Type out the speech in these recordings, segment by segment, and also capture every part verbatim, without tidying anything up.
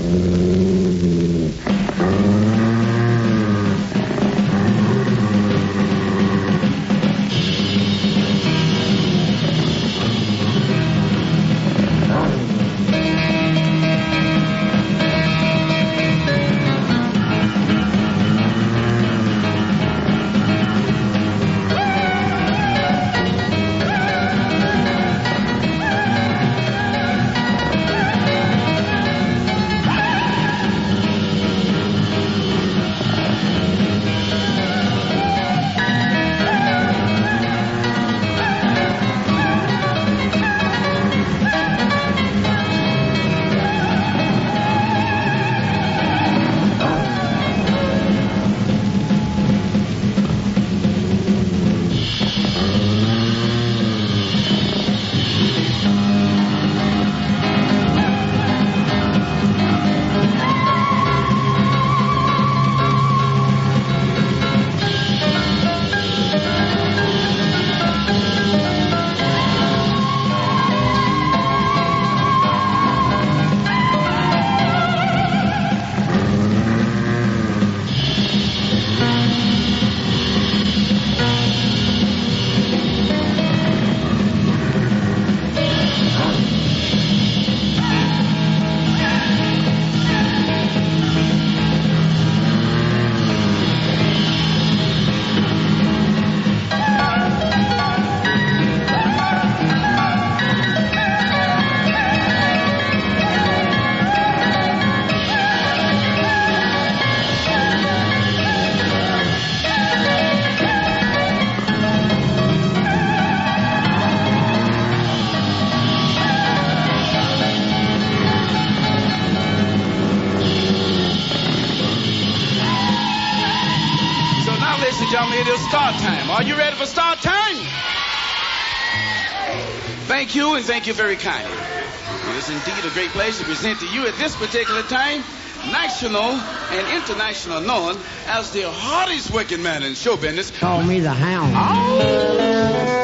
It is start time. Are you ready for start time? Thank you, and thank you very kindly. It is indeed a great pleasure to present to you at this particular time, national and international known as the hardest working man in show business. Call me the Hound. Oh.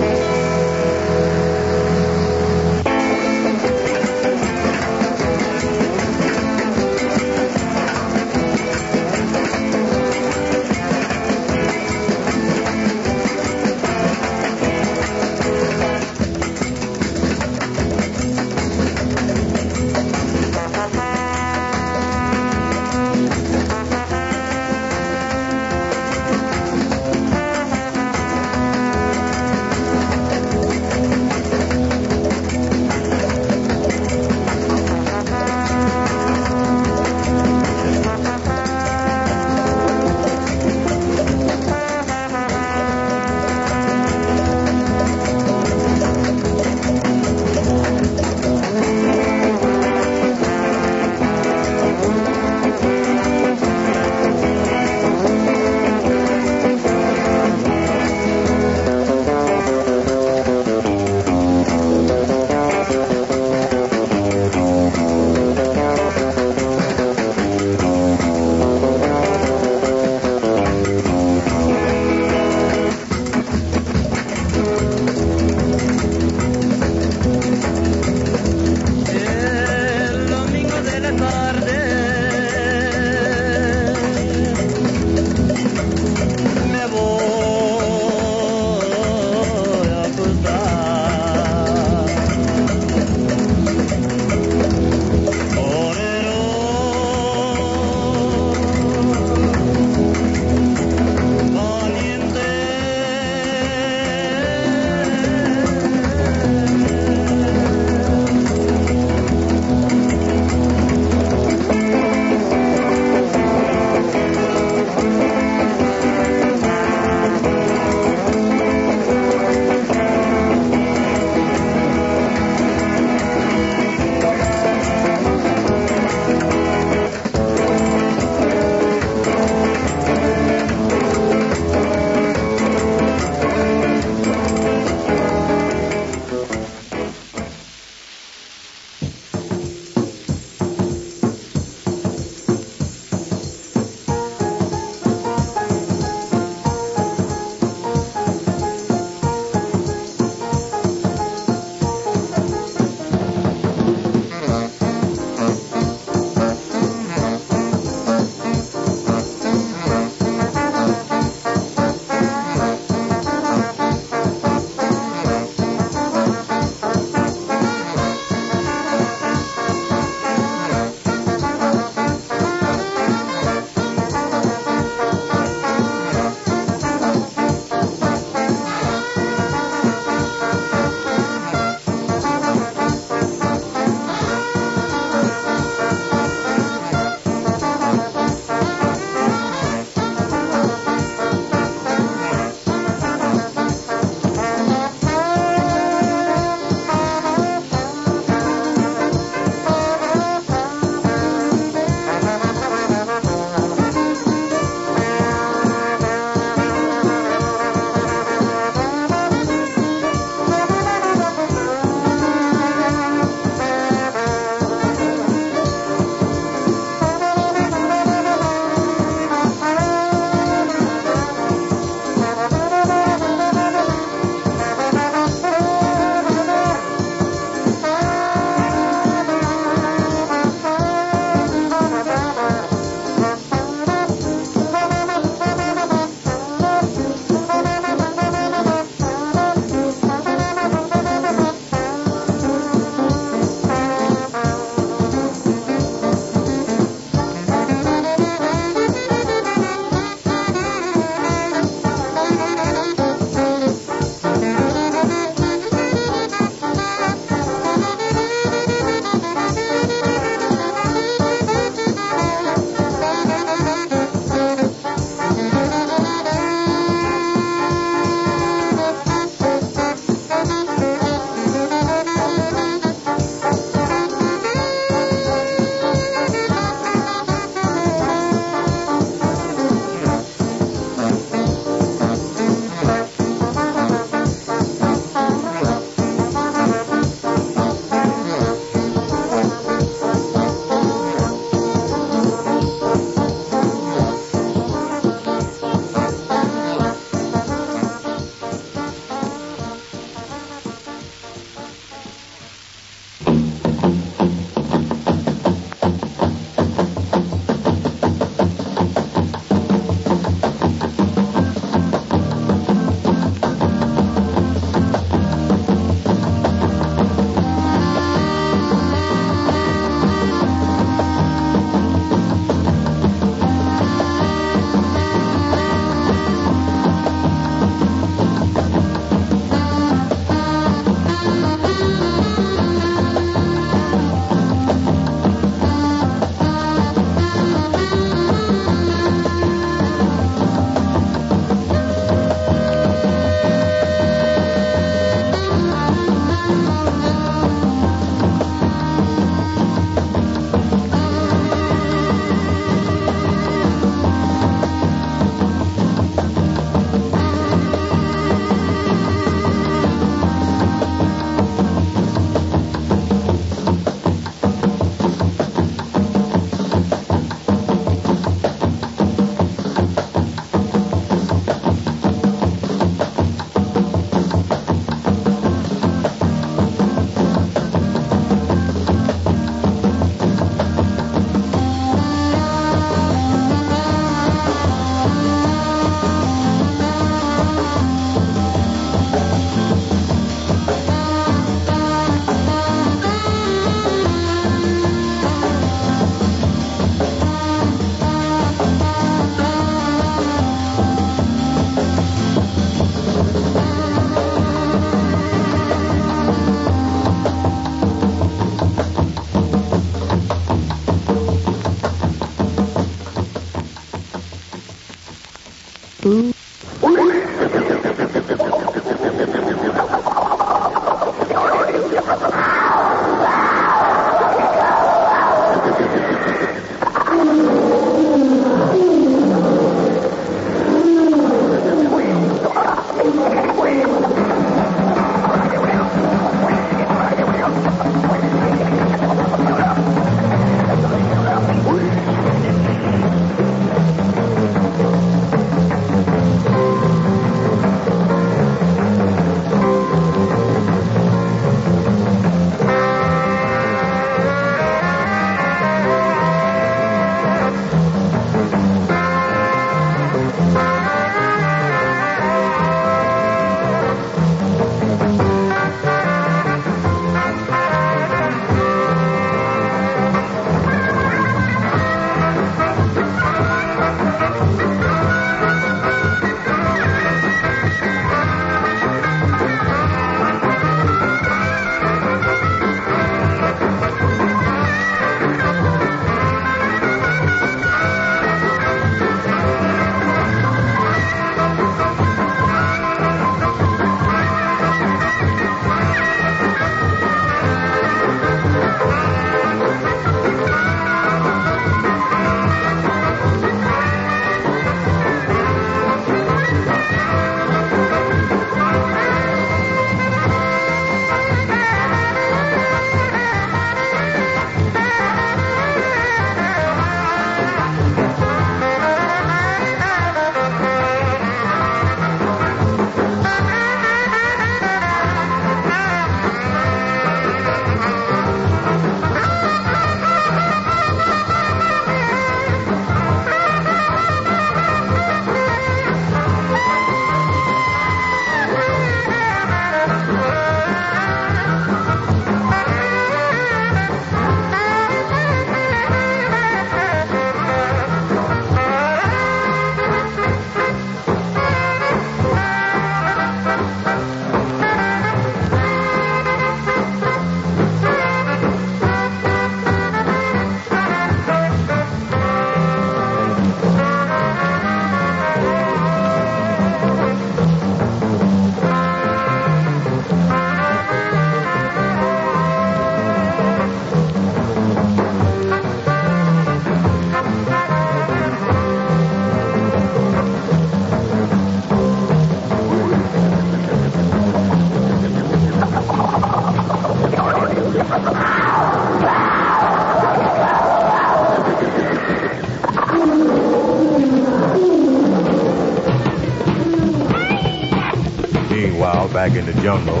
Back in the jungle.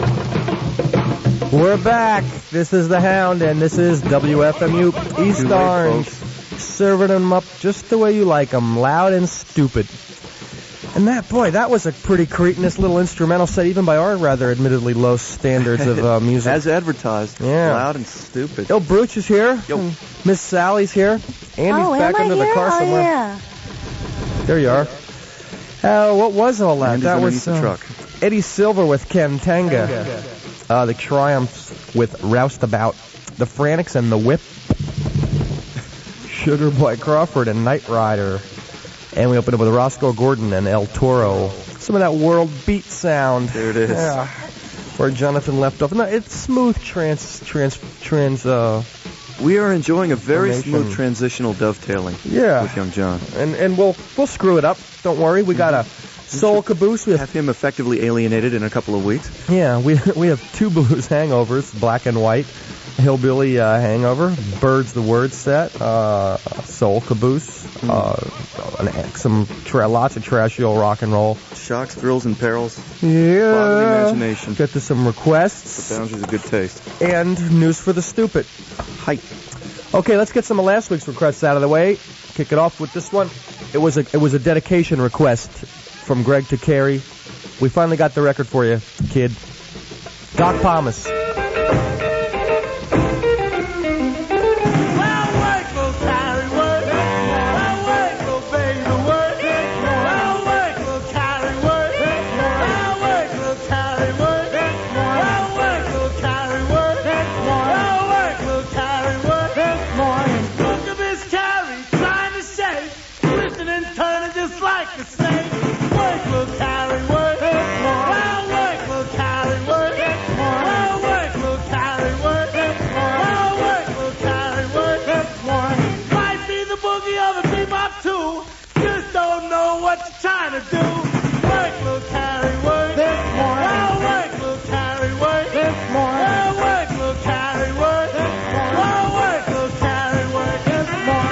We're back. This is the Hound, and this is W F M U East Too Orange. late, Serving them up just the way you like them, loud and stupid. And that, boy, that was a pretty cretinous little instrumental set, even by our rather admittedly low standards of uh, music. As advertised. Yeah. Loud and stupid. Yo, Brooch is here. Yo. Miss Sally's here. Andy's oh, back am under I the here? car oh, somewhere. Yeah. There you are. Uh, what was all that? Andy's that underneath was the uh, truck. Eddie Silver with Kentanga. Uh, the Triumphs with Roustabout. The Frantics and the Whip. Sugar Boy Crawford and Knight Rider. And we opened up with Roscoe Gordon and El Toro. Some of that world beat sound. There it is. Yeah. Where Jonathan left off. No, it's smooth trans, trans, trans, uh... We are enjoying a very Formation. smooth transitional dovetailing Yeah. with Young John. And and we'll we'll screw it up. Don't worry. We got a soul caboose. We have Have him effectively alienated in a couple of weeks. Yeah, we we have two blues hangovers, black and white, hillbilly uh, hangover, Birds the Word set, uh, soul caboose, Mm. uh, an, some tra- lots of trashy old rock and roll. Shocks, thrills, and perils. Yeah, Plot of the imagination. Get to some requests The boundaries of good taste. and news for the stupid. Hi. Okay, let's get some of last week's requests out of the way. Kick it off with this one. It was a it was a dedication request from Greg to Carrie. We finally got the record for you, kid. Doc Thomas. Trying to do work, little carry work this morning. Well, work, little carry work this morning. Well, work, little carry work this morning. Well, work, little carry work this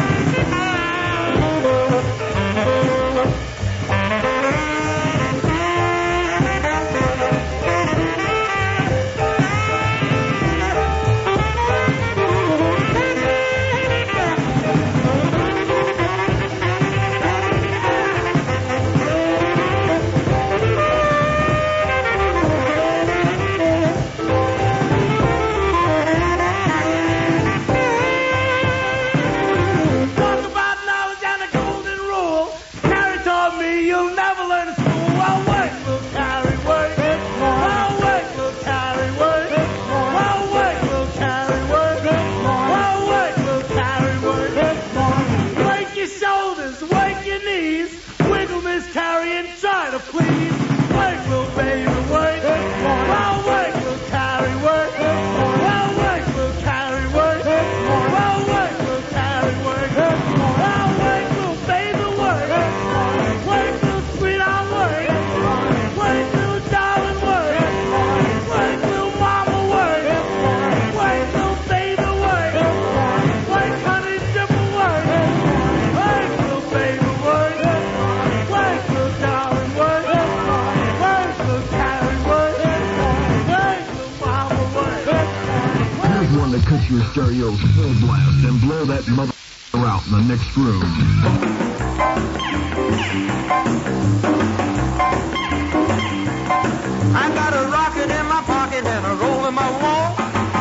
Your stereo full blast and blow that mother out in the next room. I got a rocket in my pocket and a roll in my wall.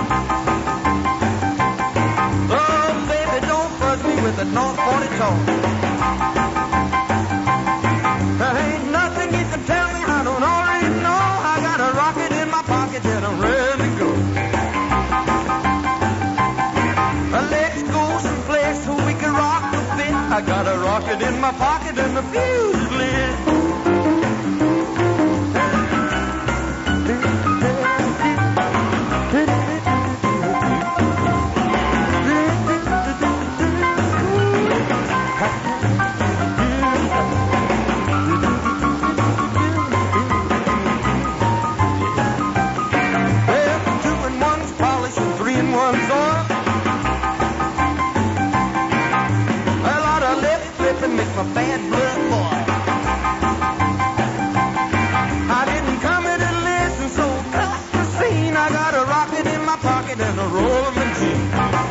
Oh, baby, don't fuss me with the North forty talk. There ain't nothing you can tell me I don't already know. I got my pocket and the fuse is lit. A bad blood boy. I didn't come here to listen, so cut the scene. I got a rocket in my pocket and a roll of machine.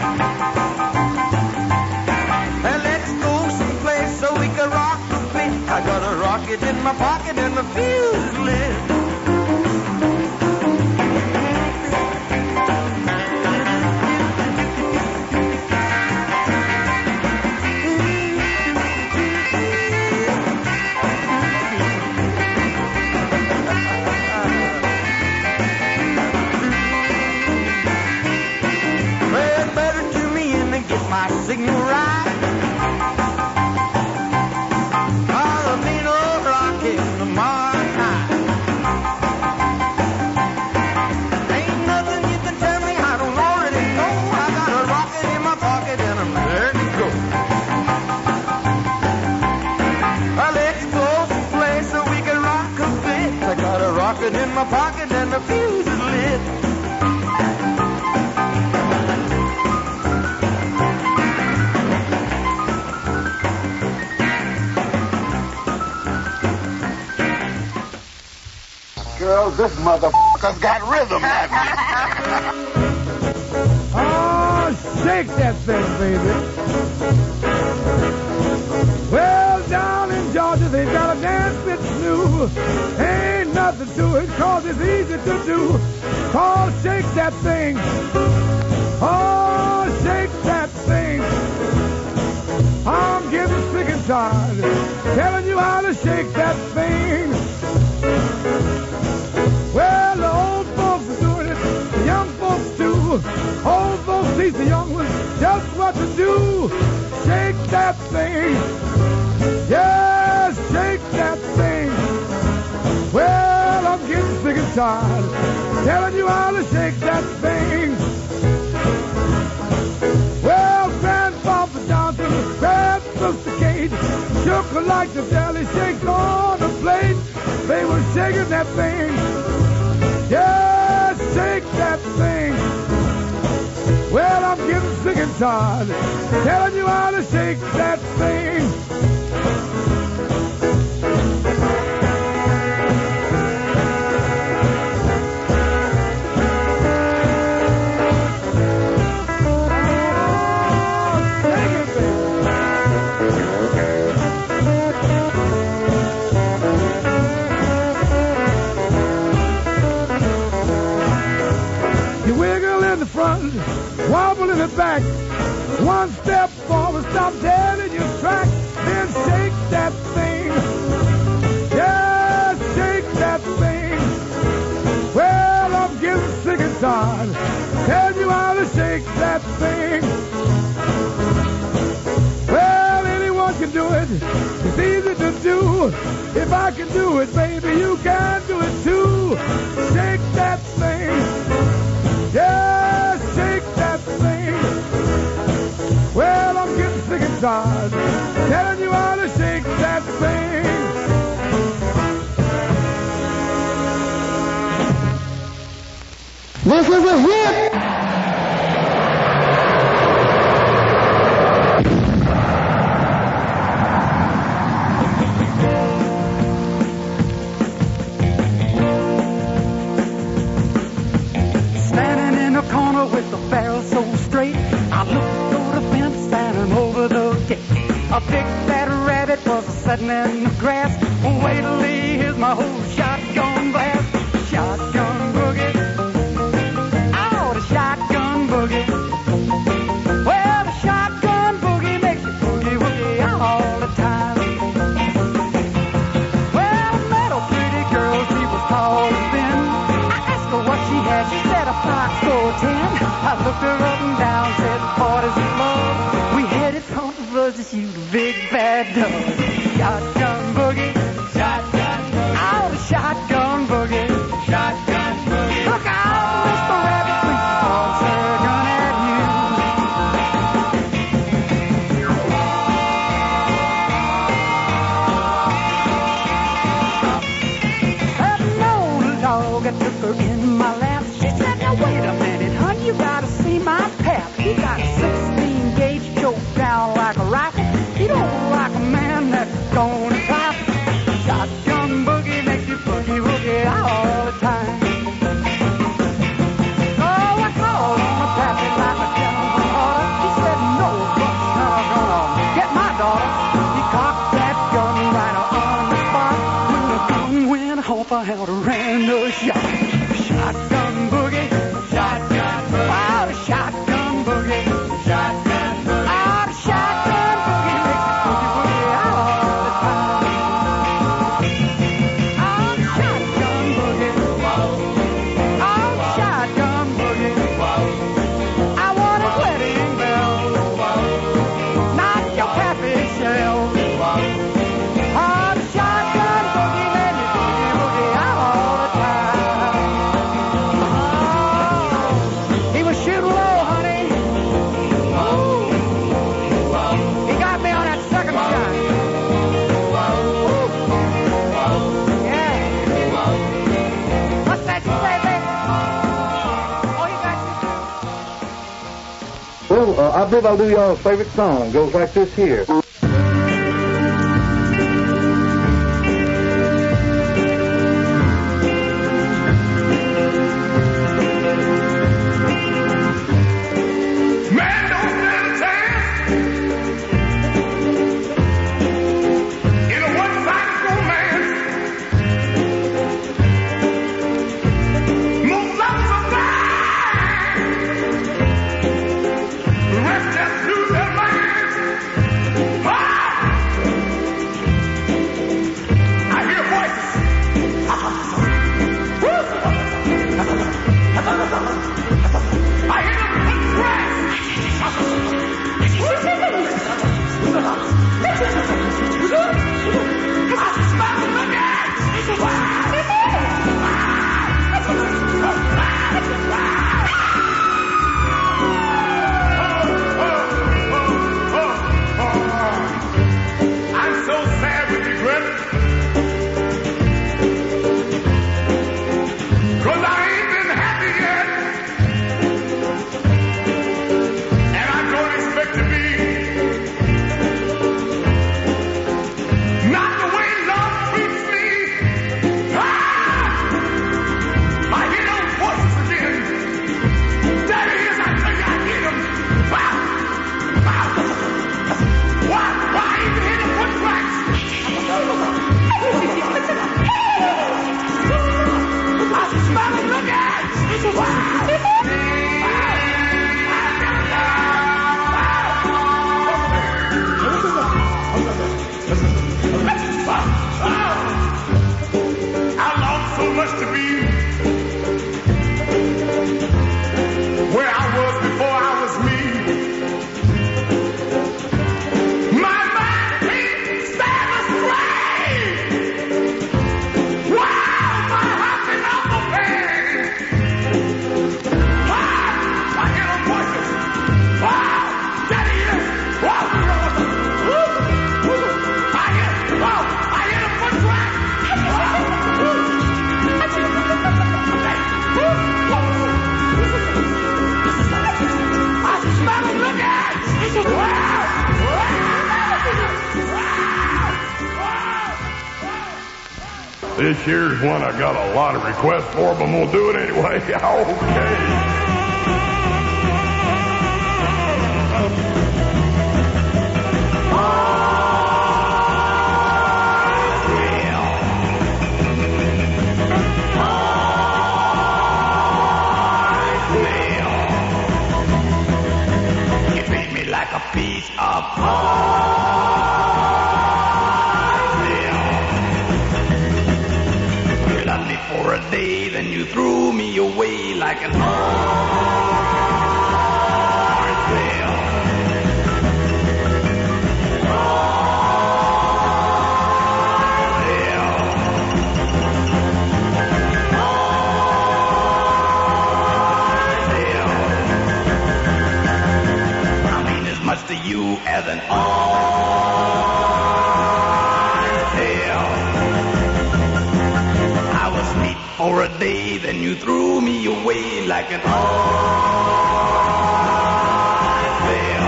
And let's go someplace so we can rock the beat. I got a rocket in my pocket and the fuse is lit. My signal right. I'll be no rocket tomorrow night. Ain't nothing you can tell me I don't already know. I got a rocket in my pocket and I'm ready to go. Well, let's go someplace so we can rock a bit. I got a rocket in my pocket and the fuse is lit. Girl, this motherfucker's got rhythm, have Oh, shake that thing, baby. Well, down in Georgia, they got a dance that's new. Ain't nothing to it, cause it's easy to do. Oh, shake that thing. Oh, shake that thing. I'm getting sick and tired, telling you how to shake that thing. Well, the old folks are doing it, the young folks too. Old folks teach the young ones just what to do. Shake that thing. Yes, shake that thing. Well, I'm getting sick and tired, telling you how to shake that thing. Well, Grandpapa Johnson, Grand Sister Kate, shook her like the jelly shakes on the plate. They were shaking that thing. Yes, shake that thing. Well, I'm getting sick and tired, telling you how to shake that thing. Front, wobble in the back, one step forward, stop dead in your track, then shake that thing. Yes, shake that thing. Well, I'm getting sick and tired, tell you how to shake that thing. Well, anyone can do it, it's easy to do. If I can do it, baby, you can do it too. Shake that thing. Yes, shake that thing. Well, I'm getting sick and tired, telling you how to shake that thing. This is a hit! With the barrel so straight, I looked over the fence and over the gate. A big fat rabbit was sitting in the grass. Wait till he hears my whole shotgun blast. Shotgun boogie. Oh, the shotgun boogie. Well, the shotgun boogie makes you boogie woogie all the time. Well, I met a pretty girl, she was tall and thin. I asked her what she had, she said a Fox four ten. I looked her up and down, said, boy, does it love. We headed for the buzz to shoot a big bad dog. shotgun boogie, shotgun boogie, oh, the shotgun boogie, shotgun boogie. Look out, Mister Rabbit, please, points her gun at you. That old dog, I took her in my lap. She said, now wait a minute, hon, you gotta see my pap. He got a sixteen gauge choked down like a rifle. He don't look like a man that's gonna try. Shotgun boogie makes you boogie woogie all the time. So I called on the pappy like a gentleman order. He said, no, Buck's not gonna get my daughter. He cocked that gun right on the spot. When the gun went off, I held a random shot. Shotgun boogie, shotgun boogie, oh, the shotgun boogie, shotgun boogie, oh, the shotgun boogie makes you boogie woogie all the time. Oh, the shotgun boogie, oh, the shotgun boogie, I want a wedding bell, not your pappy shell. Oh, the shotgun boogie made me boogie woogie all the time. He was shooting low, honey. Ooh. He got me on that second shot. Ooh. Yeah. What's that you say, baby? Oh, you got you too. Well, uh, I believe I'll do y'all's favorite song. It goes like this here. Man don't stand a chance in a one-sided romance. Most lovers are blind, the rest just lose their minds. Ah! I hear voices. I hear them put grass. I'm so sad with regret, 'cause I ain't been happy yet, and I don't expect to be. Not the way love treats me. Ah! I hear those voices again. There he is, I tell you, I hear them. Ah! Ah! Why? Why even hear the foot tracks? I smell them, look at it. I long so much to be where I was before I was me. My mind can't stand the strain. Wow, my heart been on the pain. Wow, I hear them voices. Wow, there he is. Wow, woo, woo. I hear, wow, I hear the foot track. I smell him, look at it. Wow, This here's one I got a lot of requests for, but I'm gonna do it anyway. Okay. You treat me like a piece of You loved me for a day, then you threw me away like an orange peel. as an orange peel. I was sweet for a day, then you threw me away like an orange peel.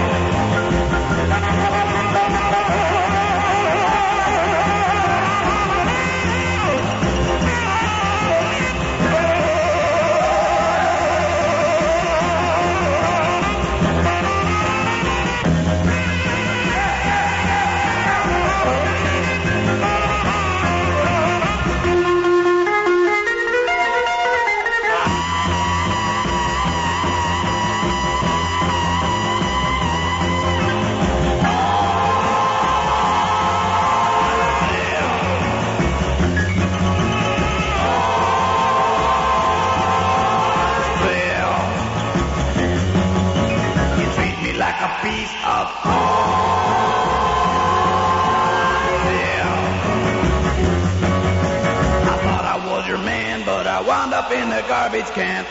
In the garbage can.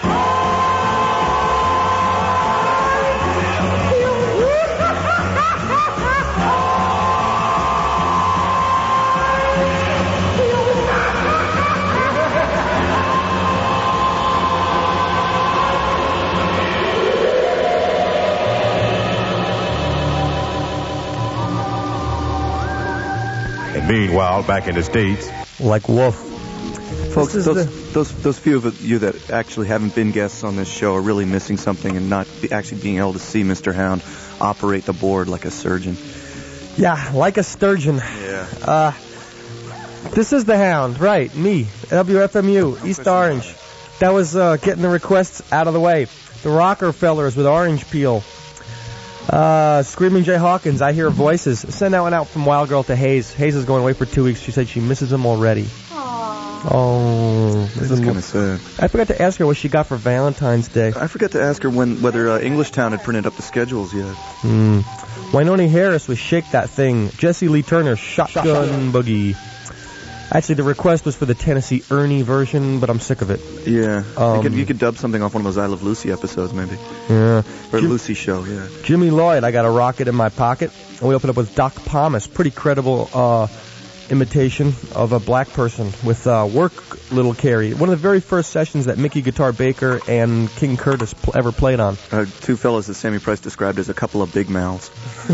And meanwhile, back in the States, like Wolf. Folks, This is those, the- those those few of you that actually haven't been guests on this show are really missing something and not be actually being able to see Mister Hound operate the board like a surgeon. Yeah, like a sturgeon. Yeah. Uh, this is the Hound, right? Me, W F M U, East Orange. That was uh, getting the requests out of the way. The Rockefellers with Orange Peel. Uh, Screaming Jay Hawkins, I Hear Voices. Send that one out from Wild Girl to Hayes. Hayes is going away for two weeks. She said she misses him already. Oh, This is kind of sad. I forgot to ask her what she got for Valentine's Day. I forgot to ask her when whether uh, Englishtown had printed up the schedules yet. Hmm. Wynoni Harris was Shake That Thing. Jesse Lee Turner, Shotgun Boogie. Actually, the request was for the Tennessee Ernie version, but I'm sick of it. Yeah. Um, you, could, you could dub something off one of those I Love Lucy episodes, maybe. Yeah. Or Jim- Lucy Show, yeah. Jimmy Lloyd, I Got a Rocket in My Pocket. And we opened up with Doc Pomus. Pretty credible uh, imitation of a black person with uh, Work Little Carrie. One of the very first sessions that Mickey Guitar Baker and King Curtis pl- ever played on. Uh, two fellows that Sammy Price described as a couple of big mouths.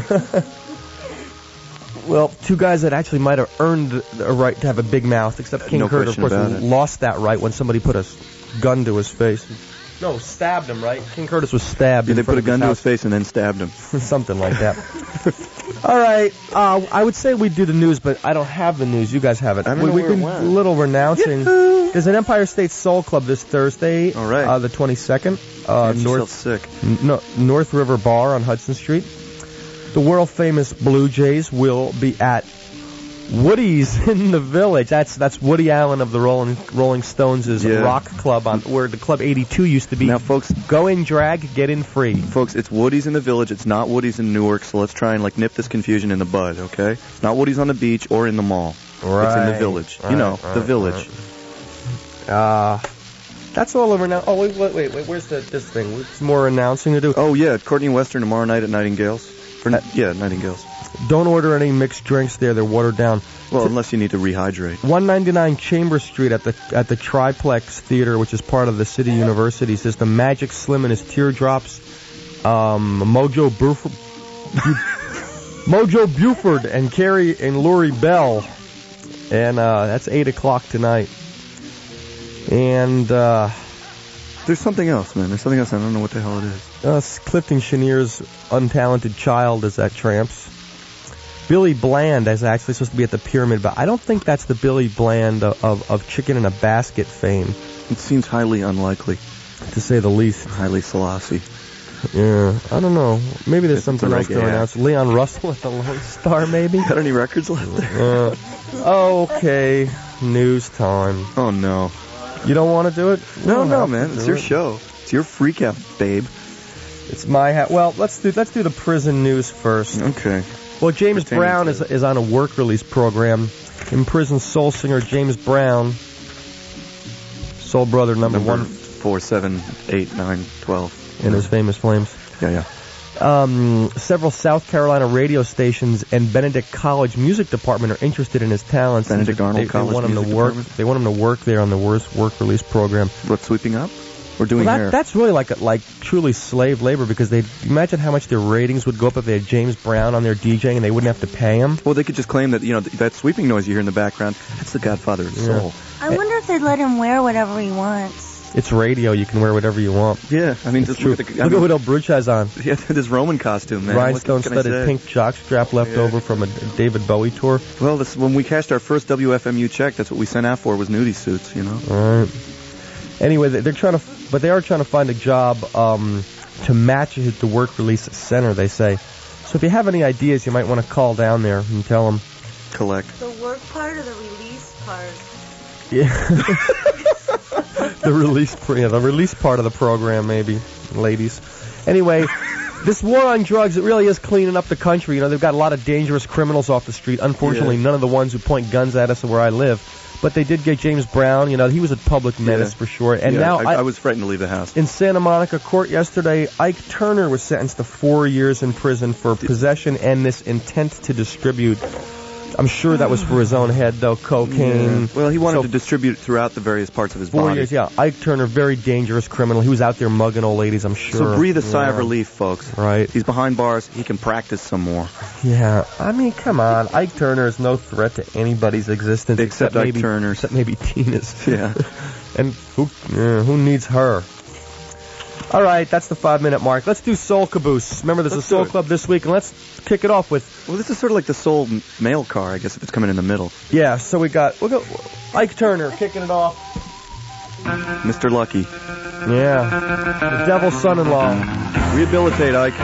Well, two guys that actually might have earned a right to have a big mouth, except King No Curtis, of question course, about it. lost that right when somebody put a s- gun to his face. No, stabbed him, right? King Curtis was stabbed. Yeah, in they front put a of gun to his house. face and then stabbed him. Something like that. All right. Uh, I would say we do the news, but I don't have the news. You guys have it. I don't we, know we where it can went. a little renouncing. There's an Empire State Soul Club this Thursday, All right. uh, the twenty-second, uh, Get North yourself sick. N- no, North River Bar on Hudson Street. The world famous Blue Jays will be at Woody's in the Village. That's that's Woody Allen of the Rolling Rolling Stones' Yeah. rock club on where the Club eighty-two used to be. Now, folks, Go in drag, get in free. folks, it's Woody's in the Village. It's not Woody's in Newark, so let's try and like nip this confusion in the bud, okay? It's not Woody's on the beach or in the mall. It's in the Right, Village. right, you know, right, the Village. Uh, that's all over now. Oh, wait, wait, wait, wait. Where's the this thing? There's more announcing to do. Oh, yeah, Courtney Western tomorrow night at Nightingale's. For, yeah, Nightingale's. Don't order any mixed drinks there. They're watered down. Well, unless you need to rehydrate. one ninety-nine Chambers Street at the at the Triplex Theater, which is part of the City University, says the Magic Slim and his Teardrops, um, Mojo Buford, Mojo Buford and Carrie and Lori Bell, and uh, that's eight o'clock tonight. And uh, There's something else, man. There's something else. I don't know what the hell it is. uh, Clifton Chenier's Untalented Child is at Tramps. Billy Bland is actually supposed to be at the Pyramid, but I don't think that's the Billy Bland of, of, of Chicken in a Basket fame, It seems highly unlikely. to say the least. Highly Selassie. Yeah, I don't know. Maybe there's It's something a else to reggae announce. Leon Russell at the Lone Star, maybe? Got any records left there? Uh, okay, news time. Oh, no. You don't want to do it? You No, don't no, have to man. do It's your it. show. It's your freak out, babe. It's my hat. Well, let's do let's do the prison news first. Okay. Well, James Pertaining Brown to- is is on a work release program. Imprisoned soul singer James Brown, soul brother number, Number one four, seven, eight, nine, twelve. in his famous Flames. Yeah, yeah. Um, several South Carolina radio stations and Benedict College Music Department are interested in his talents. Benedict Arnold they, College they want him Music to work. Department? They want him to work there on the worst work release program. What, sweeping up? Or doing well, that, hair? That's really like like truly slave labor, because they imagine how much their ratings would go up if they had James Brown on their DJing and they wouldn't have to pay him. Well, they could just claim that, you know, that sweeping noise you hear in the background, that's the Godfather of Yeah. Soul. I wonder if they'd let him wear whatever he wants. It's radio. You can wear whatever you want. Yeah, I mean, It's just true. look at the... I Look mean, at what El Bruch has on. Yeah, this Roman costume, man. Rhinestone What can I studded say? pink jockstrap left Yeah. over from a David Bowie tour. Well, this, when we cashed our first W F M U check, that's what we sent out for, was nudie suits, you know? All right. Anyway, they- they're trying to, but they are trying to find a job um, to match it at the work release center, they say. So if you have any ideas, you might want to call down there and tell them. Collect. The work part or the release part? Yeah. the release, yeah, the release part of the program, maybe, ladies. Anyway, this war on drugs, it really is cleaning up the country. You know, they've got a lot of dangerous criminals off the street. Unfortunately, Yeah. none of the ones who point guns at us are where I live. But they did get James Brown. You know, he was a public menace Yeah. for sure. And Yeah, now I, I, I was frightened to leave the house. in Santa Monica court yesterday, Ike Turner was sentenced to four years in prison for possession and this intent to distribute. I'm sure that was for his own head, though, cocaine. Yeah. Well, he wanted So to distribute throughout the various parts of his Four body. years, yeah. Ike Turner, very dangerous criminal. He was out there mugging old ladies, I'm sure. So breathe a sigh of Yeah. relief, folks. Right. He's behind bars. He can practice some more. Yeah, I mean, come on. Ike Turner is no threat to anybody's existence Except Ike maybe, Turner's. Except maybe Tina's. Yeah. And who yeah, who needs her? All right, that's the five-minute mark. Let's do Soul Caboose. Remember, there's Let's a Soul do it. Club this week, and let's kick it off with... Well, this is sort of like the Soul m- mail car, I guess, if it's coming in the middle. Yeah, so we got... We'll go Ike Turner kicking it off. Mister Lucky. Yeah, the devil's son-in-law. Rehabilitate, Ike.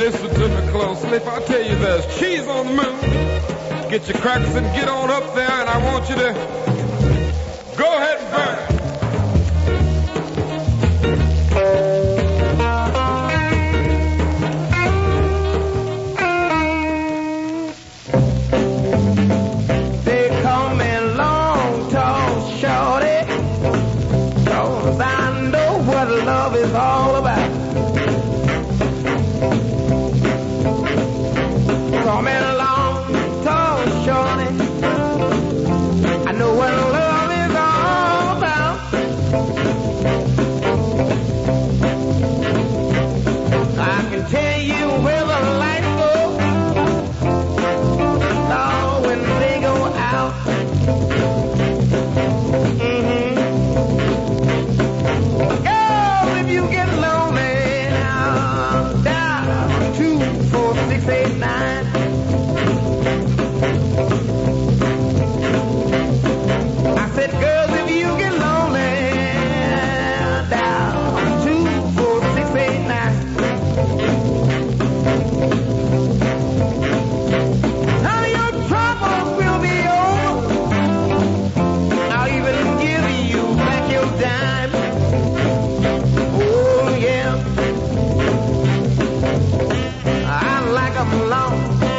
listen to me closely. If I tell you there's cheese on the moon, get your crackers and get on up there, and I want you to go ahead and burn it. They call me long, tall, shorty, 'cause I know what love is all about. Call me long, tall, shorty, I know what love is all about. I can tell you where the lights go, oh, when they go out. Mm-hmm. Girl, if you get lonely now, dial two four six eight nine. I said, girls, if you get lonely, dial two four six eight nine. Now your troubles will be over. I'll even give you back your dime. Oh, yeah. I like 'em long.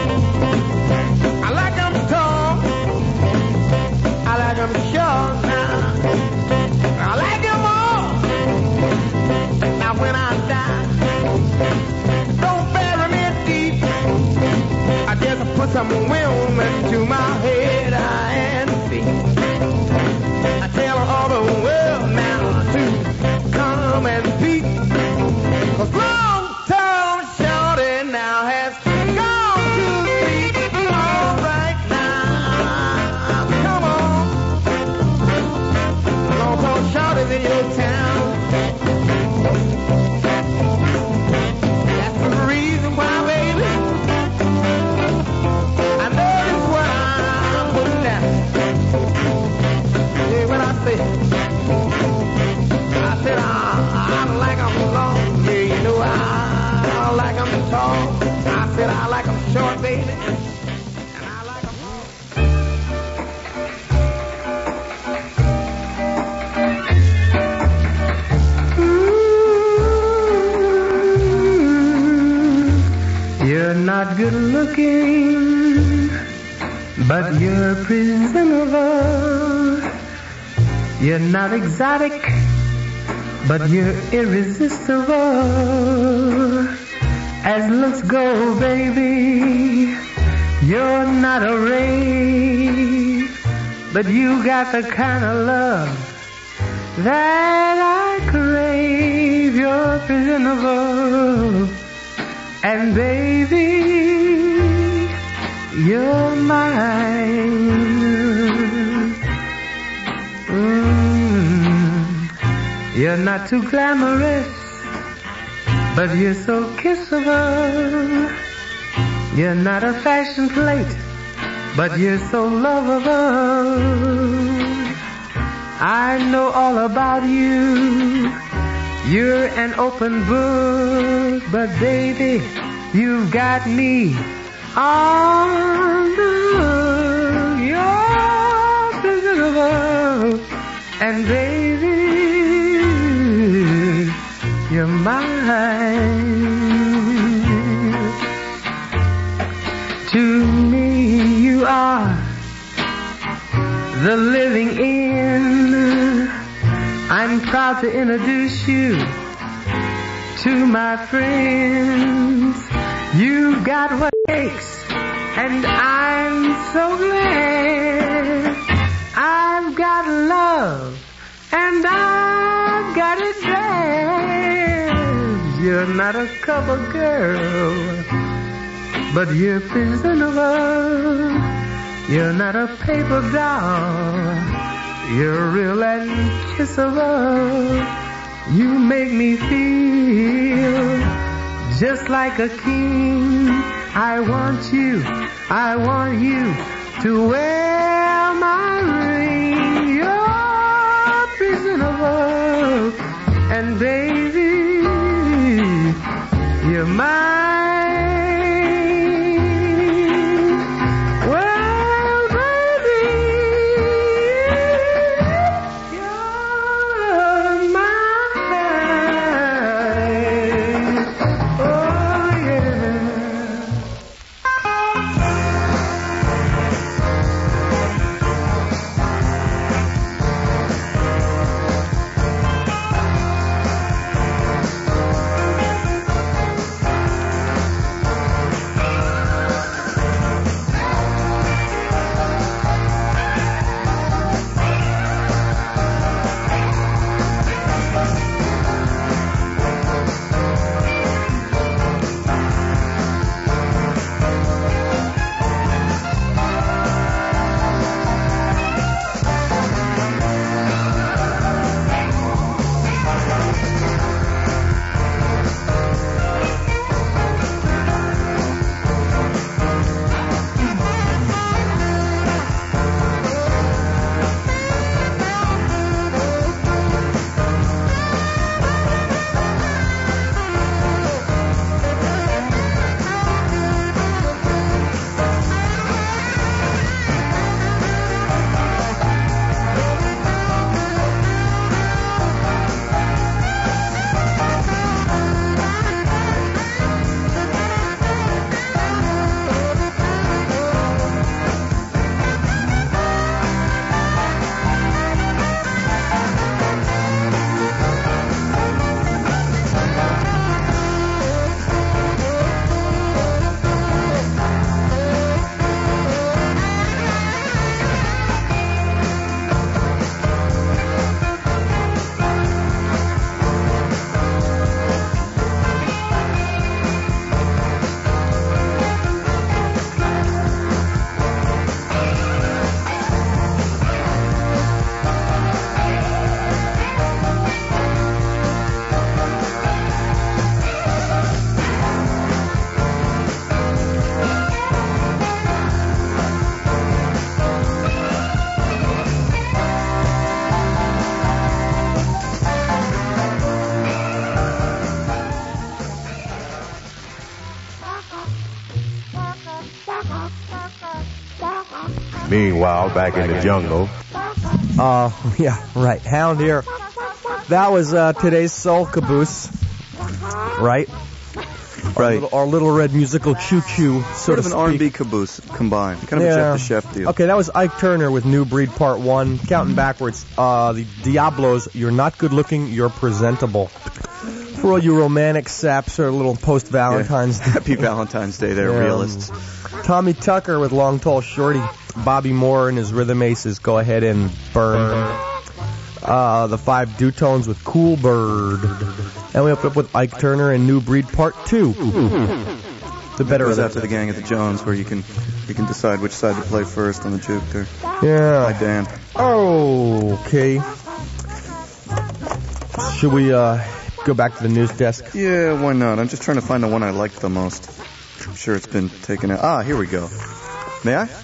I like 'em tall. I like 'em short now. I like 'em all. Now when I die, don't bury me deep. I just put some wind into my head and feet. I tell all the world now to come and peep. 'Cause long, tall, shorty now has gone to sleep. All right now, come on. Long, tall, shorty's in your town. That's the reason why, baby, I know this what I'm putting down. Yeah, when I say, I said I, I like 'em long, yeah, you know I, I like 'em tall. I said I like 'em short, baby, and I like 'em all. You're not good looking, but you're presentable. You're not exotic, but you're irresistible. As looks go, baby, you're not a rave, but you got the kind of love that I crave. You're presentable, and baby, you're mine. Mm. You're not too glamorous, but you're so kissable. You're not a fashion plate, but you're so lovable. I know all about you. You're an open book, but baby, you've got me on the hook. You're presentable, and baby, you're mine. To me, you are the living inn. I'm proud to introduce you to my friends. You've got what it takes, and I'm so glad. I've got love, and I've got it bad. You're not a cover girl, but you're presentable. You're not a paper doll, you're real and kissable. You make me feel just like a king. I want you, I want you to wear my ring. You're presentable, and baby, you're mine. Meanwhile, back in the jungle. Uh, yeah, right. Hound here. That was uh, today's Soul Caboose. Right? Our Right. little, our little red musical choo-choo, so Sort to of an speak. R and B caboose combined. Kind of Yeah. a Jeff the Chef deal. Okay, that was Ike Turner with New Breed Part one. Counting backwards, uh, the Diablos, you're not good looking, you're presentable. For all you romantic saps or little post-Valentine's Yeah. Happy Valentine's Day there, Yeah. realists. Tommy Tucker with Long Tall Shorty. Bobby Moore and his Rhythm Aces, Go Ahead and Burn. Uh, the Five Dutones with Cool Bird. And we opened up with Ike Turner and New Breed Part two. The better It of goes the out to the gang at the Jones, where you can you can decide which side to play first on the juke there. Yeah. Hi, Dan. Okay. Should we uh, go back to the news desk? Yeah, why not? I'm just trying to find the one I liked the most. I'm sure it's been taken out. Ah, here we go. May I?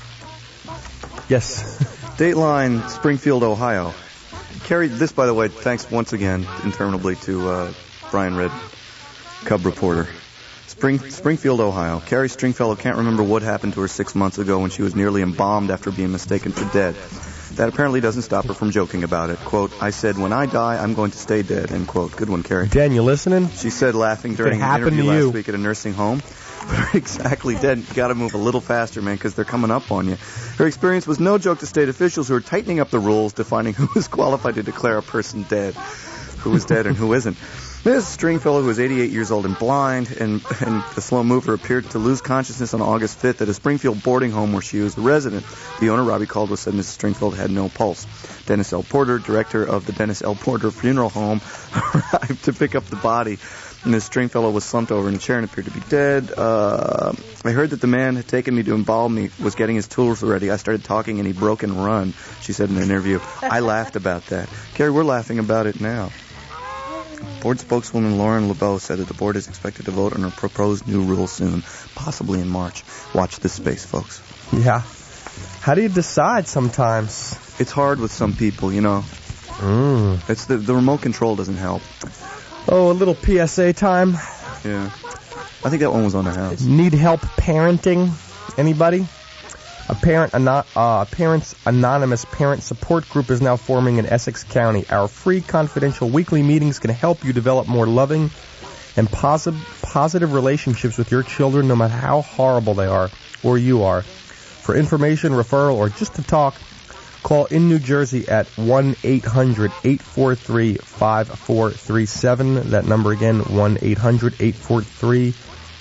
Yes. Dateline, Springfield, Ohio. Carrie, this, by the way, thanks once again interminably to uh, Brian Red, Cub reporter. Spring, Springfield, Ohio. Carrie Stringfellow can't remember what happened to her six months ago when she was nearly embalmed after being mistaken for dead. That apparently doesn't stop her from joking about it. Quote, I said, when I die, I'm going to stay dead, end quote. Good one, Carrie. Dan, you listening? She said, laughing during an happened interview to you. last week at a nursing home. But exactly dead. You got to move a little faster, man, because they're coming up on you. Her experience was no joke to state officials who are tightening up the rules, defining who is qualified to declare a person dead, who is dead and who isn't. Miz Stringfellow, who is eighty-eight years old and blind, and, and the slow mover, appeared to lose consciousness on August fifth at a Springfield boarding home where she was a resident. The owner, Robbie Caldwell, said Missus Stringfellow had no pulse. Dennis L. Porter, director of the Dennis L. Porter Funeral Home, arrived to pick up the body. Miz Stringfellow was slumped over in a chair and appeared to be dead. Uh, I heard that the man had taken me to embalm me was getting his tools ready. I started talking and he broke and run, she said in an interview. I laughed about that. Carrie, we're laughing about it now. Board spokeswoman Lauren LeBeau said that the board is expected to vote on a proposed new rule soon, possibly in March. Watch this space, folks. Yeah. How do you decide sometimes? It's hard with some people, you know. Mm. It's the, the remote control doesn't help. Oh, a little P S A time. Yeah. I think that one was on the house. Need help parenting? Anybody? A parent, ano- uh, Parents Anonymous parent support group is now forming in Essex County. Our free, confidential weekly meetings can help you develop more loving and posi- positive relationships with your children, no matter how horrible they are or you are. For information, referral, or just to talk, call in New Jersey at one eight hundred eight four three five four three seven. That number again, one eight hundred eight four three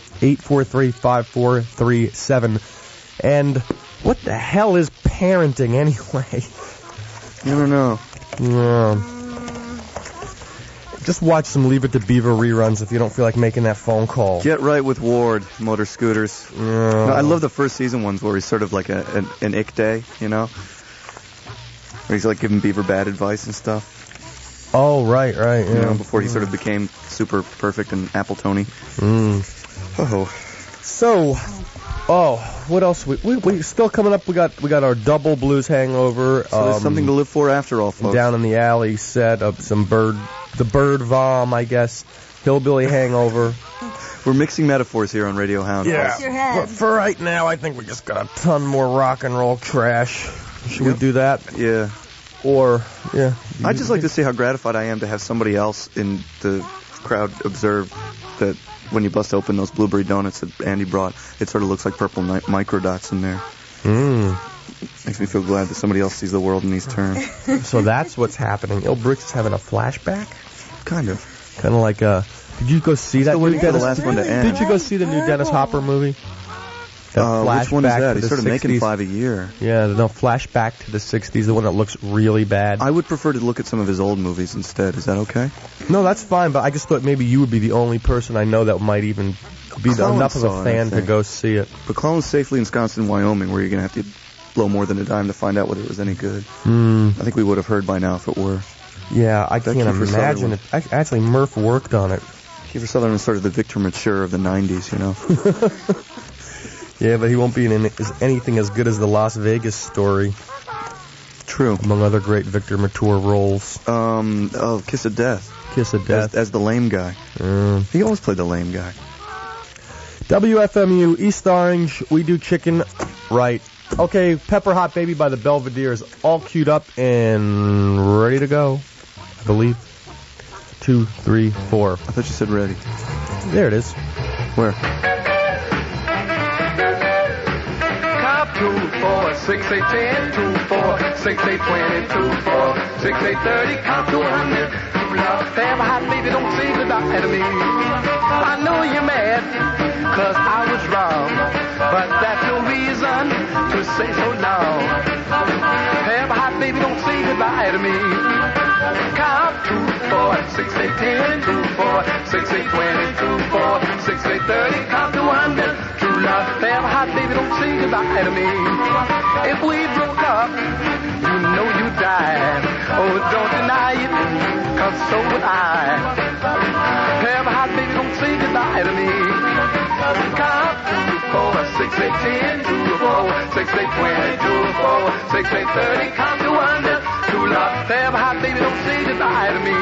five four three seven. And what the hell is parenting anyway? I don't know. Yeah. Just watch some Leave It to Beaver reruns if you don't feel like making that phone call. Get right with Ward, Motor Scooters. Yeah. No, I love the first season ones where he's sort of like a, an, an ick day, you know? Where he's like giving Beaver bad advice and stuff. Oh, right, right, yeah. You know, before he sort of became super perfect and Apple Tony. Mm. Oh. So, oh, what else? We, we we still coming up. We got we got our double blues hangover. So there's um, something to live for after all, folks. Down in the alley set of some bird, the bird vom, I guess. Hillbilly hangover. We're mixing metaphors here on Radio Hound. Yeah. Your head. But for right now, I think we just got a ton more rock and roll trash. Should Yep. we do that? Yeah. Or, yeah. I'd just like to see how gratified I am to have somebody else in the crowd observe that when you bust open those blueberry donuts that Andy brought, it sort of looks like purple ni- microdots in there. Mm. Makes me feel glad that somebody else sees the world in these terms. So that's what's happening. Il Brooks is having a flashback? Kind of. Kind of like a... Did you go see that Still new waiting for the Dennis... last one to end. Did you go see the new Dennis Hopper movie? That Uh, which one is flashback that? to He's the sort of making sixties. five a year. Yeah, no, flashback to the sixties, the one that looks really bad. I would prefer to look at some of his old movies instead. Is that okay? No, that's fine, but I just thought maybe you would be the only person I know that might even be McClellan enough of saw a it, I fan to think. go see it. McClellan's safely ensconced in Wyoming, where you're going to have to blow more than a dime to find out whether it was any good. Mm, I think we would have heard by now if it were. yeah, I That can't Kiefer imagine it. Sutherland. I, actually, Murph worked on it. Kiefer Sutherland is sort of the Victor Mature of the nineties, you know? Yeah, but he won't be in any- anything as good as the Las Vegas Story, True. among other great Victor Mature roles. Um, oh, Kiss of Death. Kiss of As, Death. as the lame guy. Mm. He always played the lame guy. W F M U, East Orange, we do chicken right. Okay, Pepper Hot Baby by the Belvedere is all queued up and ready to go, I believe. Two, three, four. I thought you said ready. There it is. Where? Cop two, four, six, eight, ten, two, four, six, eight, twenty, two, four, six, eight, thirty, count to one hundred. Pepper Hot Baby, don't say goodbye to me. I know you're mad, cause I was wrong, but that's no reason to say so long. Pepper Hot Baby, don't say goodbye to me. Count two, four, six, eight, ten, two, four, six, eight, twenty, two, four, six, eight, thirty, count to one hundred. True love, Pepper Hot Baby, don't say goodbye to me. If we broke up, you know you died. Oh, don't deny it, cause so would I. Pepper Hot Baby, don't say goodbye to me. Count two, four, six, eight, ten, two, four, six, eight, twenty, two, four, six, eight, thirty, count to one hundred. True love, Pepper Hot Baby, don't say goodbye to me.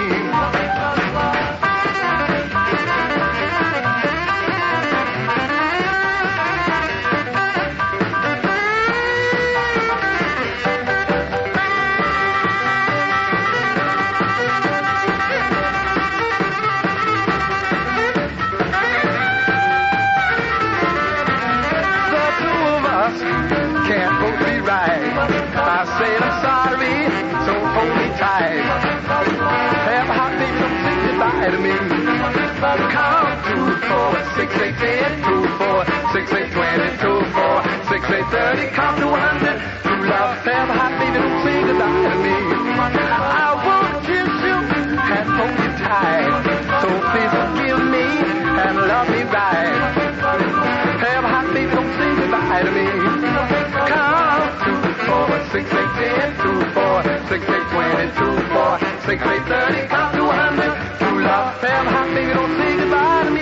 I said I'm sorry, so hold me tight. Pepper Hot Baby, don't say goodbye to me. Count two, four, six, eight, ten, two, four, six, eight, twenty, two, four, six, eight, thirty, count to one hundred. True love, Pepper Hot Baby, don't say goodbye to me. I won't kiss you and hold you tight, so please forgive me and love me right. Pepper Hot Baby, don't say goodbye to me. Count two, four, six, eight, ten, two, four, six, eight, twenty, two, four, six, eight, thirty, count to one hundred. True love, Pepper Hot Baby, don't say goodbye to me.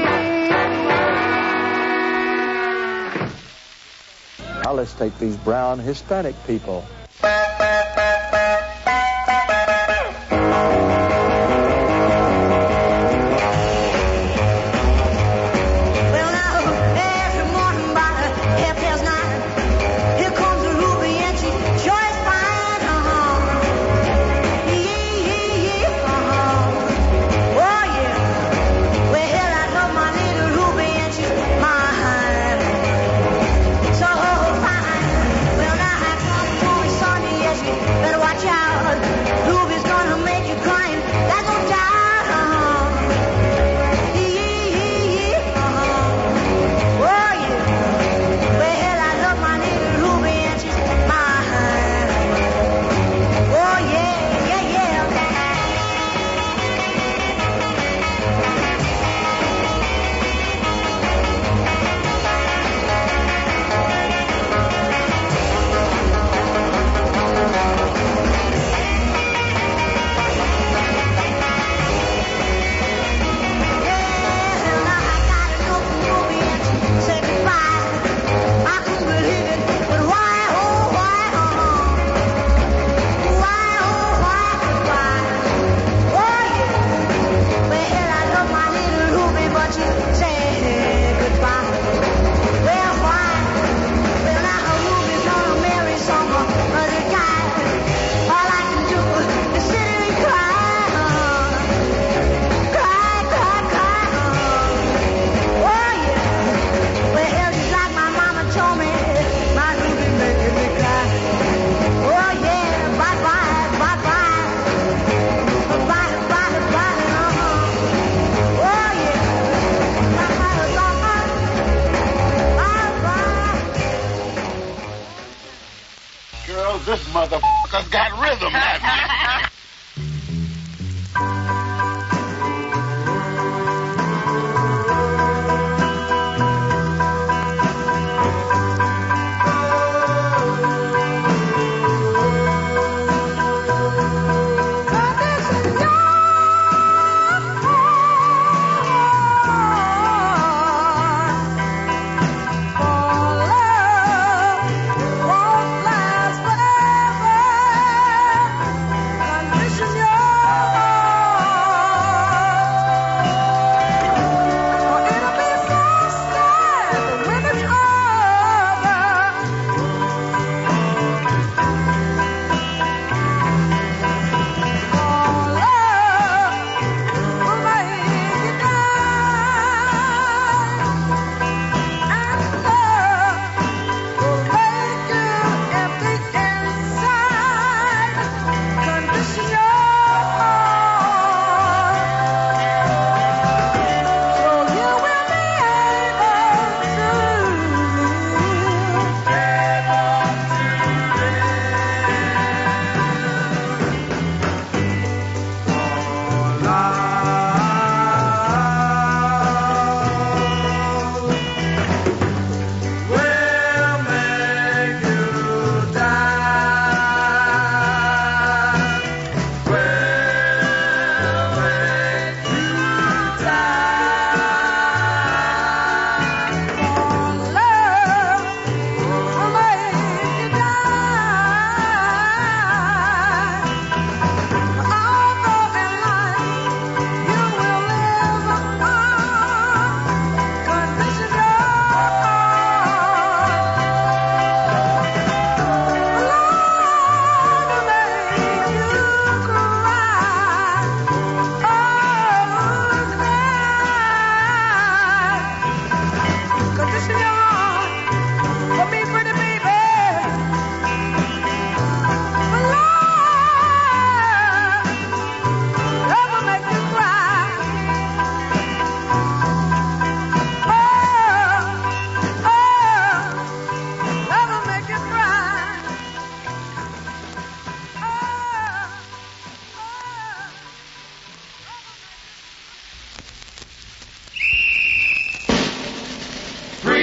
Now let's take these brown Hispanic people. This motherfucker's got rhythm. Love won't last forever.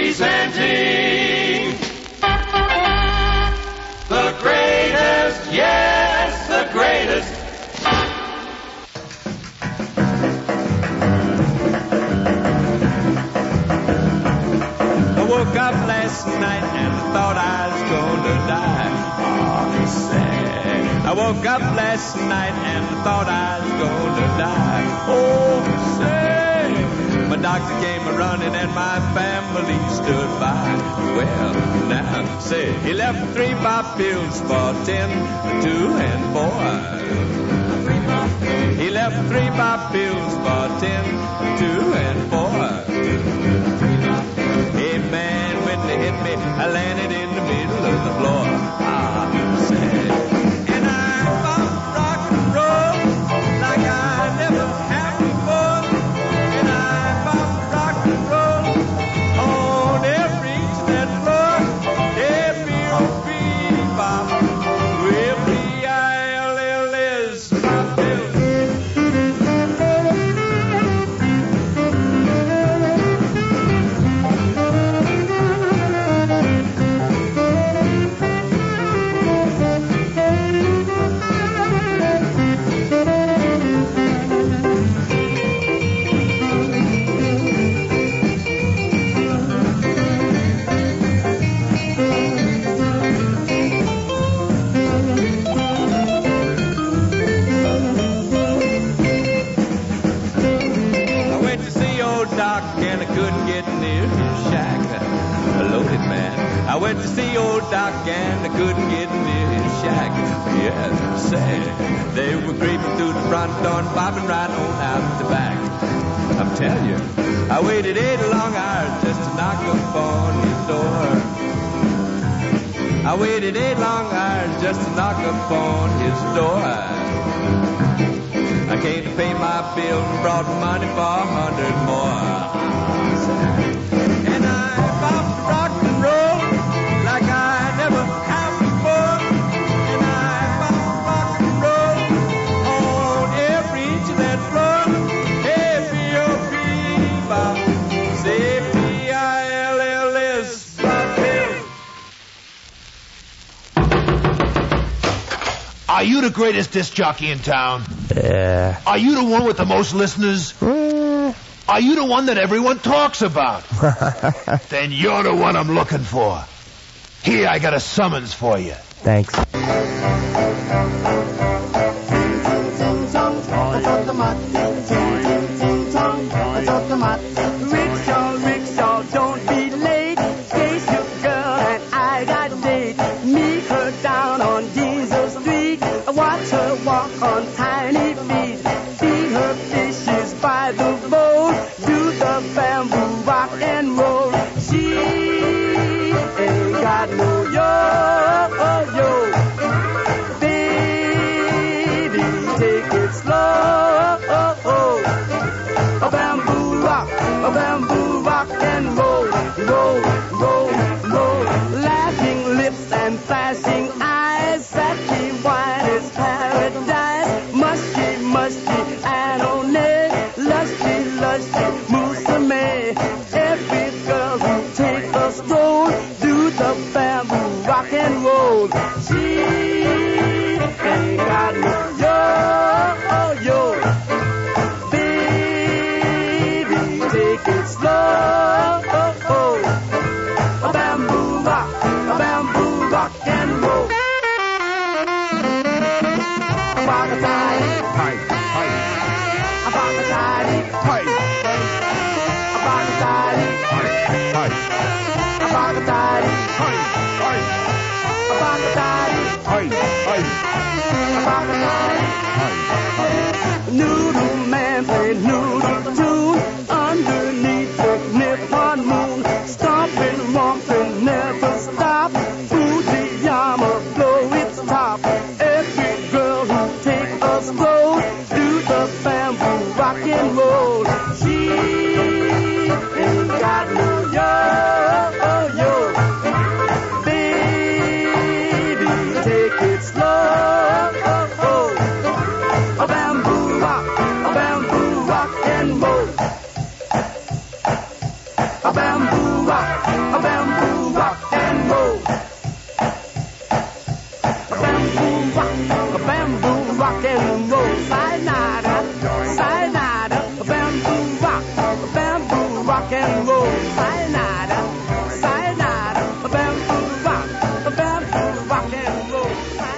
Presenting the greatest, yes, the greatest. I woke up last night and thought I was gonna die. Oh, sad. I woke up last night and thought I was gonna die. Oh, sad. My doctor came a-running and my family stood by. Well, now, say, he left three pop pills for ten, two, and four. He left three pop pills for ten, two, and four. Hey, man, when they hit me, I landed in the middle of the floor. Ah, sad. And I found rock and roll like I never have before. And I found rock and roll on every inch of that floor. Every bebop, every I L L S, my bill. And I couldn't get near his shack. A loaded man. I went to see old Doc and I couldn't get near his shack. Yes, sad. They were creeping through the front door and popping right on out the back. I'm telling you, I waited eight long hours just to knock upon his door. I waited eight long hours just to knock upon his door. I came to pay my bill and brought money for a hundred more. And I bopped rock and roll like I never have before. And I bopped rock and roll on every inch of that floor. Hey, B O P, bop, say P I L L S, bop, Are you the greatest disc jockey in town? Yeah. Are you the one with the most listeners? Mm. Are you the one that everyone talks about? Then you're the one I'm looking for. Here, I got a summons for you. Thanks. Rickshaw, rickshaw, don't be late. Chase your girl and I got date. Meet her down on Jesus Street. Watch her walk on tiny feet. Feed her fishes by the bowl. Do the bamboo rock and roll. She ain't got no yo-yo. Baby, take it slow. A bamboo rock, a bamboo rock and roll. Roll, roll, roll. Laughing lips and flashing eyes. Satin wine is paradise. Musky, musky, anone. Lusty, lusty, musume. Every girl who take a stroll, do the bamboo rock and roll. She ain't got no yo-yo. Baby, take it slow. A bamboo rock, a bamboo rock and roll. Abakatari, Pipe, pipe, abakatari, pipe, abakatari, pipe, pipe, abakatari, pipe, pipe, abakatari, pipe, pipe, abakatari. Noodle man play noodle tune underneath the Nippon moon. Stomping, romping, never stop. Fujiyama blow its top. Every girl who take a stroll, do the bamboo rock and roll. She ain't got no yo-yo. Baby, take it slow. A bamboo rock, a bamboo rock and roll. a bamboo rock, a bamboo rock and roll. A bamboo rock, a bamboo rock and roll. Sayonara, sayonara, a bamboo rock, a bamboo rock and roll. Sayonara, sayonara, a bamboo rock, a bamboo rock and roll.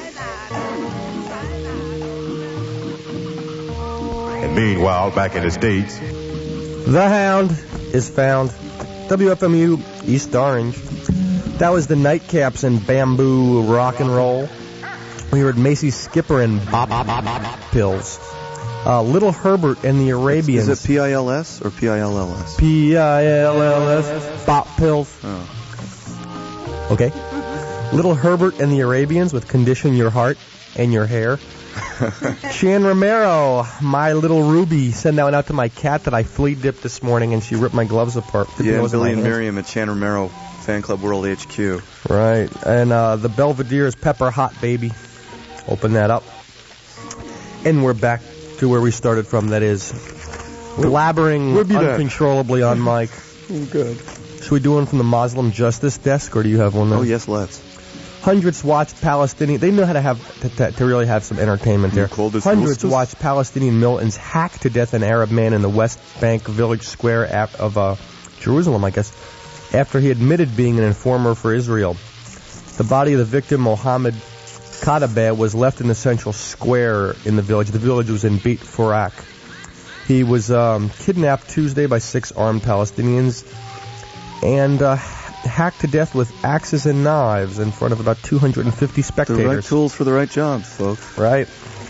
And meanwhile, back in the States, The Hound is found. W F M U East Orange. That was the Nightcaps and Bamboo Rock and Roll. We heard Macy Skipper and Bop Bop Bop Bop Pills. Uh, Little Herbert and the Arabians. Is it P I L S or P I L L S? P I L L S. Bop Pills. Oh. Okay. Little Herbert and the Arabians with Condition Your Heart and Your Hair. Chan Romero, My Little Ruby. Send that one out to my cat that I flea dipped this morning and she ripped my gloves apart. Yeah, and Billy and Miriam at Chan Romero Fan Club World H Q. Right. And uh, the Belvedere's Pepper Hot Baby. Open that up. And we're back to where we started from. That is blabbering We'll be back. uncontrollably on mic. Good. Should we do one from the Muslim Justice Desk, or do you have one there? Oh, yes, let's. Hundreds watch Palestinian. They know how to have to, to, to really have some entertainment there. Coldest Hundreds roosters? watch Palestinian militants hack to death an Arab man in the West Bank village square ap- of uh, Jerusalem, I guess, after he admitted being an informer for Israel. The body of the victim, Mohammed Kadabeh, was left in the central square in the village. The village was in Beit Furak. He was um, kidnapped Tuesday by six armed Palestinians and uh, hacked to death with axes and knives in front of about two hundred fifty spectators. The right tools for the right jobs, folks. Right.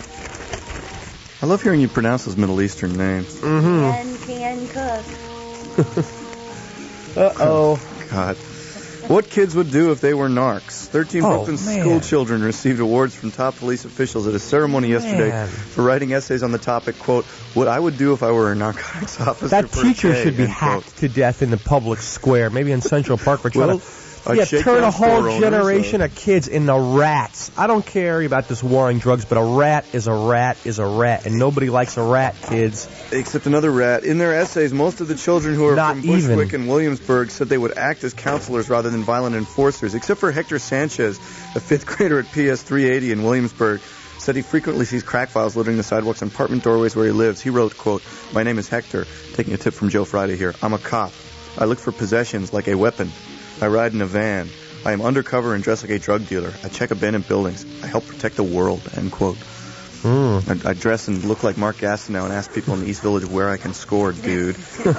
I love hearing you pronounce those Middle Eastern names. Mm-hmm. Can, can cook. Uh-oh. God. What kids would do if they were narcs? Thirteen Oh, Brooklyn man. school children received awards from top police officials at a ceremony yesterday Man. for writing essays on the topic, quote, what I would do if I were a narcotics officer That for a teacher day, should be end quote. hacked to death in the public square, maybe in Central Park. We're trying Well, to a yeah, shakedown turn a whole store owner, generation so- of kids into rats. I don't care about this war on drugs, but a rat is a rat is a rat, and nobody likes a rat, kids. Except another rat. In their essays, most of the children who are Not from Bushwick even. and Williamsburg said they would act as counselors rather than violent enforcers, except for Hector Sanchez, a fifth grader at P S three eighty in Williamsburg, said he frequently sees crack files littering the sidewalks and apartment doorways where he lives. He wrote, quote, my name is Hector, taking a tip from Joe Friday here. I'm a cop. I look for possessions like a weapon. I ride in a van. I am undercover and dress like a drug dealer. I check abandoned buildings. I help protect the world, end quote. Mm. I, I dress and look like Mark Gastineau and ask people in the East Village where I can score, dude.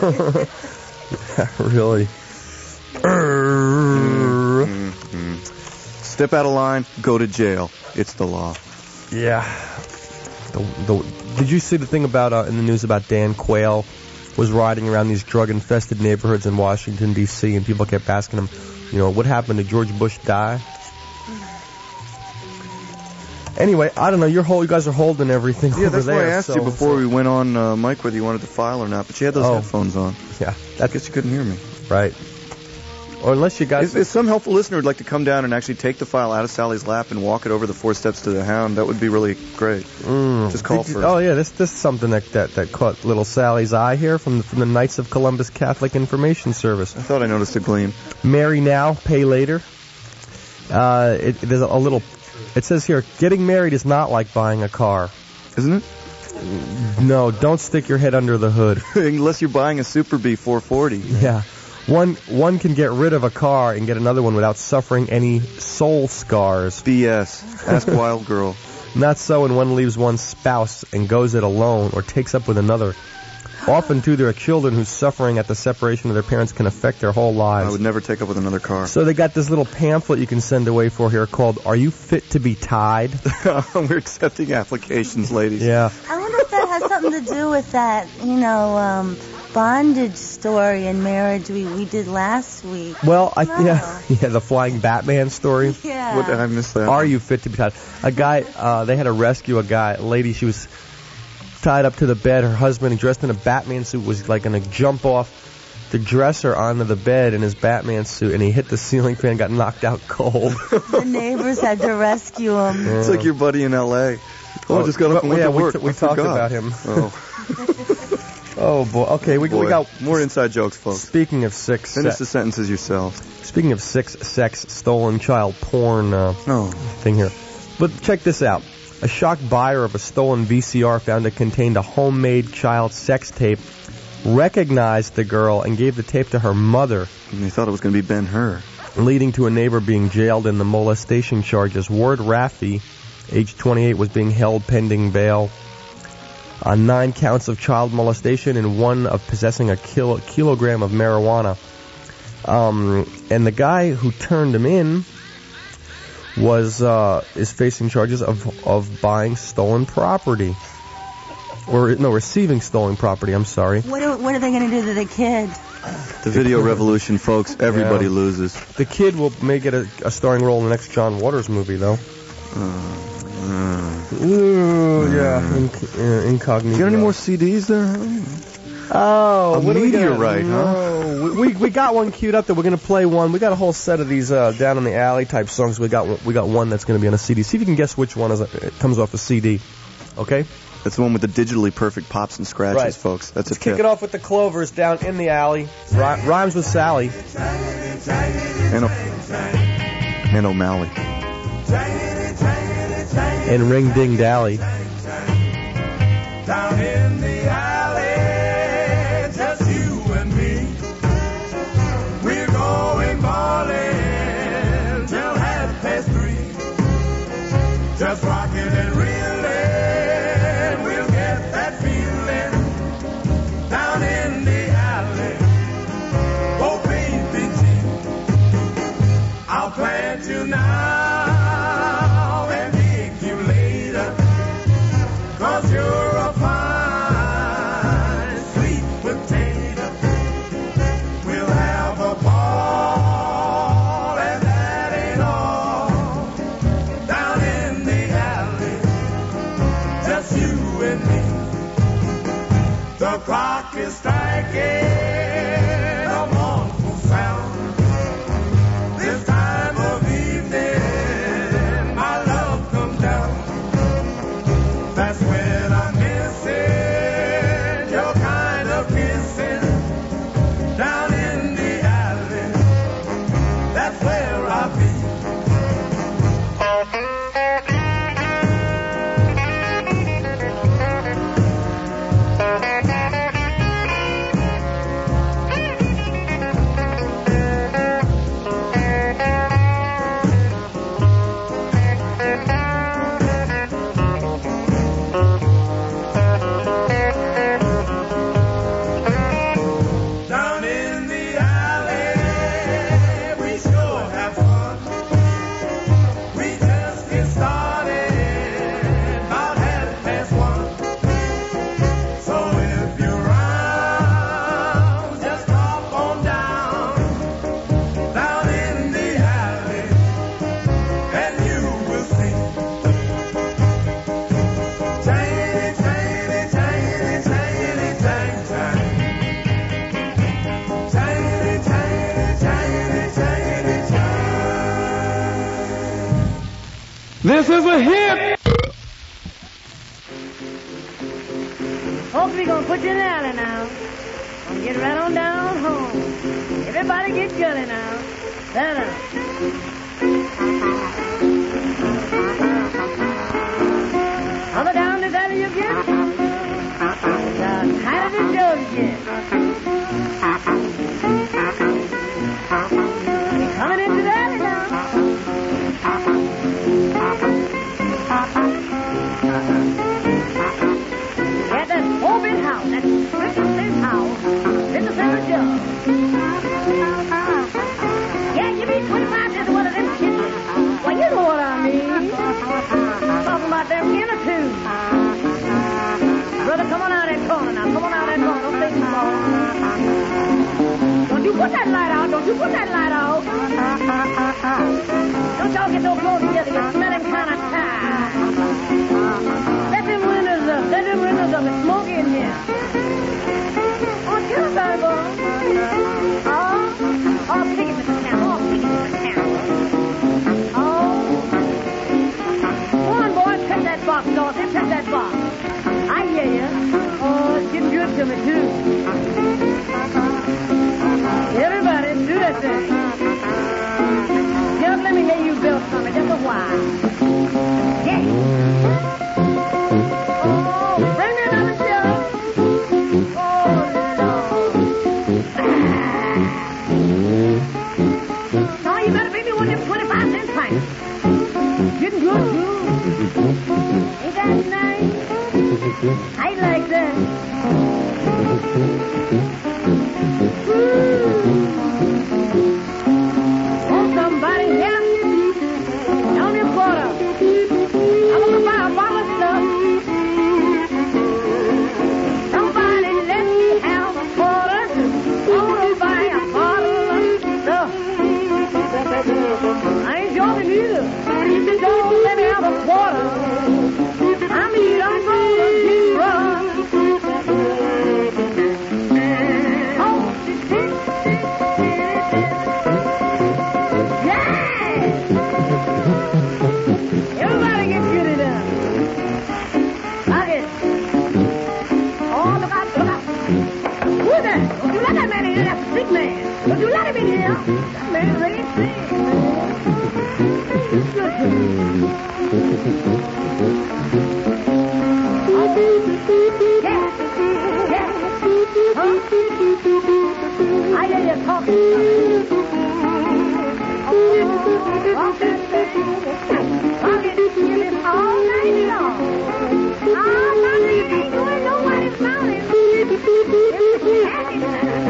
Really? Mm-hmm. Step out of line, go to jail. It's the law. Yeah. The, the, did you see the thing about uh, in the news about Dan Quayle was riding around these drug-infested neighborhoods in Washington, D C, and people kept asking him, you know, what happened? Did George Bush die? Anyway, I don't know. You're hold, you guys are holding everything Yeah, over that's there. why I asked so, you before so- we went on uh, mic whether you wanted to file or not, but you had those Oh. headphones on. Yeah, I guess you couldn't hear me. Right. Or unless you guys... If, if some helpful listener would like to come down and actually take the file out of Sally's lap and walk it over the four steps to the Hound, that would be really great. Mm. Just call Did you- first. Oh yeah, this this is something that that, that caught little Sally's eye here from the, from the Knights of Columbus Catholic Information Service. I thought I noticed a gleam. Marry now, pay later. Uh, it, there's a, a little. It says here, getting married is not like buying a car, isn't it? No, don't stick your head under the hood. Unless you're buying a Super B four forty. Yeah. One one can get rid of a car and get another one without suffering any soul scars. B S. Ask Wild Girl. Not so when one leaves one's spouse and goes it alone or takes up with another. Often, too, there are children whose suffering at the separation of their parents can affect their whole lives. I would never take up with another car. So they got this little pamphlet you can send away for here called Are You Fit to Be Tied? We're accepting applications, ladies. Yeah. I wonder if that has something to do with that, you know, um, bondage story in marriage we, we did last week. Well, I, Wow. yeah, yeah, the flying Batman story. Yeah. What, I missed that. Are you fit to be tied? A guy, uh, they had to rescue a guy, a lady, she was tied up to the bed. Her husband, dressed in a Batman suit, was like going to jump off the dresser onto the bed in his Batman suit, and he hit the ceiling fan, got knocked out cold. The neighbors had to rescue him. It's like your buddy in L A. Oh, I just got up and well, went yeah, to we work. t- we I talked forgot. about him. Oh. Oh, boy. Okay, we, Boy, we got... more inside jokes, folks. Speaking of six... Finish se- the sentences yourselves. Speaking of six sex stolen child porn uh, oh. thing here. But check this out. A shocked buyer of a stolen V C R found it contained a homemade child sex tape, recognized the girl, and gave the tape to her mother. And they thought it was going to be Ben-Hur. Leading to a neighbor being jailed in the molestation charges. Ward Raffi, age twenty-eight, was being held pending bail on nine counts of child molestation and one of possessing a kilo, kilogram of marijuana. Um, and the guy who turned him in was uh, is facing charges of of buying stolen property, or no, receiving stolen property. I'm sorry. What are, what are they going to do to the kid? The video revolution, folks. Everybody yeah. loses. The kid will may get a, a starring role in the next John Waters movie, though. Uh, uh, Ooh, yeah, Inc- uh, incognito. Got any more C Ds there? Oh, a what meteorite, huh? No. We, we we got one queued up that we're gonna play one. We got a whole set of these uh, down in the alley type songs. We got we got one that's gonna be on a C D. See if you can guess which one is a, it comes off a C D. Okay. That's the one with the digitally perfect pops and scratches, right. folks. That's Let's a kick tip. it off with the Clovers down in the alley. Ry- rhymes with Sally. And, o- and O'Malley. And Ring Ding Dally. Down in the alley, just you and me. We're going ballin' till half past three. Just rockin' and reelin', we'll get that feeling. Down in the alley, oh baby G, I'll plant you now and dig you later. 'Cause you're a fine, sweet potato. We'll have a ball, and that ain't all. Down in the alley, just you and me. The clock is striking a mournful sound. This time of evening, my love comes down. That's when I'm missing your kind of kissing. Down in the alley, that's where I'll be. Down in the alley, we sure have fun. We just get started about half past one. So if you're around, just hop on down. Down in the alley, and you will see. Tangity, tangity, tangity, tangity, tang, tang. Tangity, tangity, tangity, tangity, tang. This is a hit. Folks, we gonna put you in the alley now. Gonna get right on down home. Everybody get gully now. Stand up. Other down this alley you get. The tighter the show you get. You're coming into the alley now. At that open house, that Richardson house, in the center job. Yeah, give me twenty-five cents to one of them kitchens. Well, you know what I mean. Talking about them inner tubes. Brother, come on out that corner now. Come on out that corner. Don't stay too long. Don't you put that light out. Don't you put that light out. Don't y'all get so close together. You're smelling kind of tired. Let them windows up. Let them windows up. It's smoky in here. Oh, get up there, boy. Oh, oh, pick it, Mister Campbell. Oh, pick it, Mister Campbell. Oh. Go on, boy. Touch that box, Dorothy. Touch that box. I hear you. Oh, it's getting good to me, too. sing. Just let me hear you build something just a while. Yeah. Oh, bring me another show. Oh, Lord. No, you better bring me one of them twenty-five cent pints. Getting good, too. Ain't that nice? I like that. Want somebody help? Down in Florida. I want to buy a bottle of stuff. Somebody let me have a quarter. I want to buy a bottle of stuff. I ain't joking either. Don't let me have a quarter. I mean, I'm gonna get rough. Oh, yeah! Everybody get good enough. Okay. Oh, look out, look out. Who's that? Don't you let that man in here. That's a sick man. Don't you let him in here. That man's really sick. Yeah, yeah, huh? I hear you talking. Oh, rock that thing. Rock it, give it all night long. Oh, brother, you ain't doing nobody's mountain. It's happy time.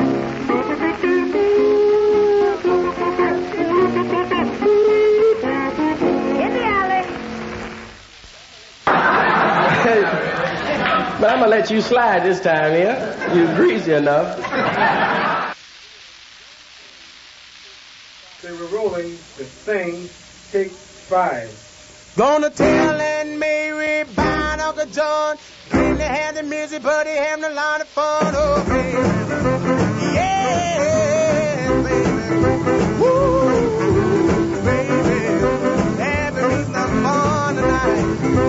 But I'm going to let you slide this time here. You're greasy enough. They were rolling the thing, take five. Gonna tell Aunt Mary about Uncle John. Didn't have the music, but he having a lot of fun. Oh, baby. Yeah, baby. Woo, baby. Having some fun tonight.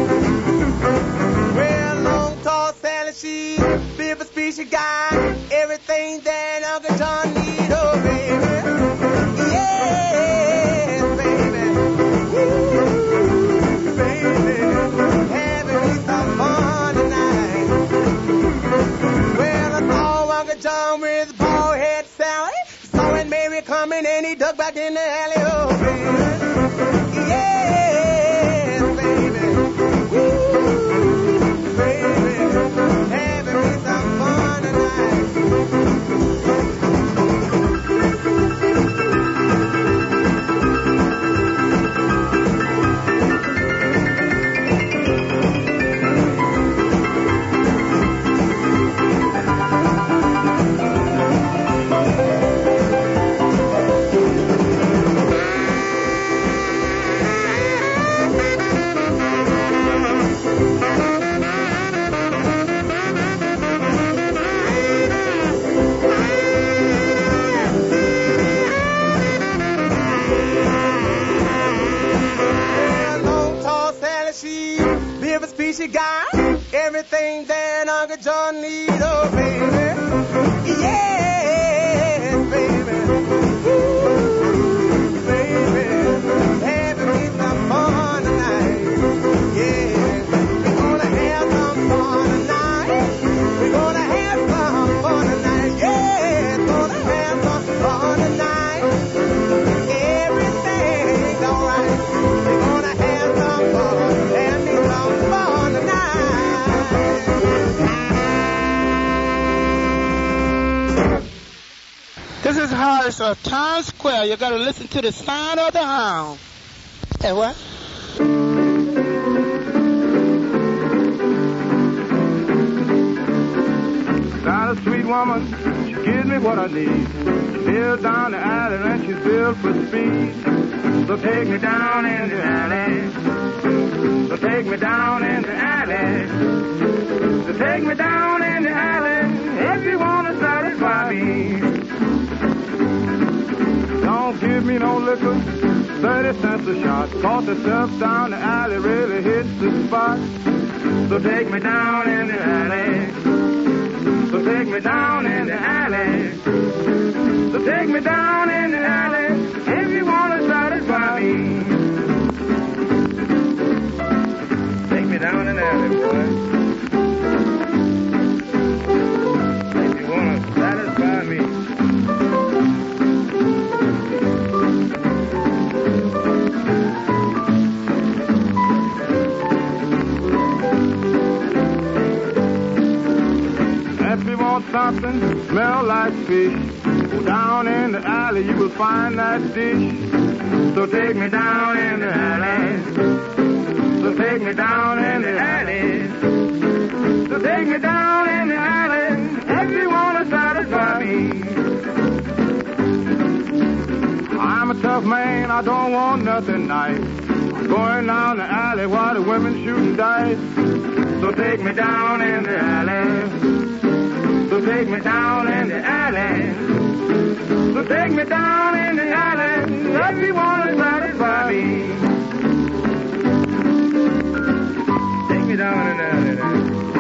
Well, long, tall, Sally, she bit of a species guy. Everything that Uncle John need, oh, baby. Yeah, baby. Woo, baby. Having some fun tonight. Well, I saw Uncle John with a bald head Sally. Saw Aunt Mary coming and he dug back in the alley, oh, baby. Yeah, baby. Woo. She got everything that Uncle John need, oh, baby. Yes, baby. Ooh, baby. Having me some fun tonight. Yeah. We're gonna have some fun tonight. We're gonna have some fun tonight. Yeah. Gonna have some fun tonight. Everything's alright. We're gonna have some fun. Have me some fun. This is Horace of Times Square. You gotta listen to the sound of the hound. Hey, what? Got a sweet woman, she gives me what I need. She lives down the alley and she's built for speed. So take me down in the alley. So take me down in the alley. So take me down in the alley if you want to satisfy me. Don't give me no liquor, thirty cents a shot. Cause the stuff down the alley really hits the spot. So take me down in the alley. So take me down in the alley. So take me down in the alley. something smell like fish. Go down in the alley, you will find that dish. So take me down in the alley. So take me down in the alley. So take me down in the alley. If you want to satisfy me. I'm a tough man, I don't want nothing nice. I'm going down the alley while the women shooting dice. So take me down in the alley. So take me down in the alley. So take me down in the alley. If you want to satisfy me. Take me down in the alley now.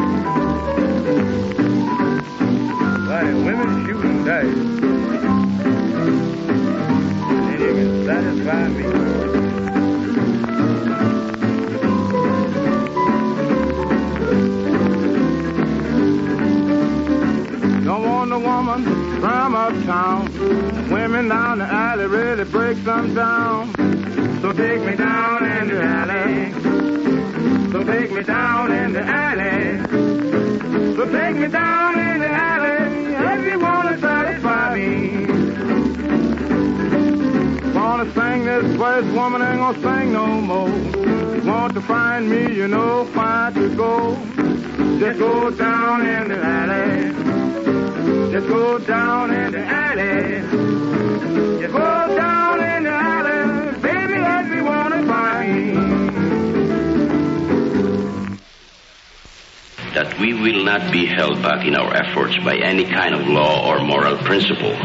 While the women shooting dice. And you can satisfy me. Don't want a woman from uptown. Women down the alley really break them down. So take me down in the alley. So take me down in the alley. So take me down in the alley. If you want to satisfy me. Wanna sing this place, woman ain't gonna sing no more. You want to find me, you know, find to go. Just go down in the alley. Just go down in the alley. Just go down in the alley. Baby, if you wanna find me. That we will not be held back in our efforts by any kind of law or moral principle.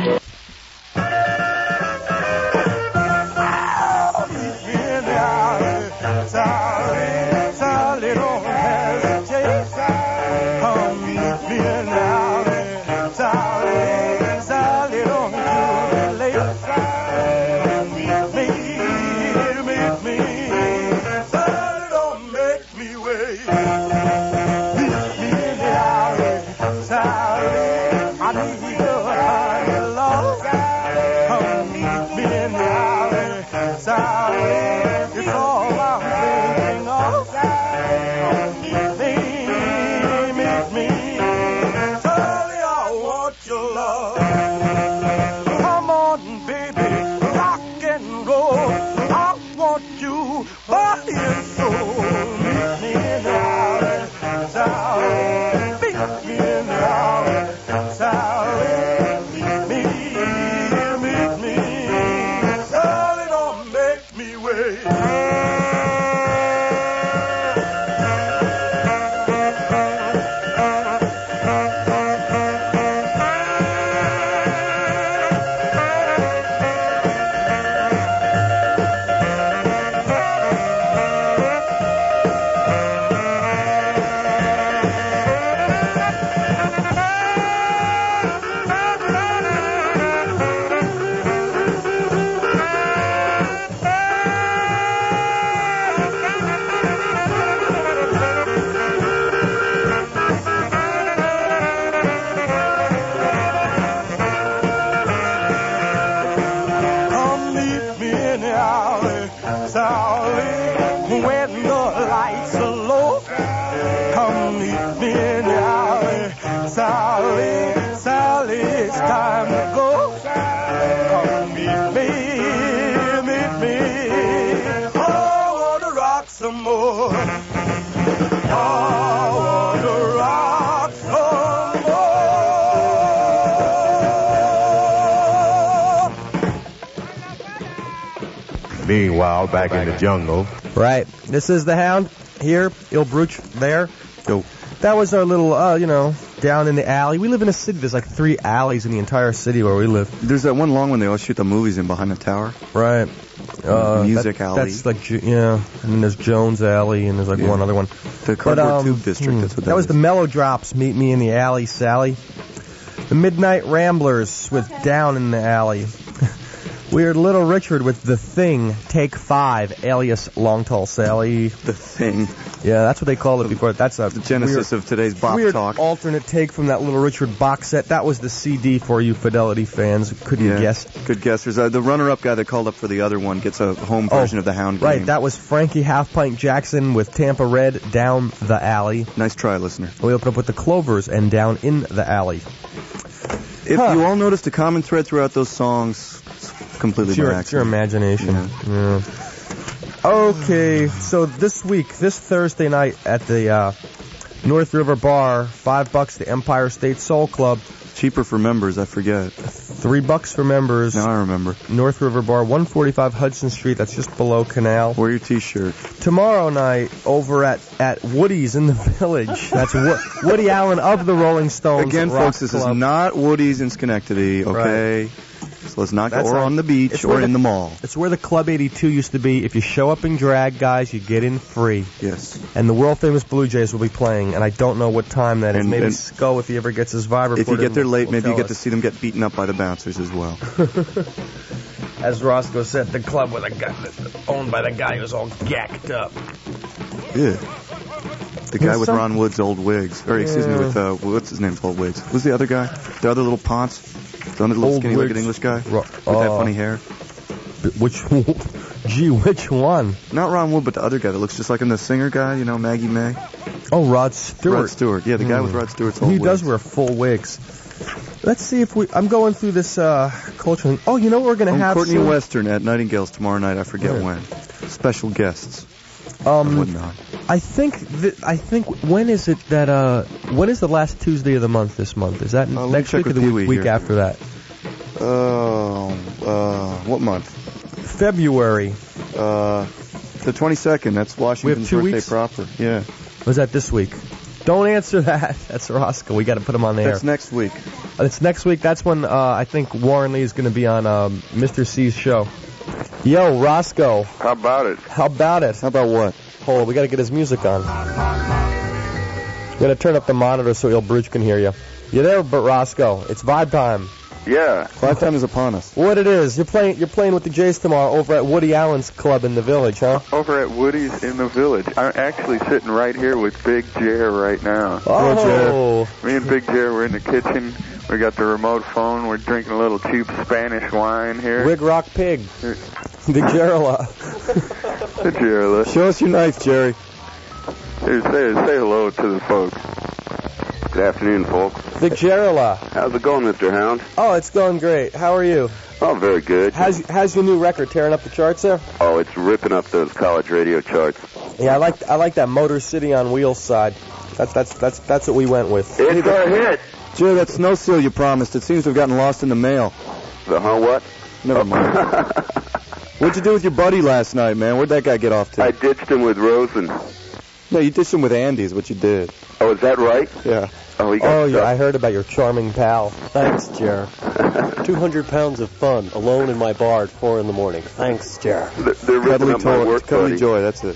Meanwhile, back in the jungle. Right. This is the Hound. Here, Il Bruch there. Yo. That was our little, uh, you know, down in the alley. We live in a city. There's like three alleys in the entire city where we live. There's that one long one they always shoot the movies in behind the tower. Right. Uh, Music that, alley. That's like, yeah. And then there's Jones Alley, and there's like yeah. one other one. The Cardboard but, um, Tube District, hmm, that's what that, that was is. the Mellow Drops, Meet Me in the Alley, Sally. The Midnight Ramblers with Down in the Alley. Weird Little Richard with The Thing, Take Five, alias Long Tall Sally. The Thing. Yeah, that's what they called it before. That's a the genesis weird, of today's bop weird talk. Alternate take from that Little Richard box set. That was the C D for you Fidelity fans. Couldn't yeah, guess. Good guess. There's uh, the runner-up guy that called up for the other one gets a home version oh, of the Hound right, game. That was Frankie Half Pint Jackson with Tampa Red, Down the Alley. Nice try, listener. We opened up with the Clovers and Down in the Alley. If Huh. you all noticed a common thread throughout those songs, it's completely It's your, by it's your accident. imagination. Yeah. Okay, so this week, this Thursday night at the uh, North River Bar, five bucks the Empire State Soul Club. Cheaper for members, I forget. Three bucks for members. Now I remember. North River Bar, one forty-five Hudson Street. That's just below Canal. Wear your T-shirt. Tomorrow night over at, at Woody's in the Village. That's Wo- Woody Allen of the Rolling Stones. Again, Rock folks, this Club. is not Woody's in Schenectady, okay? Right. So let's not go That's or like- on the beach it's or where in the mall. It's where the Club eighty-two used to be. If you show up in drag, guys, you get in free. Yes. And the world-famous Blue Jays will be playing, and I don't know what time that is. And- Maybe and Sco, if he ever gets his vibe If you report get there in, late, will maybe you tell get to us. see them get beaten up by the bouncers as well. As Roscoe said, the club with a guy owned by the guy who's all gacked up. Yeah. The guy There's with some- Ron Wood's old wigs. Or, excuse me, Yeah. with, uh, what's his name's old wigs? Who's the other guy? The other little Ponce? The other little Old skinny-legged wigs. English guy? Ro- With that uh, funny hair? Which, gee, which one? Not Ron Wood, but the other guy that looks just like him, the singer guy, you know, Maggie May. Oh, Rod Stewart. Rod Stewart. Yeah, the guy with Hmm. Rod Stewart's old He does wigs. wear full wigs. Let's see if we. I'm going through this uh, culture. Oh, you know what we're going to On have Courtney soon? Western at Nightingale's tomorrow night. I forget Yeah. when. Special guests. Um, and whatnot. I think that I think when is it that uh when is the last Tuesday of the month this month? Is that Uh, let me next check week or with the Pee-wee week, week here. after that? Oh, uh, what month? February. Uh, the twenty-second. That's Washington's two birthday weeks? proper. Yeah. Was that this week? Don't answer that. That's Roscoe. We got to put him on the That's air. next week. It's next week. That's when uh, I think Warren Lee is going to be on um, Mister C's show. Yo, Roscoe. How about it? How about it? How about what? Hold on, we got to get his music on. We got to turn up the monitor so Il Bruce can hear you. You there, but Roscoe? It's vibe time. Yeah. Five time is upon us. What it is? You're playing. You're playing with the Jays tomorrow over at Woody Allen's club in the Village, huh? Over at Woody's in the Village. I'm actually sitting right here with Big Jer right now. Oh. Me and Big Jer, we're in the kitchen. We got the remote phone. We're drinking a little cheap Spanish wine here. Rig Rock Pig. The Gerla. The Jerla. Show us your knife, Jerry. Here, say, say hello to the folks. Good afternoon, folks. The Gerla. How's it going, Mister Hound? Oh, it's going great. How are you? Oh, very good. How's how's your new record tearing up the charts there? Oh, it's ripping up those college radio charts. Yeah, I like I like that Motor City on Wheels side. That's that's that's that's what we went with. It's a hit. Jerry, that snow seal you promised, it seems to have gotten lost in the mail. The huh what? Never mind. What'd you do with your buddy last night, man? Where'd that guy get off to? I ditched him with Rosen. No, you ditched him with Andy is what you did. Oh, is that right? Yeah. Oh, he got Oh, yeah, stuck. I heard about your charming pal. Thanks, Jer. two hundred pounds of fun, alone in my bar at four in the morning. Thanks, Jer. They're, they're ripping Cuddly, up my toy, work cuddly buddy. joy, that's it.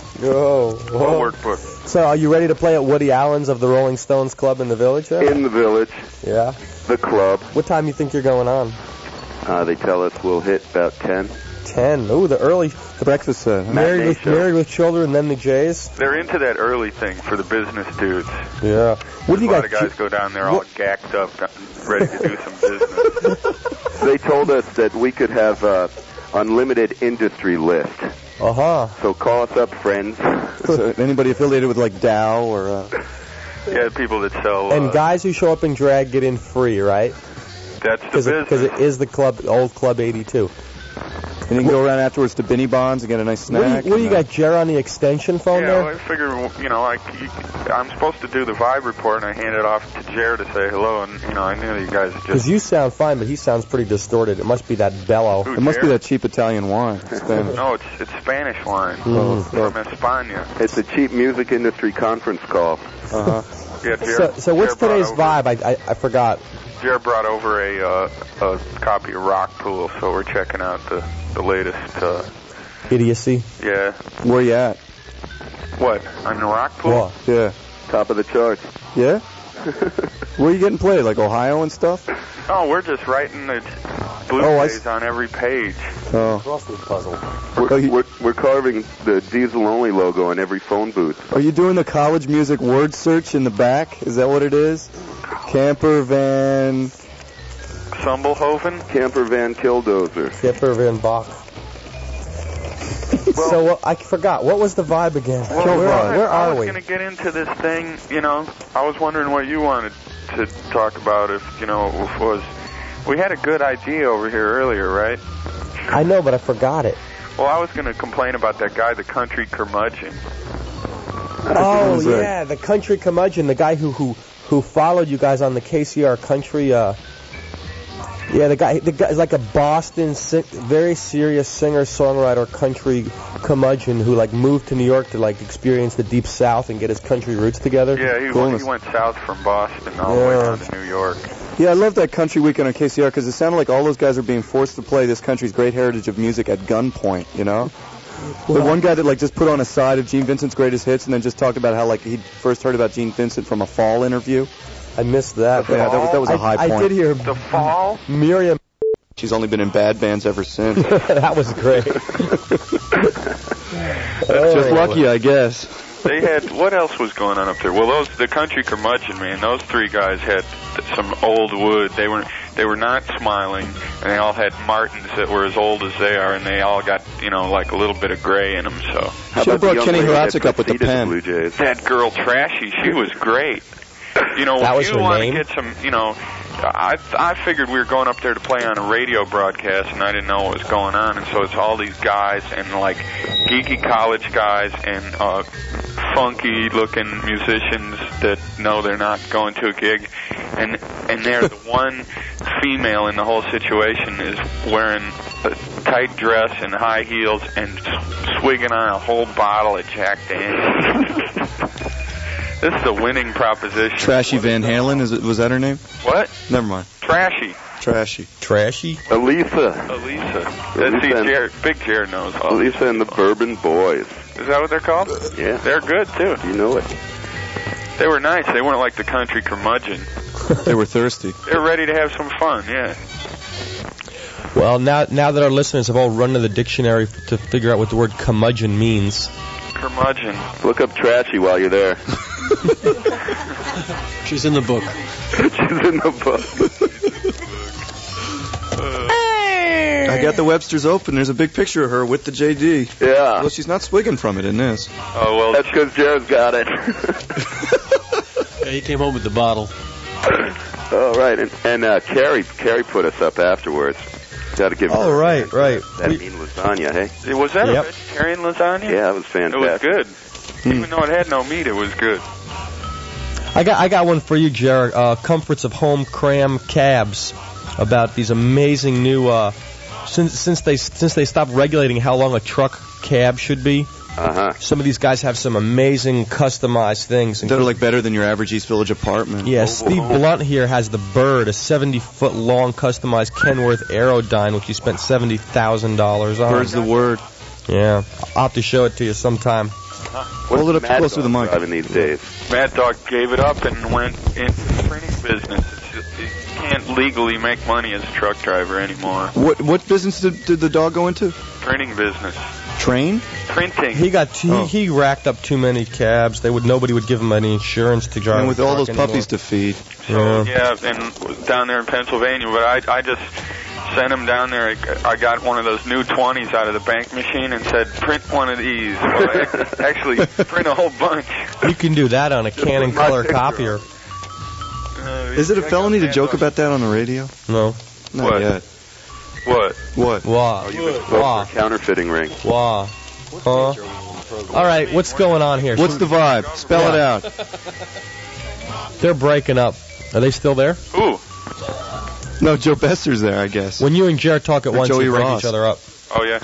Oh, What whoa. workbook? So, are you ready to play at Woody Allen's of the Rolling Stones Club in the Village? There? In the Village, Yeah. the club. What time you think you're going on? Uh, they tell us we'll hit about ten. Ten. Ooh, the early. The breakfast set. Huh? Married Matinee with show. Married with Children, then the Jays. They're into that early thing for the business dudes. Yeah. What do you a lot got? of guys go down there all what- gacked up, ready to do some business. They told us that we could have uh, unlimited industry list. Uh huh. So call us up, friends. So anybody affiliated with like Dow or uh, Yeah, people that sell. And uh, guys who show up in drag get in free, right? that's the Because business. it, it is the club, old Club eighty-two. and you can go around afterwards to Binny Bonds and get a nice What do you, snack. what do you and, uh, got, Jer, on the extension phone Yeah, there? well, I figure, you know, like you, I'm supposed to do the vibe report, and I hand it off to Jer to say hello, and you know, I knew you guys Because just. you sound fine, but he sounds pretty distorted. It must be that bellow. Who, It must be Jer? that cheap Italian wine. Spanish. No, it's it's Spanish wine Mm. from España. It's a cheap music industry conference call. Uh-huh. Yeah, Jer, So, so what's Jer brought today's over- vibe? I, I I forgot. Jer brought over a uh, a copy of Rock Pool, so we're checking out the the latest. Uh, Idiocy. yeah, Where you at? what on the Rock Pool? What? Yeah. Top of the charts. Yeah? Where you getting played? Like Ohio and stuff? Oh, we're just writing the Blue Oh, I Jays on every page. Oh. Crossword puzzle. We're, Oh, you- we're, we're carving the Diesel Only logo on every phone booth. Are you doing the college music word search in the back? Is that what it is? Camper van. Sumblehoven? Camper Van Killdozer. Kipper Van Bach. so uh, I forgot. What was the vibe again? Well, where I, where I are was we? going to get into this thing, you know. I was wondering what you wanted to talk about if, you know, was, we had a good idea over here earlier, right? I know, but I forgot it. Well, I was going to complain about that guy, the country curmudgeon. Oh, yeah, the country curmudgeon, the guy who, who, who followed you guys on the K C R country, uh, yeah, the guy, the guy is like a Boston, si- very serious singer-songwriter, country curmudgeon who like moved to New York to like experience the Deep South and get his country roots together. Yeah, he, Coolness. he went south from Boston all the way Yeah. down to New York. Yeah, I love that country weekend on K C R because it sounded like all those guys are being forced to play this country's great heritage of music at gunpoint, you know? The one guy that like just put on a side of Gene Vincent's greatest hits and then just talked about how like he first heard about Gene Vincent from a Fall interview. I missed that. Yeah, that was, that was a I, high I point. did hear The Fall? Miriam. She's only been in bad bands ever since. That was great. Just lucky, I guess. They had, what else was going on up there? Well, those, the country curmudgeon, man, those three guys had some old wood. They were, they were not smiling, and they all had Martins that were as old as they are, and they all got, you know, like a little bit of gray in them, so. How about brought Kenny Horatzik up with the pen. Blue Jays. That girl Trashy, she was great. You know, That when was you her want name? to get some, you know, I I figured we were going up there to play on a radio broadcast, and I didn't know what was going on, and so it's all these guys and like geeky college guys and uh, funky-looking musicians that know they're not going to a gig, and and they're the one female in the whole situation is wearing a tight dress and high heels and swigging on a whole bottle of Jack Daniels. This is a winning proposition. Trashy Van Halen, is it? Was that her name? What? Never mind. Trashy. Trashy. Trashy? Elisa. Elisa. Let's Elisa see, and- Jared, Big Jared knows all this. Elisa and the Bourbon Boys. Is that what they're called? Yeah. They're good, too. You know it. They were nice. They weren't like the country curmudgeon. They were thirsty. They were ready to have some fun, yeah. Well, now now that our listeners have all run to the dictionary to figure out what the word curmudgeon means. Curmudgeon. Look up Trashy while you're there. She's in the book. She's in the book. I got the Webster's open. There's a big picture of her with the J D. Yeah. Well, she's not swigging from it in this. Oh, well. That's because Jared's got it. Yeah, he came home with the bottle. All right, and, and uh, Carrie, Carrie put us up afterwards. Got to give her Oh, right, right. that We- mean lasagna, hey? Was that Yep. a vegetarian lasagna? Yeah, it was It was fantastic. good. Even though it had no meat, it was good. I got I got one for you, Jared. Uh, Comforts of Home Cram Cabs, about these amazing new. Uh, since since they since they stopped regulating how long a truck cab should be. Uh-huh. Some of these guys have some amazing customized things. That are like better than your average East Village apartment. Yeah, Steve Blunt here has the Bird, a seventy-foot long customized Kenworth Aerodyne, which he spent seventy thousand dollars on. Bird's the word. Yeah, I'll have to show it to you sometime. Hold it up Mad close to the Dog mic. driving these days? Mad Dog gave it up and went into the printing business. It's just, you can't legally make money as a truck driver anymore. What what business did, did the dog go into? Printing business. Train? Printing. He got he, Oh. he racked up too many cabs. They would nobody would give him any insurance to drive. And with a all truck those puppies anymore. to feed. So, Yeah. yeah, and down there in Pennsylvania, but I I just sent him down there. I I got one of those new twenties out of the bank machine and said, print one of these. Well, ac- actually, print a whole bunch. You can do that on a Canon my color picture copier. Uh, Is it a check felony out to Mad joke Dog. about that on the radio? No. Not What? yet. What? What? Wah. Oh, you've been spoke Wah. for a counterfeiting ring. Wah. Huh? All right, what's going on here? What's the vibe? Spell it Yeah. out. They're breaking up. Are they still there? Ooh. No, Joe Besser's there, I guess. When you and Jared talk at Or once, Joey you break Ross. each other up. Oh, yeah.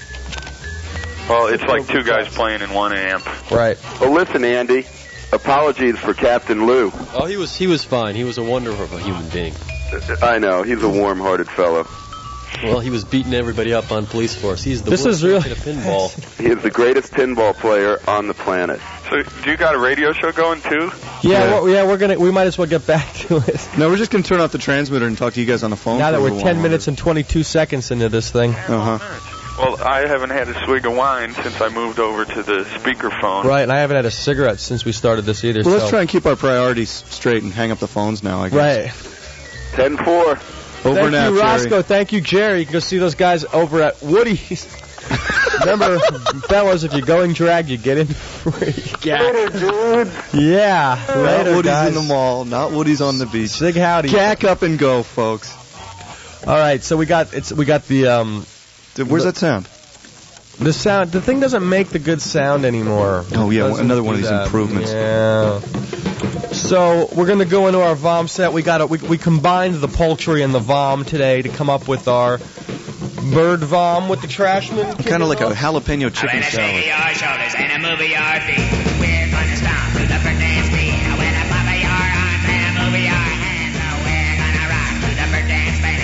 Well, it's like two guys playing in one amp. Right. Well, listen, Andy. Apologies for Captain Lou. Oh, he was he was fine. He was a wonder of a human being. I know, he's a warm-hearted fellow. Well, he was beating everybody up on police force. He's the This worst is really- champion of pinball. He is the greatest pinball player on the planet. So, do you got a radio show going, too? Yeah, Yeah. Well, yeah, we're gonna we might as well get back to it. No, we're just going to turn off the transmitter and talk to you guys on the phone. Now for that a we're little ten while. minutes and twenty-two seconds into this thing. Uh-huh. Well, I haven't had a swig of wine since I moved over to the speakerphone. Right, and I haven't had a cigarette since we started this either. Well, let's so. try and keep our priorities straight and hang up the phones now, I guess. Right. ten four. Over Thank now, you, Jerry. Roscoe. Thank you, Jerry. You can go see those guys over at Woody's. Remember, fellas, if you're going drag, you get in free. Later, dude. Yeah. Not Later, Woody's guys. in the mall, not Woody's on the beach. Sig howdy. Jack up and go, folks. All right, so we got it's we got the um. Where's the, that sound? The sound. The thing doesn't make the good sound anymore. Oh yeah, Doesn't another one of do these that. improvements. Yeah. So we're gonna go into our vom set. We got a, we we combined the poultry and the vom today to come up with our bird vom with the Trashman. Kind of like a jalapeno chicken Shake salad. your shoulders and a move your feet. We're gonna stomp to the bird dance beat. When I pop your arms and a move your hands, so we're gonna rock to the bird dance band.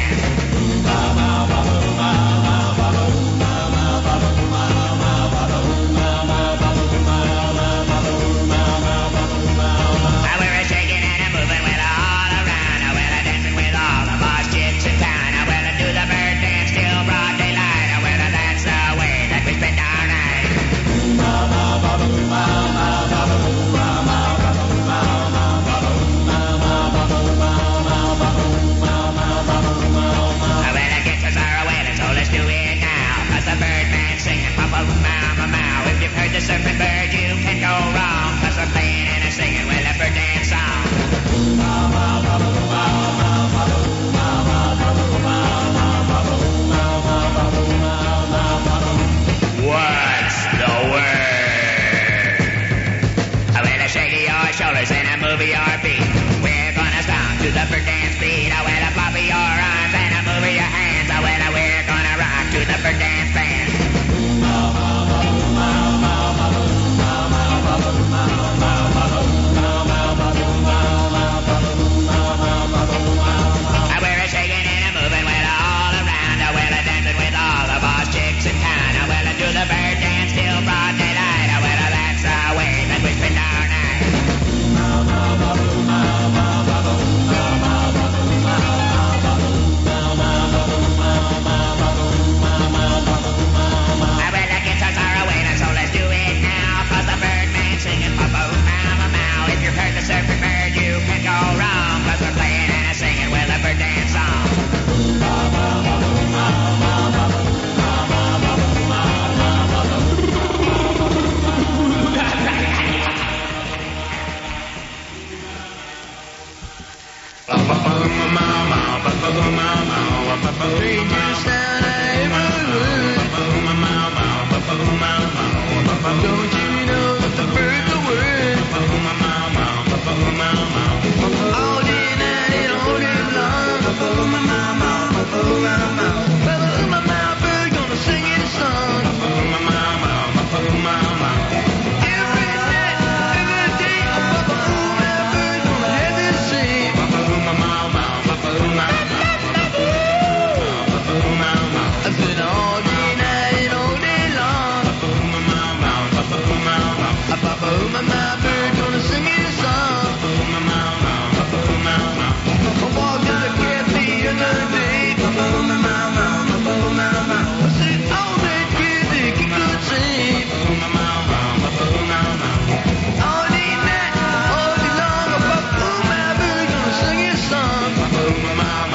We're shaking and a moving with all around. We're dancing with all the boss chicks in town. We're do the bird dance till broad daylight. Well, that's the way that we spend our night. Well, I guess that's our way, so let's do it now. 'Cause the birdman's singing, papa, mow, mow, mow. If you've heard the surfing bird, you can't go wrong. 'Cause we're playing and a singing with a bird dance song. What's the word? Well, shake your shoulders and a move your feet. We're gonna stomp to the bird dance beat. Well, flop your arms and a move your hands. Well, we're gonna rock to the bird dance band. We're shaking and a moving with all around. Well, dancing with all the boss chicks in town. Well, do the bird dance till broad daylight. Well, that's the way that we spend our night. Well, the guitars are away, so let's do it now. 'Cause the birdman's singing, papa, mow, mow, mow. If you've heard the surfing bird, you can't go wrong. 'Cause we're playing and a singing with a bird dance song. Don't you know that the birds are word? All day, night, and all day long. Well, my mouth bird gonna sing it a song. Every night, every day, my bird gonna have this sing. I said all day, night, and all day long. My, my bird gonna sing you a song. I walked out of cafe the other day. I said, all that kid think he could sing. All day night, all day long. My bird gonna sing you a song.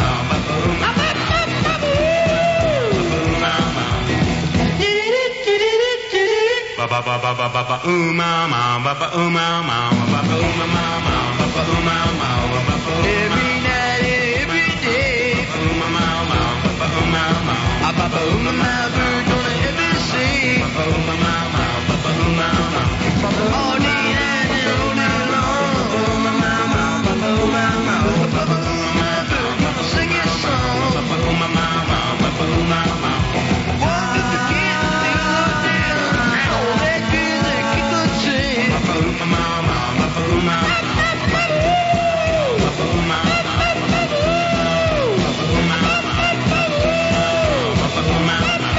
Ba ba ba ba ba ba ba ooh ma ma ba ba ooh ma ma ba ba ooh ma ma ma ba ba ooh ma ma ba ba Every night and every day. ooh ma ma ma ba ba ooh ma ma Ah, ba ba ooh, my bird gonna have it sing. ba ba ooh ma ma ma ba ba ooh ma ma All day night and all day long. Ooh, my ma ma ba ba ooh ma ma ba ba ooh, my bird gonna sing a song. ba ba ooh ma ma ma ba ba ooh ma ma Walked up the gate, the other day. All that kid think he could sing. ba ba ooh ma ma ma ba ba ooh ma ma ba ba ooh ma ma ba ba ooh ma ma ba ba ooh ma ma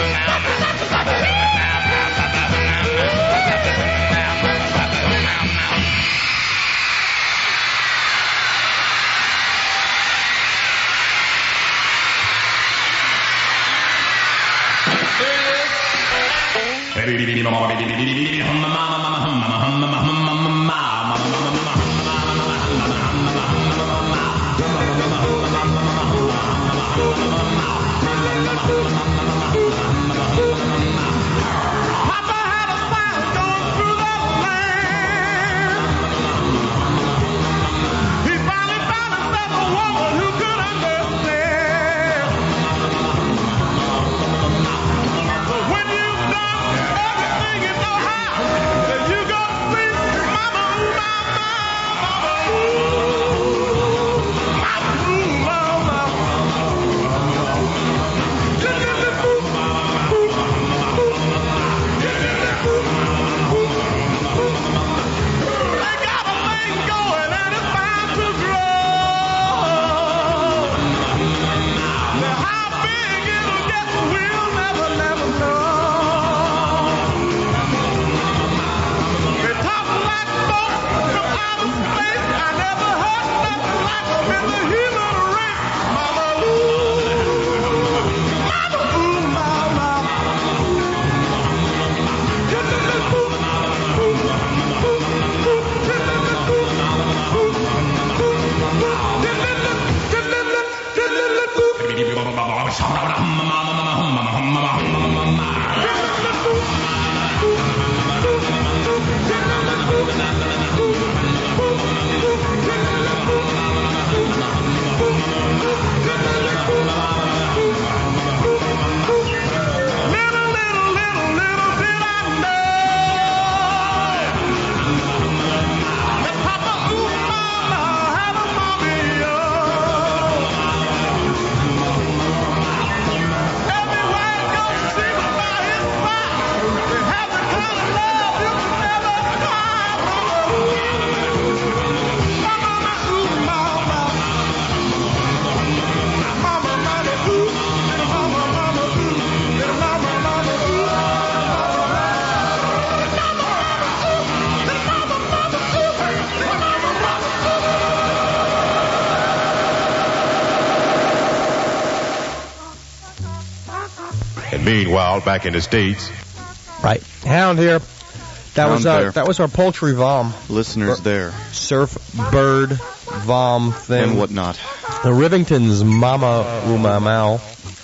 And meanwhile, back in the States. Right. Hound here. That Hound was our, there. that was our poultry vom. Listeners Or- there. Surf bird vom thing. And whatnot. The Rivingtons Mama Uma Mau.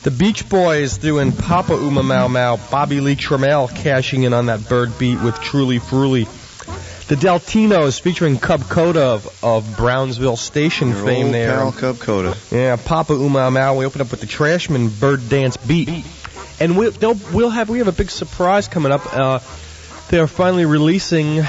The Beach Boys doing Papa Uma Mau Mau. Bobby Lee Trammell cashing in on that bird beat with Truly Fruly. The Deltinos featuring Cub Coda of, of Brownsville Station Your fame old there. pal Cub Coda. Yeah, Papa Uma Mau. We open up with the Trashman Bird Dance beat. And we'll, they'll, we'll have, we have a big surprise coming up. Uh, they're finally releasing,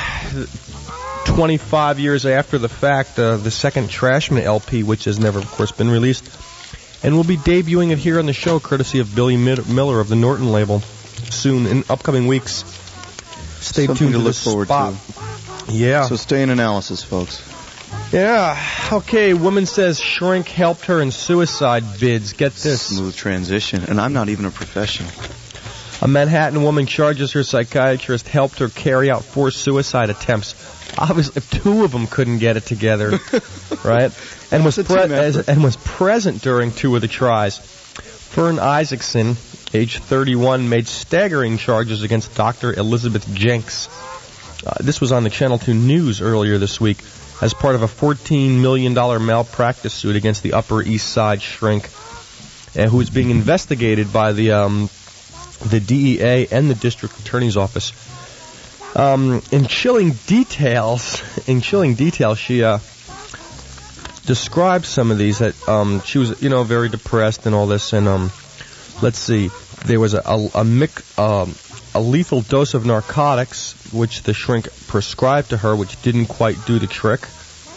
twenty-five years after the fact, uh, the second Trashman L P, which has never, of course, been released. And we'll be debuting it here on the show, courtesy of Billy Mid- Miller of the Norton label, soon in upcoming weeks. Stay Something tuned to to look this forward spot. to. Yeah. So stay in analysis, folks. Yeah. Okay, woman says shrink helped her in suicide bids. Get this. Smooth transition. And I'm not even a professional. A Manhattan woman charges her psychiatrist helped her carry out four suicide attempts. Obviously, if two of them couldn't get it together, right? And was pre- as, and was present during two of the tries. Fern Isaacson, age thirty-one, made staggering charges against Doctor Elizabeth Jenks. Uh, this was on the Channel two News earlier this week as part of a fourteen million dollars malpractice suit against the Upper East Side shrink, uh, who is being investigated by the um, the D E A and the District Attorney's Office. Um, in chilling details, in chilling details, she uh, described some of these. That um, she was, you know, very depressed and all this. And um, let's see, there was a a, a, mic, um, a lethal dose of narcotics which the shrink prescribed to her, which didn't quite do the trick.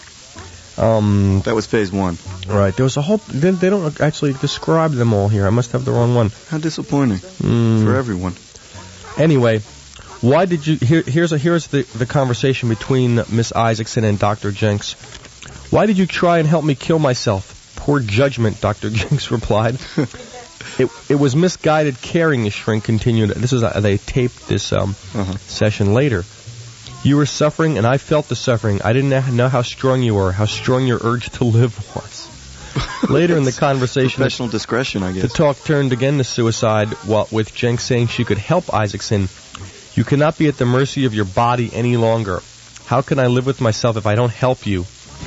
Um, that was phase one. Right. There was a whole. They, they don't actually describe them all here. I must have the wrong one. How disappointing mm. for everyone. Anyway. Why did you? Here, here's a, here's the, the conversation between Miss Isaacson and Doctor Jenks. Why did you try and help me kill myself? Poor judgment, Doctor Jenks replied. it it was misguided caring. The shrink continued. This is a, they taped this um, uh-huh. session later. You were suffering, and I felt the suffering. I didn't know how strong you were, how strong your urge to live was. Later in the conversation, professional discretion, I guess. The talk turned again to suicide, while, with Jenks saying she could help Isaacson. You cannot be at the mercy of your body any longer. How can I live with myself if I don't help you?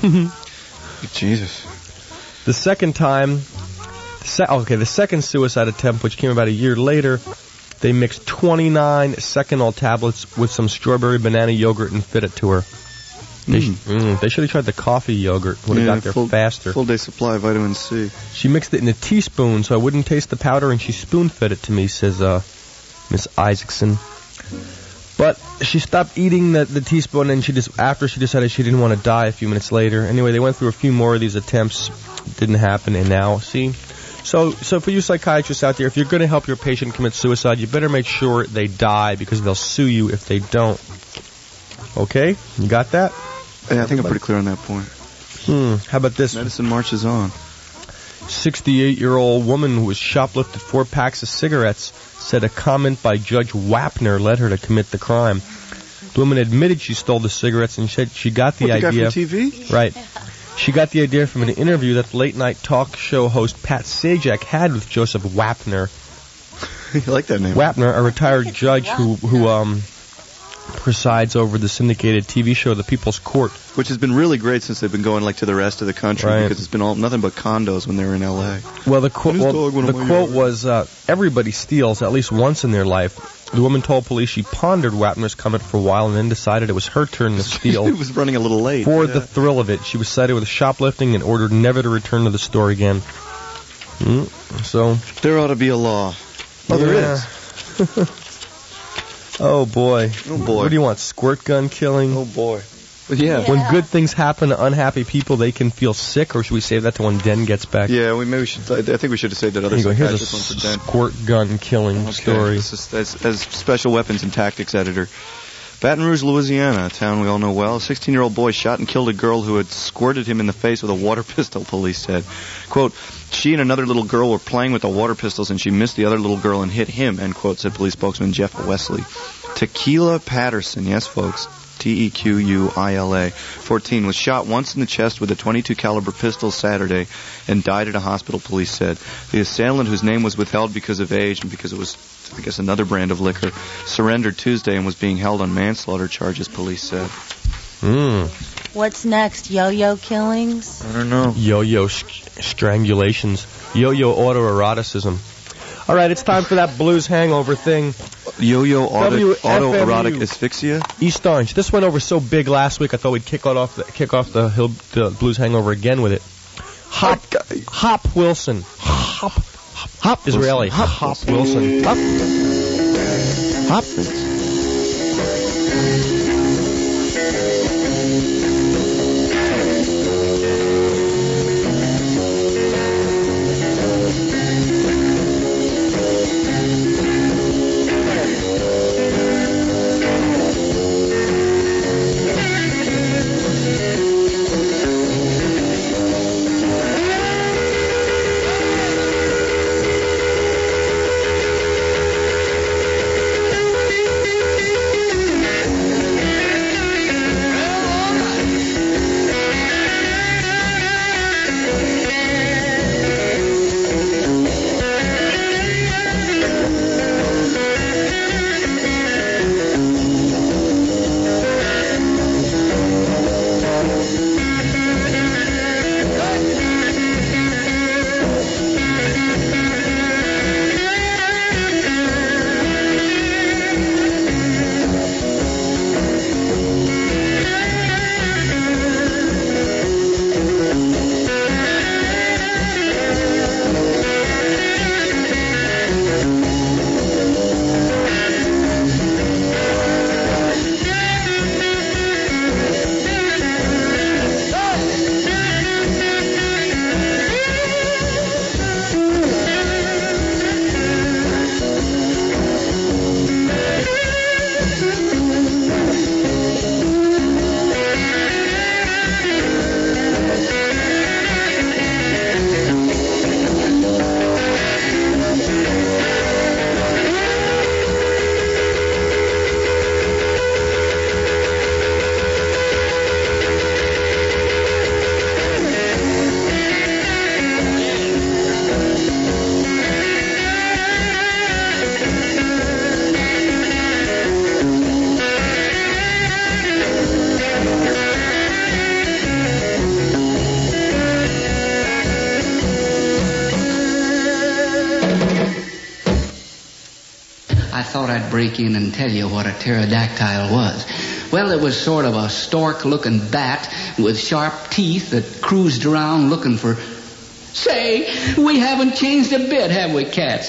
Jesus. The second time, the se- okay, the second suicide attempt, which came about a year later, they mixed twenty-nine Seconal tablets with some strawberry banana yogurt and fed it to her. They, mm. Sh- mm, they should have tried the coffee yogurt. Would have yeah, got there full, faster. Full day supply of vitamin C. She mixed it in a teaspoon so I wouldn't taste the powder, and she spoon-fed it to me, says uh, Miss Isaacson. But she stopped eating the, the teaspoon, and she just after she decided she didn't want to die a few minutes later. Anyway, they went through a few more of these attempts. Didn't happen, and now, see? So so for you psychiatrists out there, if you're going to help your patient commit suicide, you better make sure they die, because they'll sue you if they don't. Okay? You got that? Yeah, I think I'm pretty clear on that point. Hmm. How about this? Medicine marches on. sixty-eight-year-old woman who was shoplifted four packs of cigarettes said a comment by Judge Wapner led her to commit the crime. The woman admitted she stole the cigarettes and said she got the what, the idea. Guy from T V? Right. She got the idea from an interview that the late-night talk show host Pat Sajak had with Joseph Wapner. You like that name? Wapner, a retired judge who who um presides over the syndicated T V show The People's Court, which has been really great since they've been going like to the rest of the country, right. because it's been all nothing but condos when they were in L A. Well, the, qu- well, the quote was, uh, everybody steals at least once in their life. The woman told police she pondered Wapner's comment for a while and then decided it was her turn to steal. It was running a little late. For yeah. the thrill of it. She was cited with shoplifting and ordered never to return to the store again. Mm, so there ought to be a law. Oh, yeah. there is. Oh, boy. Oh, boy. What do you want, squirt gun killing? Oh, boy. Yeah. yeah. When good things happen to unhappy people, they can feel sick, or should we save that to when Den gets back? Yeah, we maybe we should. I think we should have saved that other Here's a one for Den. squirt gun killing okay. story. This is, as, as special weapons and tactics editor. Baton Rouge, Louisiana, a town we all know well. A sixteen-year-old boy shot and killed a girl who had squirted him in the face with a water pistol, police said. Quote, she and another little girl were playing with the water pistols and she missed the other little girl and hit him, end quote, said police spokesman Jeff Wesley. Tequila Patterson, yes, folks, T E Q U I L A, fourteen, was shot once in the chest with a twenty-two caliber pistol Saturday and died at a hospital, police said. The assailant, whose name was withheld because of age and because it was, I guess, another brand of liquor, surrendered Tuesday and was being held on manslaughter charges, police said. Hmm. What's next? Yo-yo killings? I don't know. Yo-yo st- strangulations. Yo-yo autoeroticism. All right, it's time for that blues hangover thing. Yo-yo auto, W F M U. autoerotic asphyxia. East Orange. This went over so big last week. I thought we'd kick off the, kick off the, hill, the blues hangover again with it. Hop, Hop Wilson. Hop, Hop Israeli. Hop, Hop Wilson. Hop. Hop. Break in and tell you what a pterodactyl was. Well, it was sort of a stork-looking bat with sharp teeth that cruised around looking for... Say, we haven't changed a bit, have we, cats?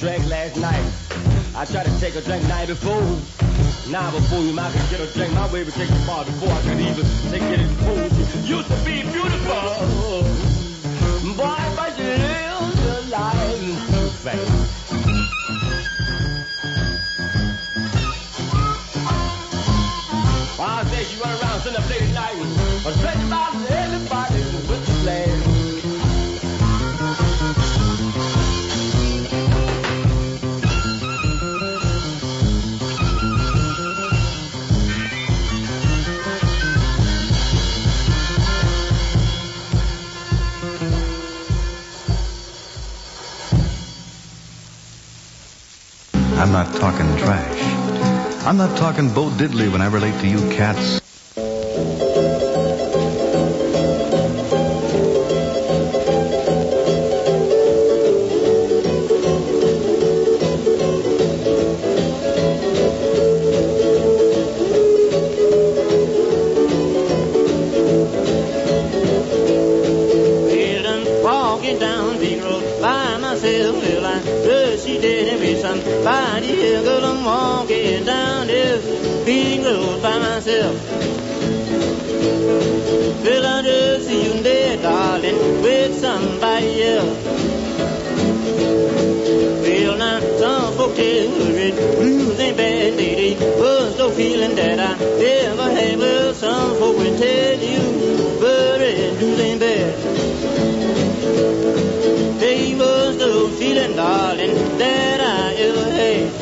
drank last night. I tried to take a drink night before. Now before you I could get a drink my way, but take the bar before I could even take it in full. She used to be beautiful. Boy, but she lives her life too fast. I say she run around sitting up late at night and stretching about everybody with the flag. I'm not talking trash. I'm not talking Bo Diddley when I relate to you cats. Walking down big road by myself, well I just see dead every somebody here, girl, I'm walking down this big road by myself. Well, I just see you there, darling, with somebody else. Well, now, some folk tell me blues ain't bad, lady, was no feeling that I ever had. Well, some folk will tell you, but red blues ain't bad. There was no feeling, darling, that I ever had.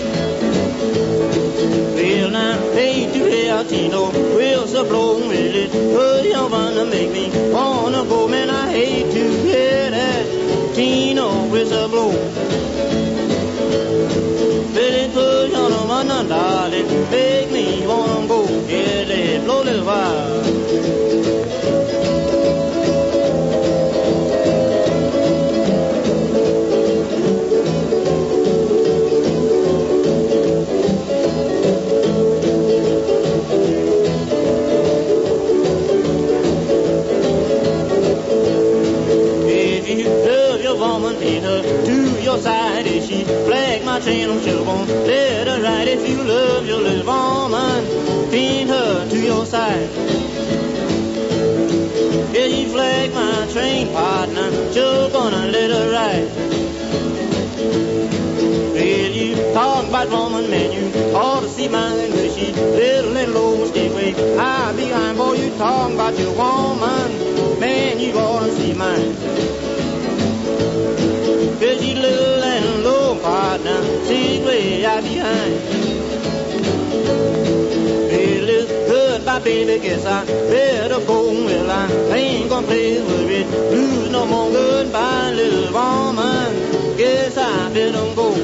Well, now, hate to hear Tino whistle blow with it, but you wanna make me wanna go, man, I hate to hear that Tino whistle blow. But it push on a man, darling, make me wanna go, yeah, let it blow a little while. Woman, pin her to your side. If she flag my train on Shelbourne, let her ride. If you love your little woman, pin her to your side. If she flag my train, partner, you're gonna let her ride. Well, you talk about woman, man, you ought to see mine. Well, she little, little old skyway high behind. Boy, you talk about your woman, man, you ought to see mine. Cause she little and low, partner, she's way out behind. Well, it's good, my baby, guess I better go. Well, I ain't gonna play with it, lose no more. Goodbye, little woman, guess I better go.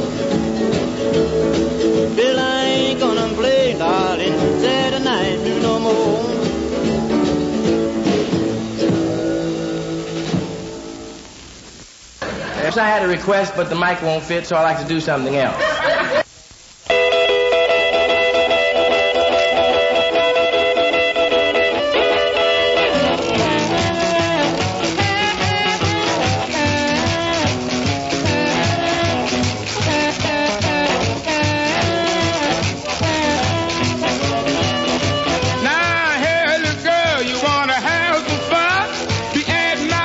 Well, I ain't gonna play, darling, Saturday night, do no more. Yes, I had a request, but the mic won't fit, so I like to do something else.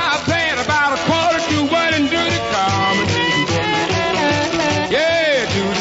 Yeah, do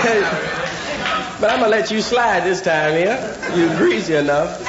But I'm gonna let you slide this time, yeah? You greasy enough.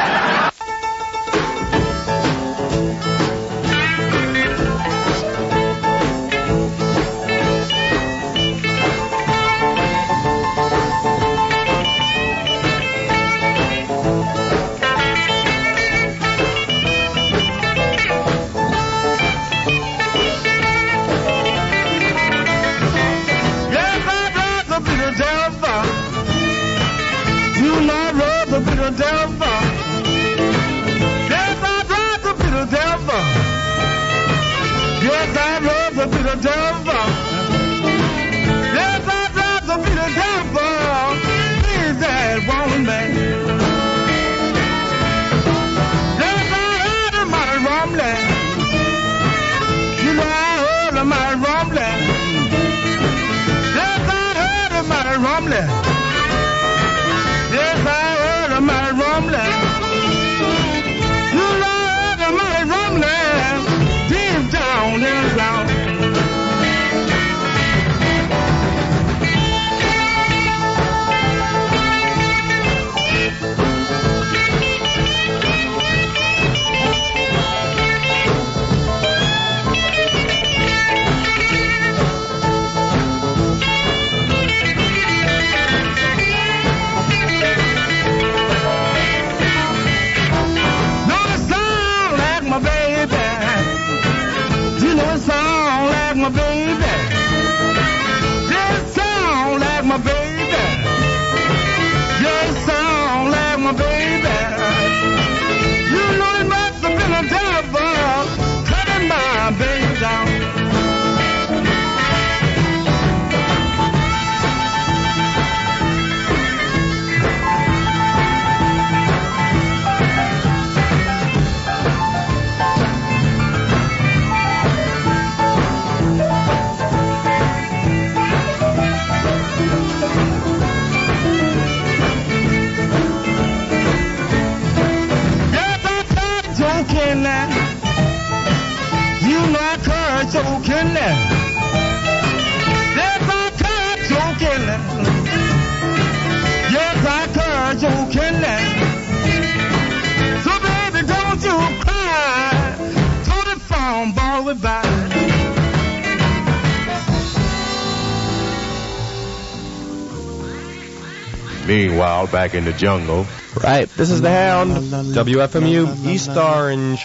Meanwhile, back in the jungle. Right, this is the Hound, W F M U, East Orange,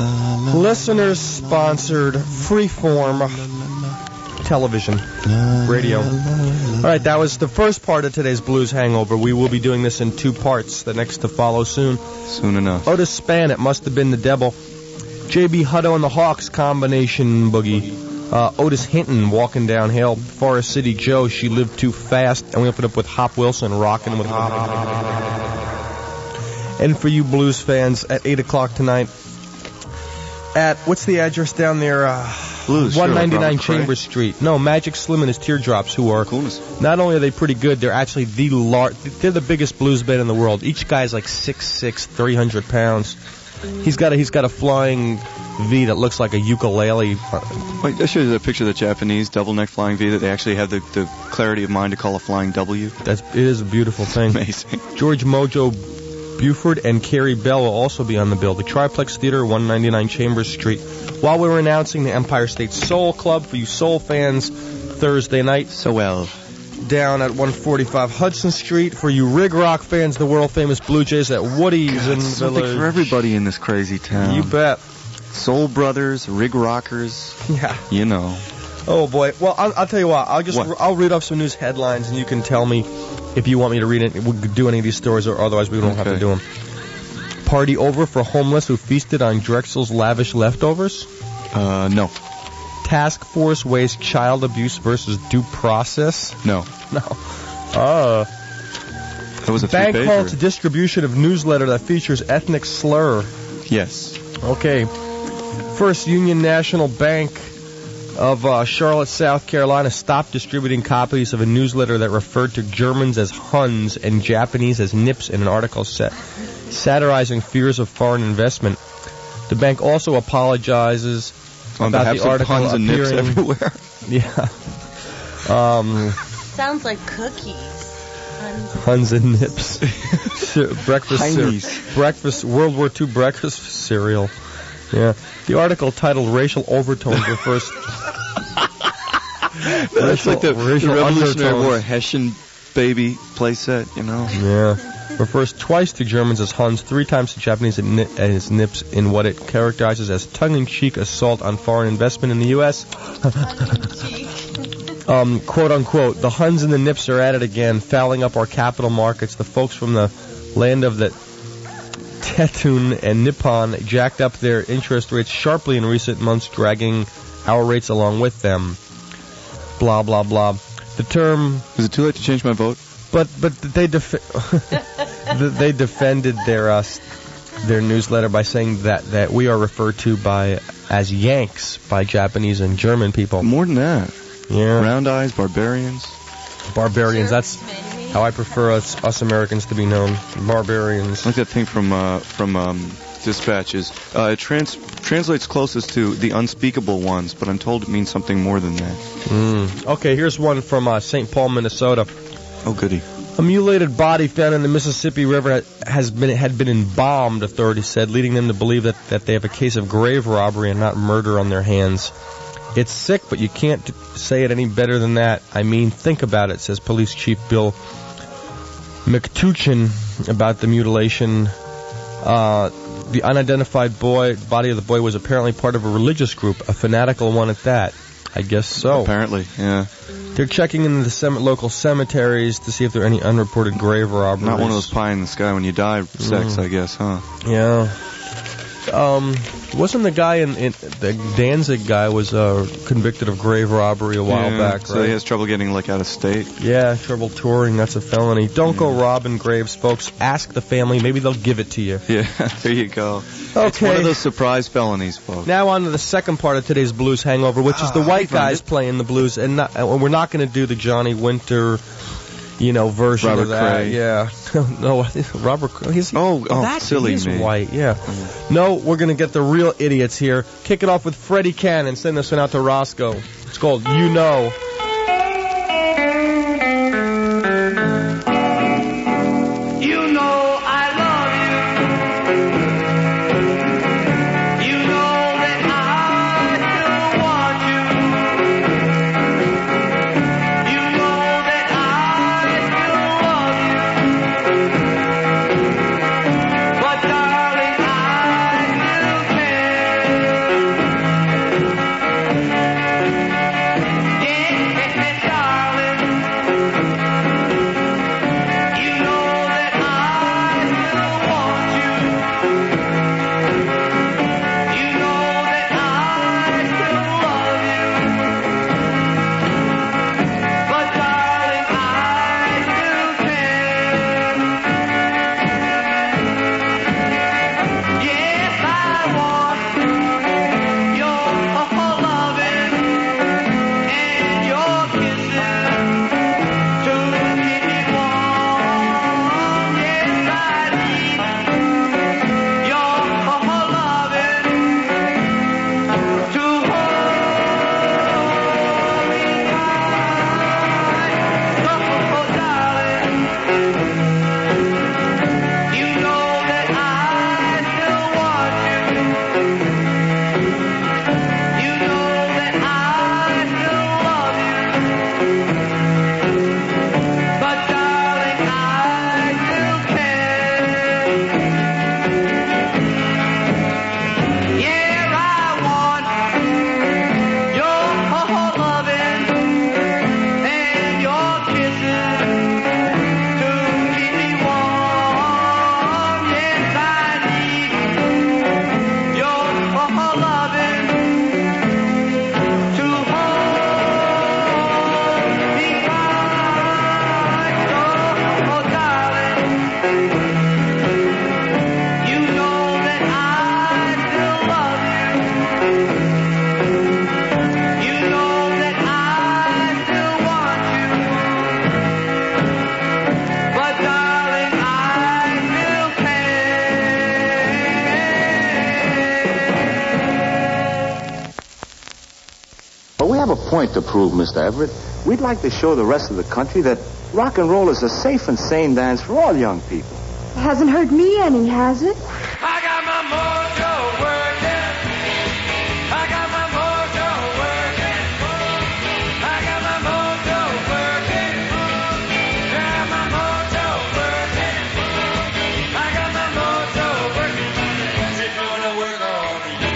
listeners-sponsored, freeform television, radio. All right, that was the first part of today's Blues Hangover. We will be doing this in two parts, the next to follow soon. Soon enough. Otis Spann, It Must Have Been the Devil. J B Hutto and the Hawks, Combination Boogie. Uh, Otis Hinton, Walking Downhill. Forest City Joe, She Lived Too Fast. And we open up with Hop Wilson, Rockin' with Hop. And for you blues fans, at eight o'clock tonight, at, what's the address down there? Uh, Blues, one ninety-nine sure, Chambers Street. No, Magic Slim and his Teardrops, who are, coolness. Not only are they pretty good, they're actually the lar- they're the biggest blues band in the world. Each guy's like six six, three hundred pounds. He's got a, he's got a flying V that looks like a ukulele. Wait, I showed you the picture of the Japanese double-neck flying V that they actually have the, the clarity of mind to call a flying W. That's, it is a beautiful thing. Amazing. George Mojo Buford and Carrie Bell will also be on the bill. The Triplex Theater, one ninety-nine Chambers Street. While we were announcing the Empire State Soul Club for you soul fans, Thursday night. So well. Down at one forty-five Hudson Street. For you Rig Rock fans, the world-famous Blue Jays at Woody's God, in something Village. for everybody in this crazy town. You bet. Soul Brothers, Rig Rockers. Yeah. You know. Oh, boy. Well, I'll, I'll tell you what. I'll just What? I'll read off some news headlines, and you can tell me if you want me to read it. We'll do any of these stories, or otherwise we don't Okay. have to do them. Party over for homeless who feasted on Drexel's lavish leftovers? Uh, no. Task Force weighs child abuse versus due process? No. No. Uh, That was a bank three-pager. halts distribution of newsletter that features ethnic slur. Yes. Okay. First Union National Bank of uh, Charlotte, South Carolina stopped distributing copies of a newsletter that referred to Germans as Huns and Japanese as Nips in an article set satirizing fears of foreign investment. The bank also apologizes On about behalf the of article Huns and Nips appearing everywhere. Yeah. Um, sounds like cookies. Huns and Nips. breakfast Heinies. cer- breakfast World War Two breakfast cereal. Yeah. The article titled "Racial Overtones" refers. That's racial, like the, the racial Revolutionary undertones. War Hessian baby playset, you know? Yeah. Refers twice to Germans as Huns, three times to Japanese as Nips in what it characterizes as tongue-in-cheek assault on foreign investment in the U S um, quote unquote, the Huns and the Nips are at it again, fouling up our capital markets. The folks from the land of the Tetun and Nippon jacked up their interest rates sharply in recent months, dragging our rates along with them. Blah, blah, blah. The term... Is it too late to change my vote? But but they def- they defended their uh, their newsletter by saying that, that we are referred to by as Yanks by Japanese and German people. More than that. Yeah. Round eyes, barbarians. Barbarians. That's how I prefer us us Americans to be known. Barbarians. Like that thing from uh, from um, Dispatches. Uh, it trans- translates closest to the unspeakable ones, but I'm told it means something more than that. Mm. Okay, here's one from uh, Saint Paul, Minnesota. Oh, goody. A mutilated body found in the Mississippi River has been had been embalmed, authorities said, leading them to believe that, that they have a case of grave robbery and not murder on their hands. It's sick, but you can't say it any better than that. I mean, think about it, says Police Chief Bill McTuchin about the mutilation. Uh, the unidentified boy body of the boy was apparently part of a religious group, a fanatical one at that. I guess so. Apparently, yeah. They're checking into the sem- local cemeteries to see if there are any unreported grave robberies. Not one of those pie in the sky when you die sex, Mm. I guess, huh? Yeah. Um, wasn't the guy in, in the Danzig guy was uh, convicted of grave robbery a while Yeah, back, so right? he has trouble getting, like, out of state. Yeah, trouble touring, that's a felony. Don't go robbing graves, folks. Ask the family, maybe they'll give it to you. Yeah, there you go. Okay. It's one of those surprise felonies, folks. Now on to the second part of today's blues hangover, which is the Ah, white I found guys it. playing the blues, and, not, and we're not going to do the Johnny Winter, you know, version Robert of that. Cray. Yeah, no, I think Robert. Cray, He's Oh, oh, that, silly he's me. white. Yeah. No, we're going to get the real idiots here. Kick it off with Freddie Cannon. Send this one out to Roscoe. It's called You Know. You know I love you. You know that I still want you. You know that I still love you. But darling, I still care. Yeah, darling. You know that I still want you. You know that I still love you. But darling, I still care. Yes, I want your loving and your kisses to keep me warm. Yes, I need your loving to hold me tight. Oh, darling, you know that I still want you. You know that I still love you. But darling, I still care. Yeah, I want your loving and your kisses to keep me warm. Yes, I need your loving to hold me tight. Oh, darling, you know that I still love you. You know that I still want you. But darling, I still care. But we have a point to prove, Mister Everett. we'd like to show the rest of the country that rock and roll is a safe and sane dance for all young people. Hasn't hurt me any, has it? I got my mojo working. I got my mojo working. I got my mojo working. Yeah, my mojo working. I got my mojo working. It's gonna work on me.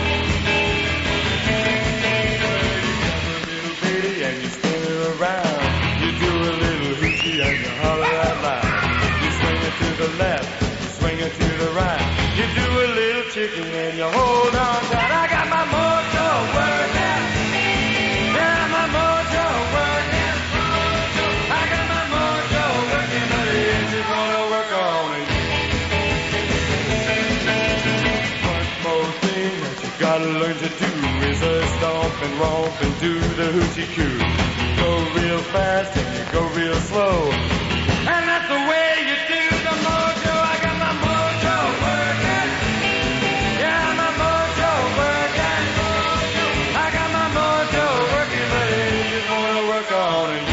Little bitty and you spin it around. You do a little hoochie and you holler out loud. You swing it to the left. Swing it to the right. You do a little chicken and you hold on tight. I got my mojo working. Yeah, my mojo working. I got my mojo working, but it's just gonna work on it. One more thing that you gotta learn to do is a stomp and romp and do the hoochie coo. Go real fast and you go real slow. And that's the way you do the mojo. I got my mojo working. Yeah, my mojo working. I got my mojo working, but it just wanna work on it.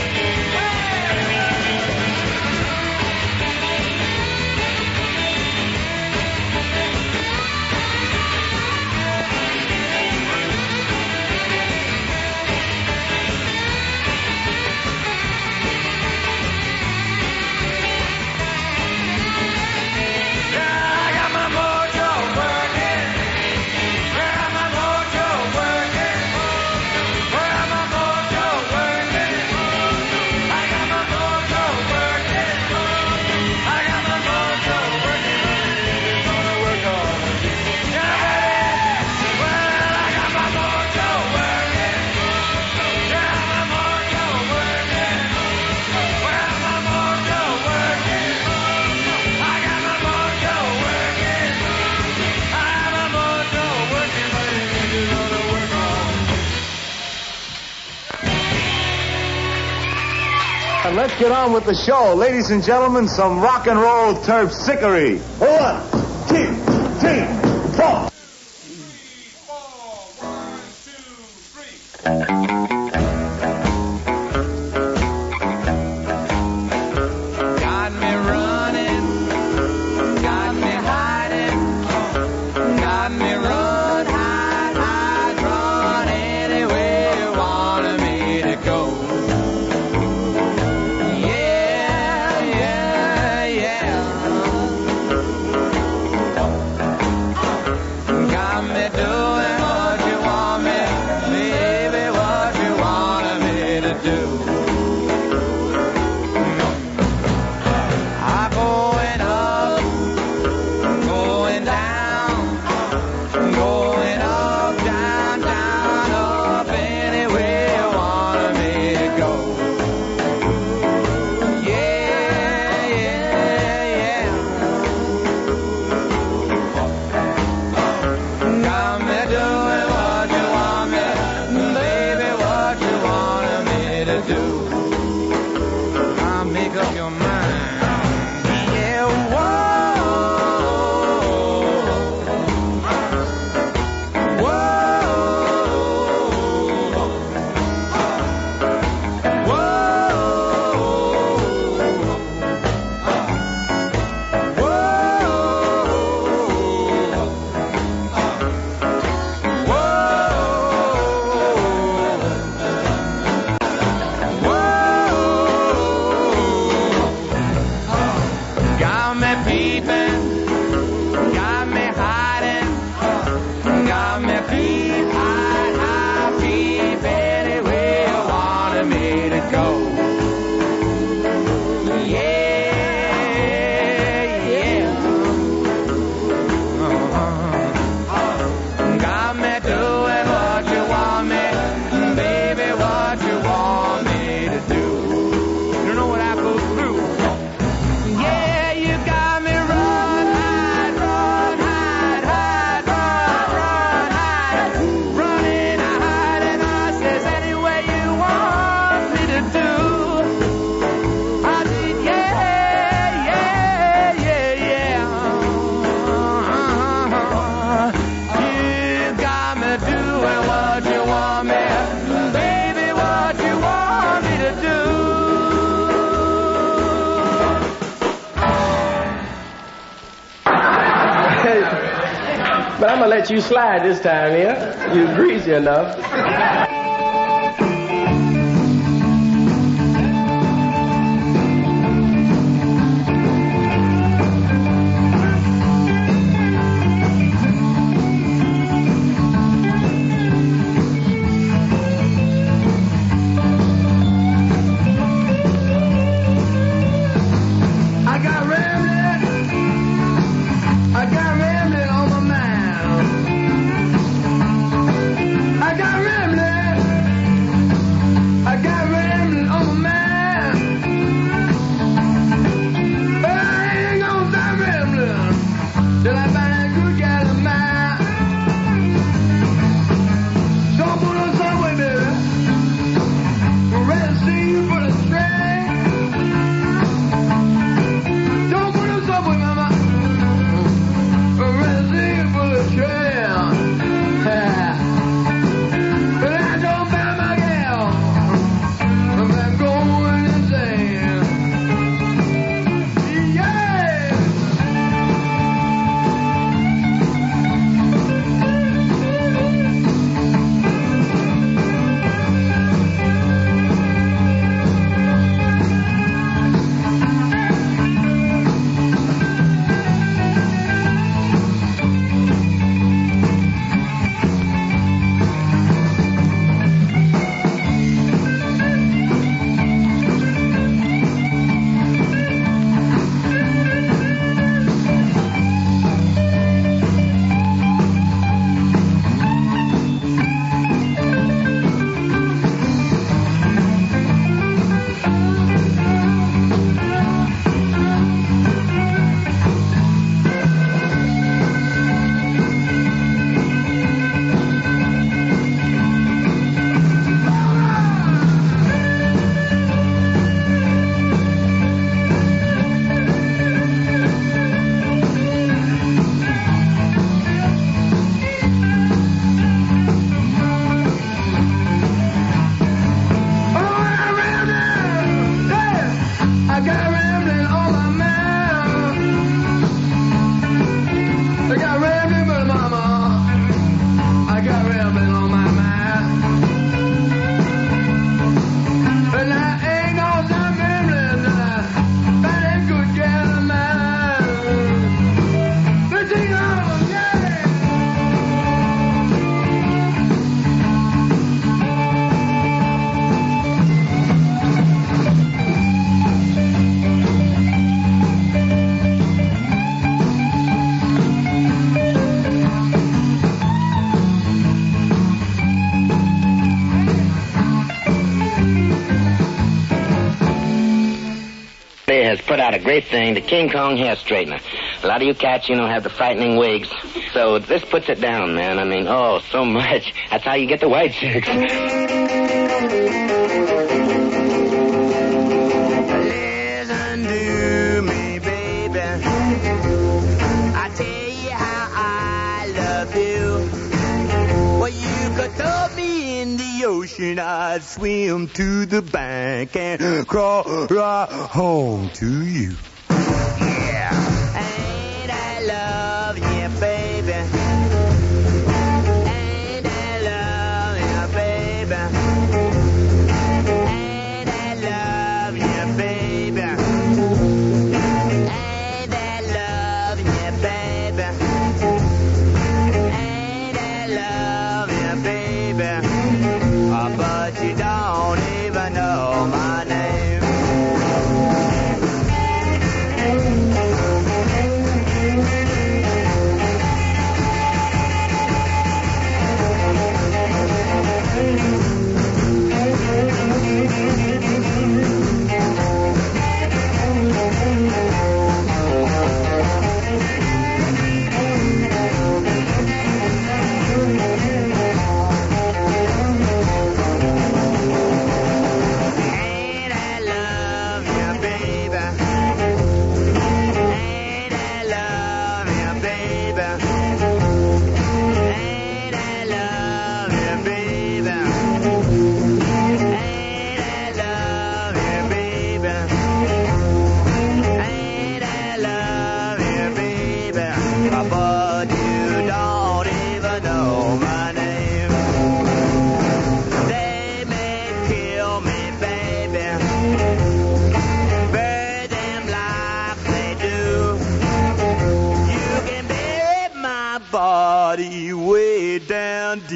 Let's get on with the show. Ladies and gentlemen, some rock and roll terpsichore. One, two, three, four. Got me running, got me hiding, got me run, hide, hide, run anywhere you wanted me to go. But I'm gonna let you slide this time, yeah? You greasy enough. Has put out a great thing, the King Kong hair straightener. A lot of you cats, you know, have the frightening wigs. So this puts it down, man. I mean, oh, so much. That's how you get the white chicks. Listen to me, baby. I tell you how I love you. Well, you could throw me in the ocean, I'd swim to the bank and crawl right home to you. Yeah. And I love you, baby. And I love you, baby. And I love you, baby. And I love you, baby. And I love you, baby. Oh, but you don't even know my name.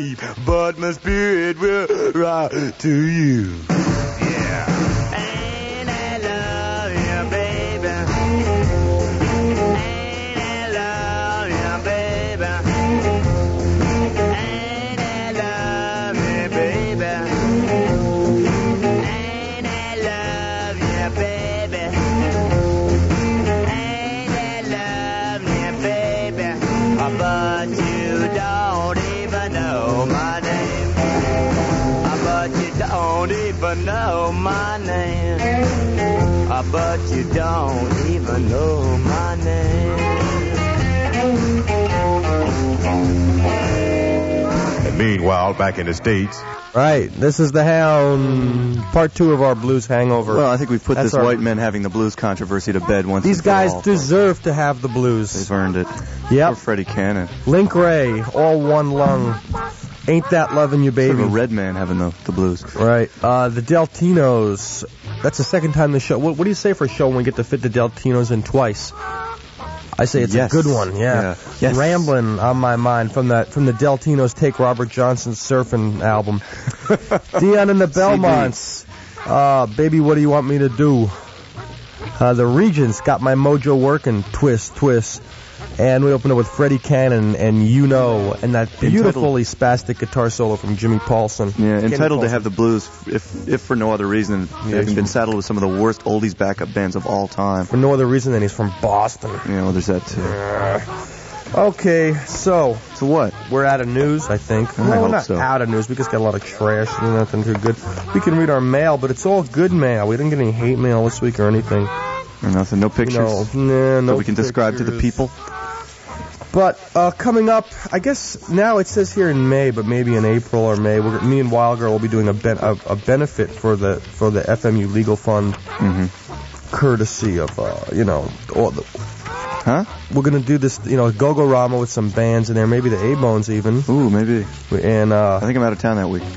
sleep, but my spirit will rise to you. But you don't even know my name. But you don't even know my name. But you don't even know my name. And meanwhile, back in the States. Right, this is the Hound, part two of our blues hangover. Well, I think we've put That's this our- white men having the blues controversy to bed once These and for guys all. deserve to have the blues. They've earned it. Yep. Poor Freddie Cannon. Link Ray, all one lung. Ain't that loving you, baby? Sort of a red man having the, the blues. Right. Uh, the Deltinos. That's the second time the show. What, what do you say for a show when we get to fit the Deltinos in twice? I say it's Yes. a good one. Yeah. Yeah. Yes. Rambling on my mind from that from the Deltinos Take Robert Johnson's Surfing album. Dion and the Belmonts. Uh, baby, what do you want me to do? Uh, the Regents got my mojo working. Twist, twist. And we opened up with Freddie Cannon and You Know, and that beautifully spastic guitar solo from Jimmy Paulson. Yeah, Kenny entitled to Paulson. have the blues, if if for no other reason, having been saddled with some of the worst oldies backup bands of all time. For no other reason than he's from Boston. Yeah, well, there's that too. Okay, so so what? We're out of news, I think. I no, we're hope not so. out of news. We just got a lot of trash and nothing too good. We can read our mail, but it's all good mail. We didn't get any hate mail this week or anything. Or nothing, no pictures. No, nah, no that we can describe to the pictures. people. But uh, coming up, I guess now it says here in May, but maybe in April or May, we're, me and Wild Girl will be doing a, ben, a, a benefit for the for the F M U Legal Fund, Mm-hmm. courtesy of uh, you know all the. Huh? We're gonna do this, you know, Go-Go Rama with some bands in there, maybe the A-Bones even. Ooh, maybe. And uh, I think I'm out of town that week.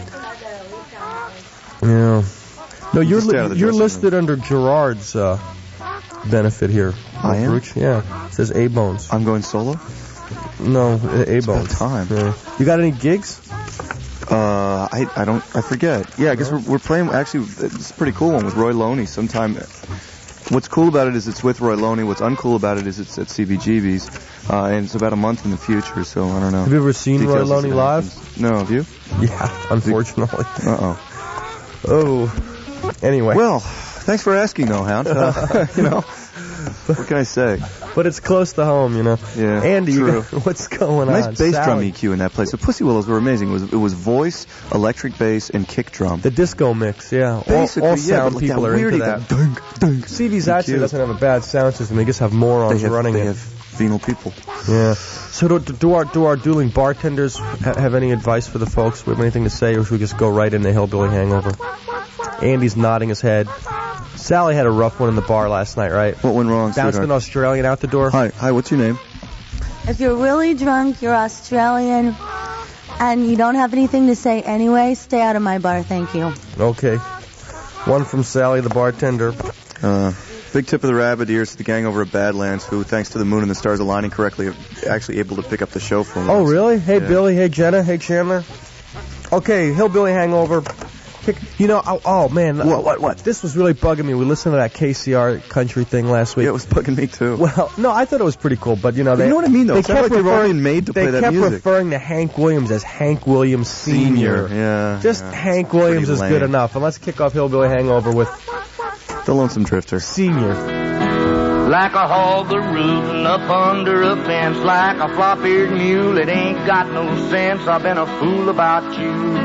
Yeah. No, you're Just stay out li- of the you're dressing listed under Gerard's uh, benefit here. I am? Bruce. Yeah. It says A-Bones. I'm going solo? No, A-Bones. about time. Yeah. You got any gigs? Uh, I I don't I forget. Yeah, I guess we're we're playing. Actually, it's a pretty cool one with Roy Loney. Sometime. What's cool about it is it's with Roy Loney. What's uncool about it is it's at C B G B's, uh, and it's about a month in the future. So I don't know. Have you ever seen Roy Details as Loney it live? happens. No, have you? Yeah, unfortunately. Uh oh. Oh. Anyway. Well, thanks for asking, though, Hound. Uh, you know, what can I say? But it's close to home, you know. Yeah, Andy, you true. got, what's going Nice on? bass drum Sally? E Q in that place. The Pussy Willows were amazing. It was it was voice, electric bass, and kick drum. The disco mix, yeah. All, Basically, all yeah, sound but like people that are into weirdy, that. that dunk, dunk. C V's actually E Q. doesn't have a bad sound system. They just have morons They have, running they it. have venal people. Yeah. So do, do our do our dueling bartenders ha- have any advice for the folks? We have anything to say, or should we just go right into Hillbilly Hangover? Andy's nodding his head. Sally had a rough one in the bar last night, right? What went wrong, Bounced sweetheart? an Australian out the door. Hi, hi. What's your name? If you're really drunk, you're Australian, and you don't have anything to say anyway, stay out of my bar, thank you. Okay. One from Sally, the bartender. Uh, big tip of the rabbit ears to the gang over at Badlands, who, thanks to the moon and the stars aligning correctly, are actually able to pick up the show for once. Oh, really? Hey, Yeah. Billy. Hey, Jenna. Hey, Chandler. Okay, Hillbilly Hangover. Kick- You know, oh, oh man. What, what, what? This was really bugging me. We listened to that K C R country thing last week. Yeah, it was bugging me too. Well, no, I thought it was pretty cool, but you know, they You know what I mean, though? They It sounded kept like they were referring, already made to they play that kept music. referring to Hank Williams as Hank Williams Senior. Yeah. Just yeah. Hank Williams is Pretty good lame. enough. And let's kick off Hillbilly Hangover with The Lonesome Drifter. Senior. Like a hog a rootin' up under a fence, like a flop-eared mule, it ain't got no sense. I've been a fool about you,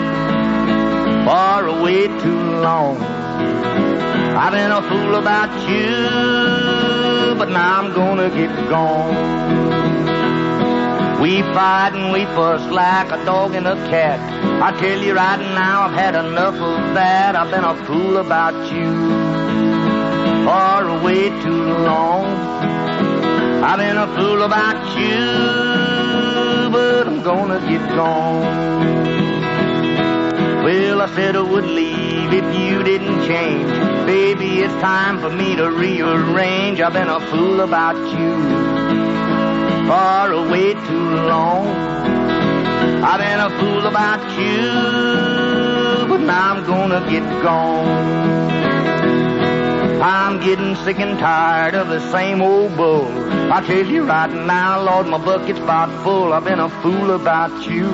far away too long. I've been a fool about you, but now I'm gonna get gone. We fight and we fuss like a dog and a cat. I tell you right now, I've had enough of that. I've been a fool about you, far away too long. I've been a fool about you, but I'm gonna get gone. Well, I said I would leave if you didn't change. Baby, it's time for me to rearrange. I've been a fool about you, far away too long. I've been a fool about you, but now I'm gonna get gone. I'm getting sick and tired of the same old bull. I tell you right now, Lord, my bucket's about full. I've been a fool about you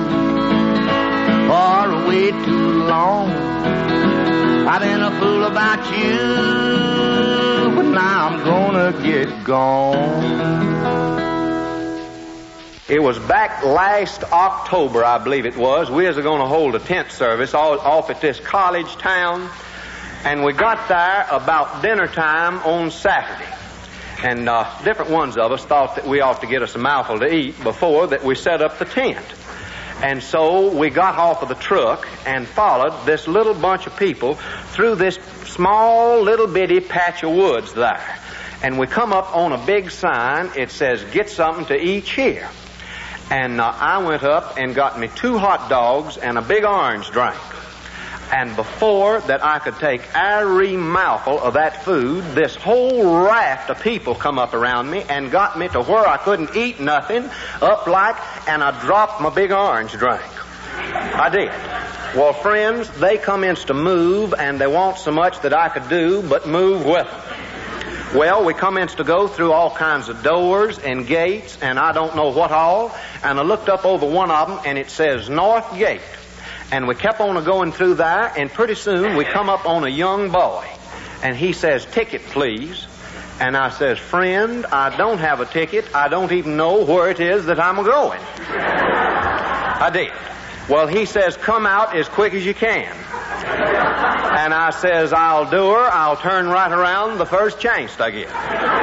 for way too long. I've been a fool about you, but now I'm gonna get gone. It was back last October, I believe it was. We was going to hold a tent service all, off at this college town. And we got there about dinner time on Saturday. And uh, different ones of us thought that we ought to get us a mouthful to eat before that we set up the tent. And so we got off of the truck and followed this little bunch of people through this small little bitty patch of woods there. And we come up on a big sign. It says, "Get something to eat here." And uh, I went up and got me two hot dogs and a big orange drink. And before that I could take every mouthful of that food, this whole raft of people come up around me and got me to where I couldn't eat nothing, up like, and I dropped my big orange drink. I did. Well, friends, they commenced to move, and they want so much that I could do but move with them. Well, we commenced to go through all kinds of doors and gates, and I don't know what all, and I looked up over one of them, and it says North Gate. And we kept on going through there, and pretty soon we come up on a young boy, and he says, "Ticket, please." And I says, "Friend, I don't have a ticket. I don't even know where it is that I'm going." I did. Well, he says, "Come out as quick as you can." And I says, "I'll do her. I'll turn right around the first chance I get."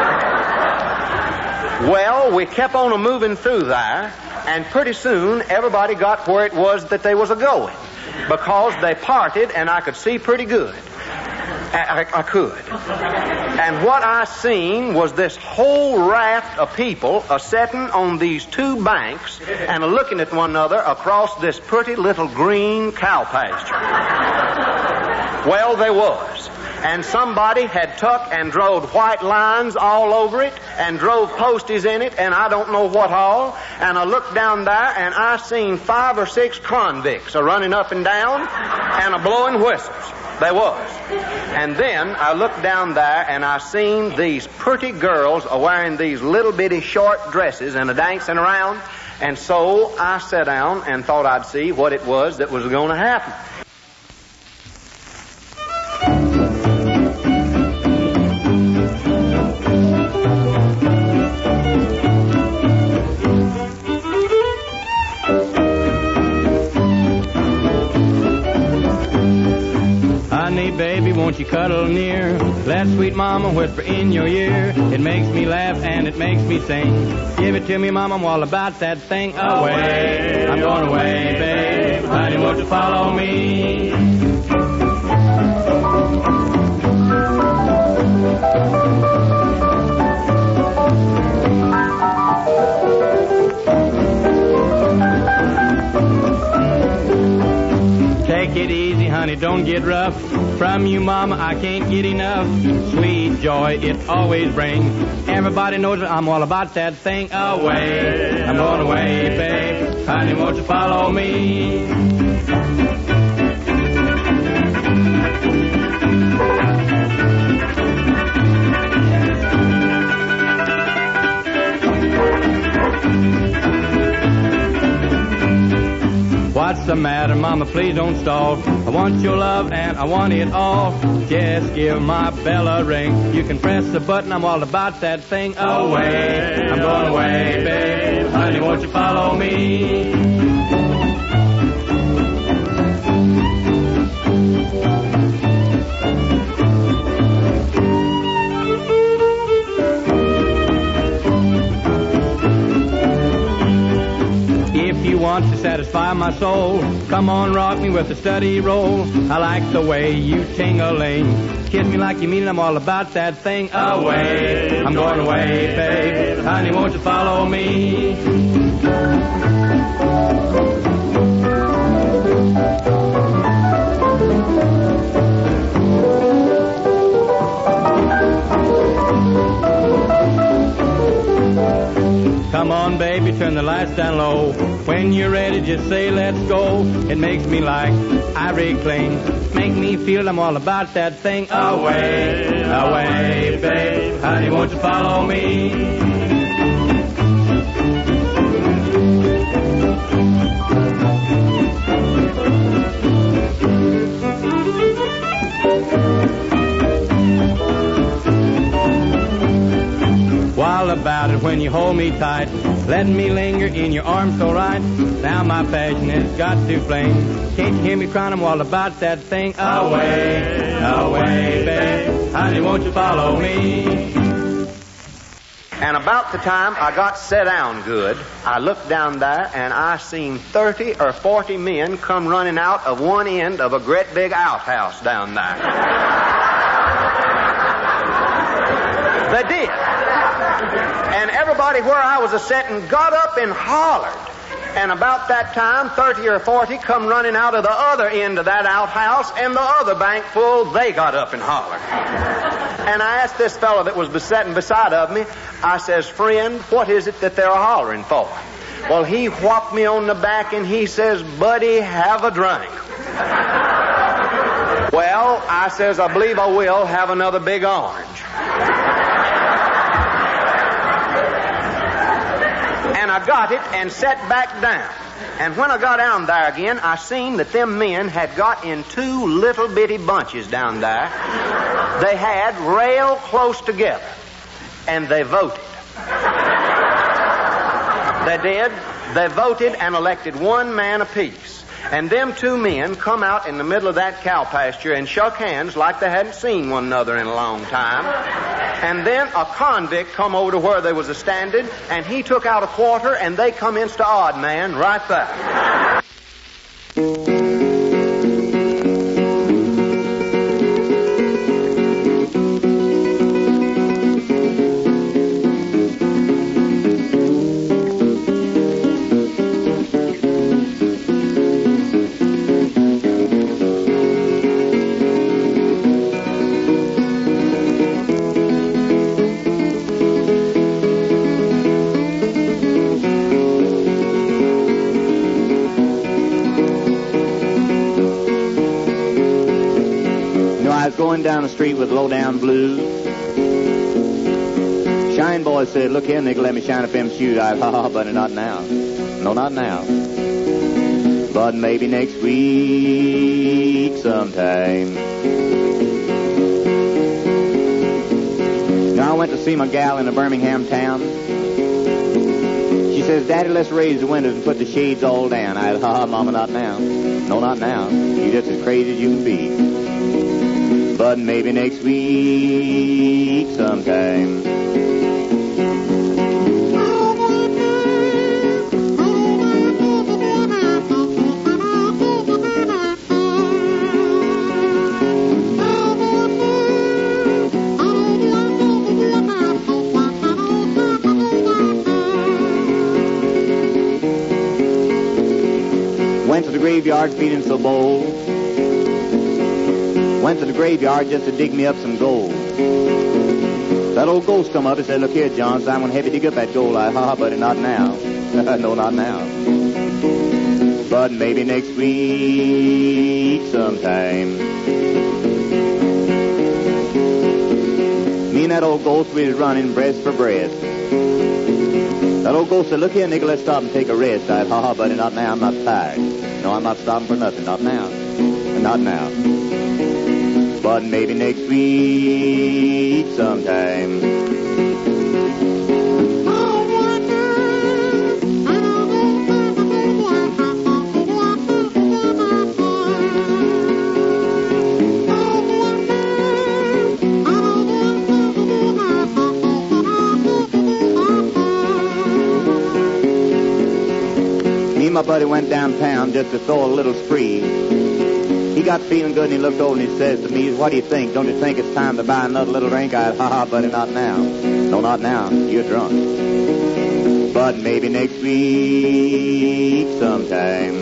Well, we kept on a-moving through there, and pretty soon everybody got where it was that they was a-going, because they parted and I could see pretty good. I, I, I could. And what I seen was this whole raft of people a-setting on these two banks and a-looking at one another across this pretty little green cow pasture. Well, they was. And somebody had tuck and drove white lines all over it and drove posties in it and I don't know what all. And I looked down there and I seen five or six convicts a-running up and down and a-blowing whistles. They was. And then I looked down there and I seen these pretty girls a-wearing these little bitty short dresses and a-dancing around. And so I sat down and thought I'd see what it was that was going to happen. Baby, won't you cuddle near? Let sweet mama whisper in your ear. It makes me laugh and it makes me sing. Give it to me, mama, I'm all about that thing. Away, I'm going away, babe. Honey, won't you follow me? Take it easy, honey, don't get rough. From you, mama, I can't get enough. Sweet joy it always brings. Everybody knows that I'm all about that thing. Away, I'm going away, babe. Honey, won't you follow me? What's the matter, mama? Please don't stall. I want your love and I want it all. Just give my bell a ring. You can press the button. I'm all about that thing. Away, I'm going away, babe. Honey, won't you follow me? Want to satisfy my soul. Come on, rock me with a steady roll. I like the way you ting-a-ling. Kiss me like you mean it, I'm all about that thing. Away, I'm going away, babe. Honey, won't you follow me? Come on, on, baby, turn the lights down low. When you're ready, just say let's go. It makes me like Ivory Cling. Make me feel I'm all about that thing. Away, away, babe. Honey, won't you follow me? Wild about it when you hold me tight, let me linger in your arms so right. Now my passion has got to flame. Can't you hear me crying? I'm all about that thing. Away, away, babe. Honey, won't you follow me? And about the time I got set down good, I looked down there and I seen thirty or forty men come running out of one end of a great big outhouse down there. They did. And everybody where I was a-setting got up and hollered. And about that time, thirty or forty come running out of the other end of that outhouse, and the other bank full, they got up and hollered. And I asked this fellow that was besetting beside of me, I says, friend, what is it that they're hollering for? Well, he whopped me on the back and he says, buddy, have a drink. Well, I says, I believe I will have another big orange. And I got it and sat back down. And when I got down there again, I seen that them men had got in two little bitty bunches down there. They had rail close together. And they voted. They did. They voted and elected one man apiece. And them two men come out in the middle of that cow pasture and shook hands like they hadn't seen one another in a long time. And then a convict come over to where they was a-standing, and he took out a quarter, and they come in to odd man right there. Going down the street with low-down blues. Shine boy said, look here, nigga, let me shine up them shoes. I ha ha, but not now. No, not now. But maybe next week sometime. Now I went to see my gal in a Birmingham town. She says, Daddy, let's raise the windows and put the shades all down. I ha ha, Mama, not now. No, not now. You're just as crazy as you can be. But maybe next week sometime. Went to the graveyard feeling so bold. Went to the graveyard just to dig me up some gold. That old ghost come up and said, look here, John, so I'm going to help you dig up that gold. I, ha, buddy, not now. No, not now. But maybe next week sometime. Me and that old ghost, we was running breast for breast. That old ghost said, look here, nigga, let's stop and take a rest. I, ha, ha, buddy, not now. I'm not tired. No, I'm not stopping for nothing. Not now. Not now. But maybe next week sometime. Me and my buddy went downtown just to throw a little spree. He got feeling good and he looked over and he says to me, what do you think? Don't you think it's time to buy another little drink? I, ha ha, buddy, not now. No, not now. You're drunk. But maybe next week sometime.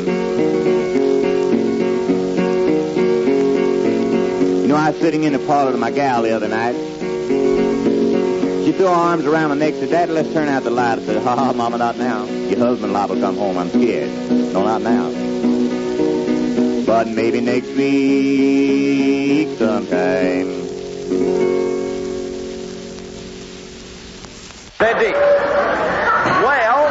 You know, I was sitting in the parlor to my gal the other night. She She threw her arms around my neck and said, Daddy, let's turn out the light. I said, ha ha, Mama, not now. Your husband liable to come home. I'm scared. No, not now. But maybe next week sometime. Betty. Well,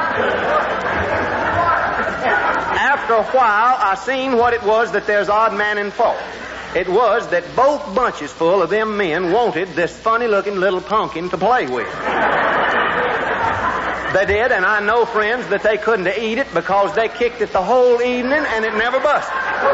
after a while, I seen what it was that there's odd man in fault. It was that both bunches full of them men wanted this funny-looking little pumpkin to play with. They did, and I know, friends, that they couldn't eat it because they kicked it the whole evening and it never busted.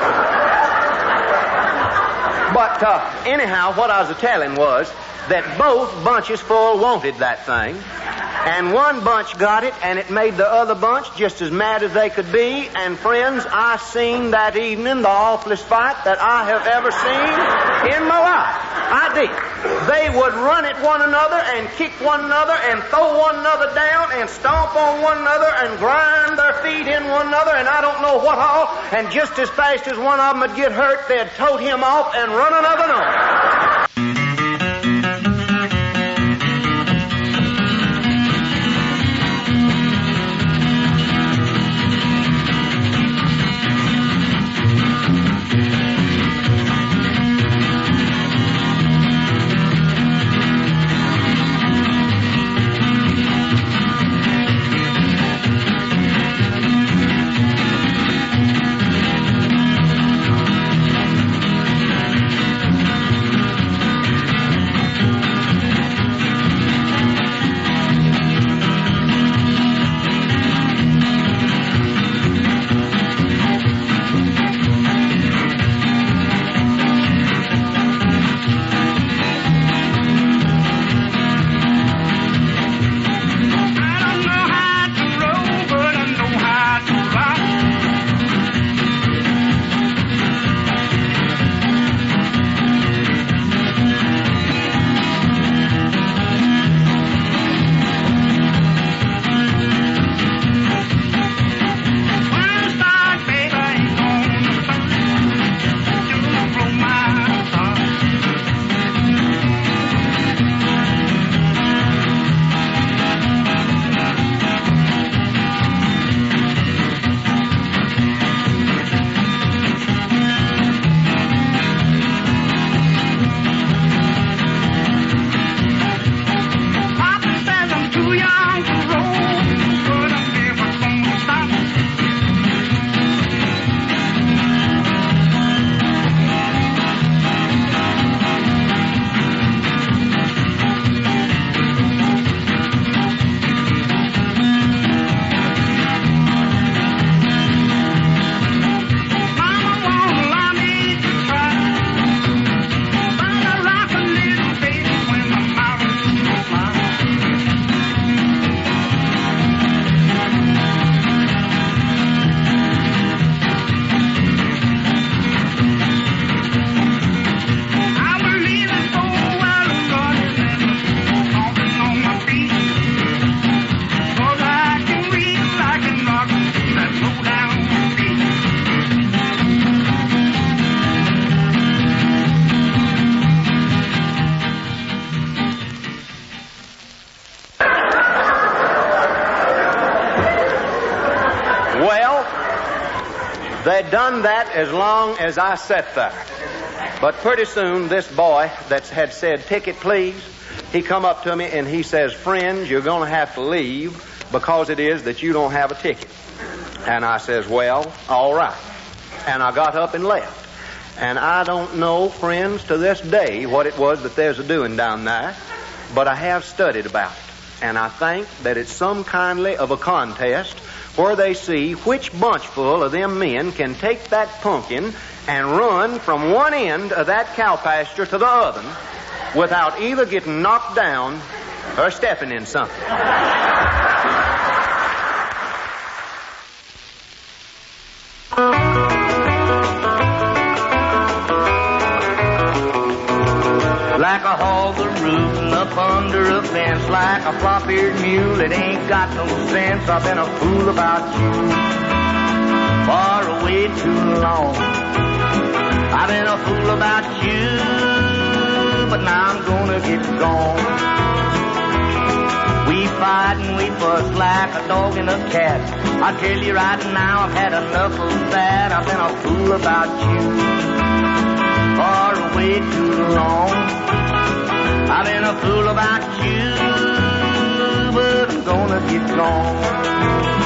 But uh, anyhow, what I was a-telling was that both bunches full wanted that thing, and one bunch got it, and it made the other bunch just as mad as they could be. And friends, I seen that evening the awfulest fight that I have ever seen in my life. I did. They would run at one another and kick one another and throw one another down and stomp on one another and grind their feet in one another and I don't know what all. And just as fast as one of them would get hurt, they'd tote him off and run another one. They'd done that as long as I sat there. But pretty soon, this boy that had said, "Ticket, please," he come up to me and he says, "Friends, you're going to have to leave because it is that you don't have a ticket." And I says, "Well, all right." And I got up and left. And I don't know, friends, to this day what it was that there's a doing down there, but I have studied about it. And I think that it's some kindly of a contest where they see which bunchful of them men can take that pumpkin and run from one end of that cow pasture to the other without either getting knocked down or stepping in something. Like a hog rootin' up under a fence, like a flop-eared mule that ain't got no sense. I've been a fool about you for way too long. I've been a fool about you, but now I'm gonna get gone. fight and we fuss like a dog and a cat. I tell you right now, I've had enough of that. I've been a fool about you for way too long. I've been a fool about you, but I'm gonna get gone.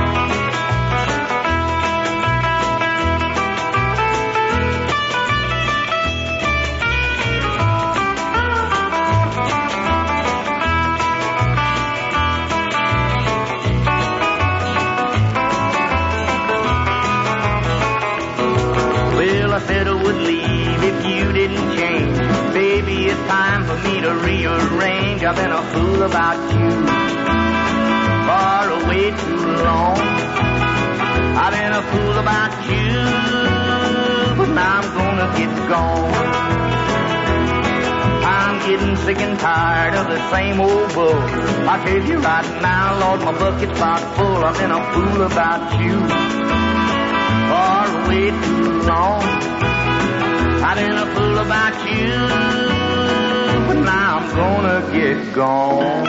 I said I would leave if you didn't change. Baby, it's time for me to rearrange. I've been a fool about you for way too long. I've been a fool about you, but now I'm gonna get gone. I'm getting sick and tired of the same old bull. I tell you right now, Lord, my bucket's about full. I've been a fool about you for way too long. I've been a fool about you, but now I'm gonna get gone.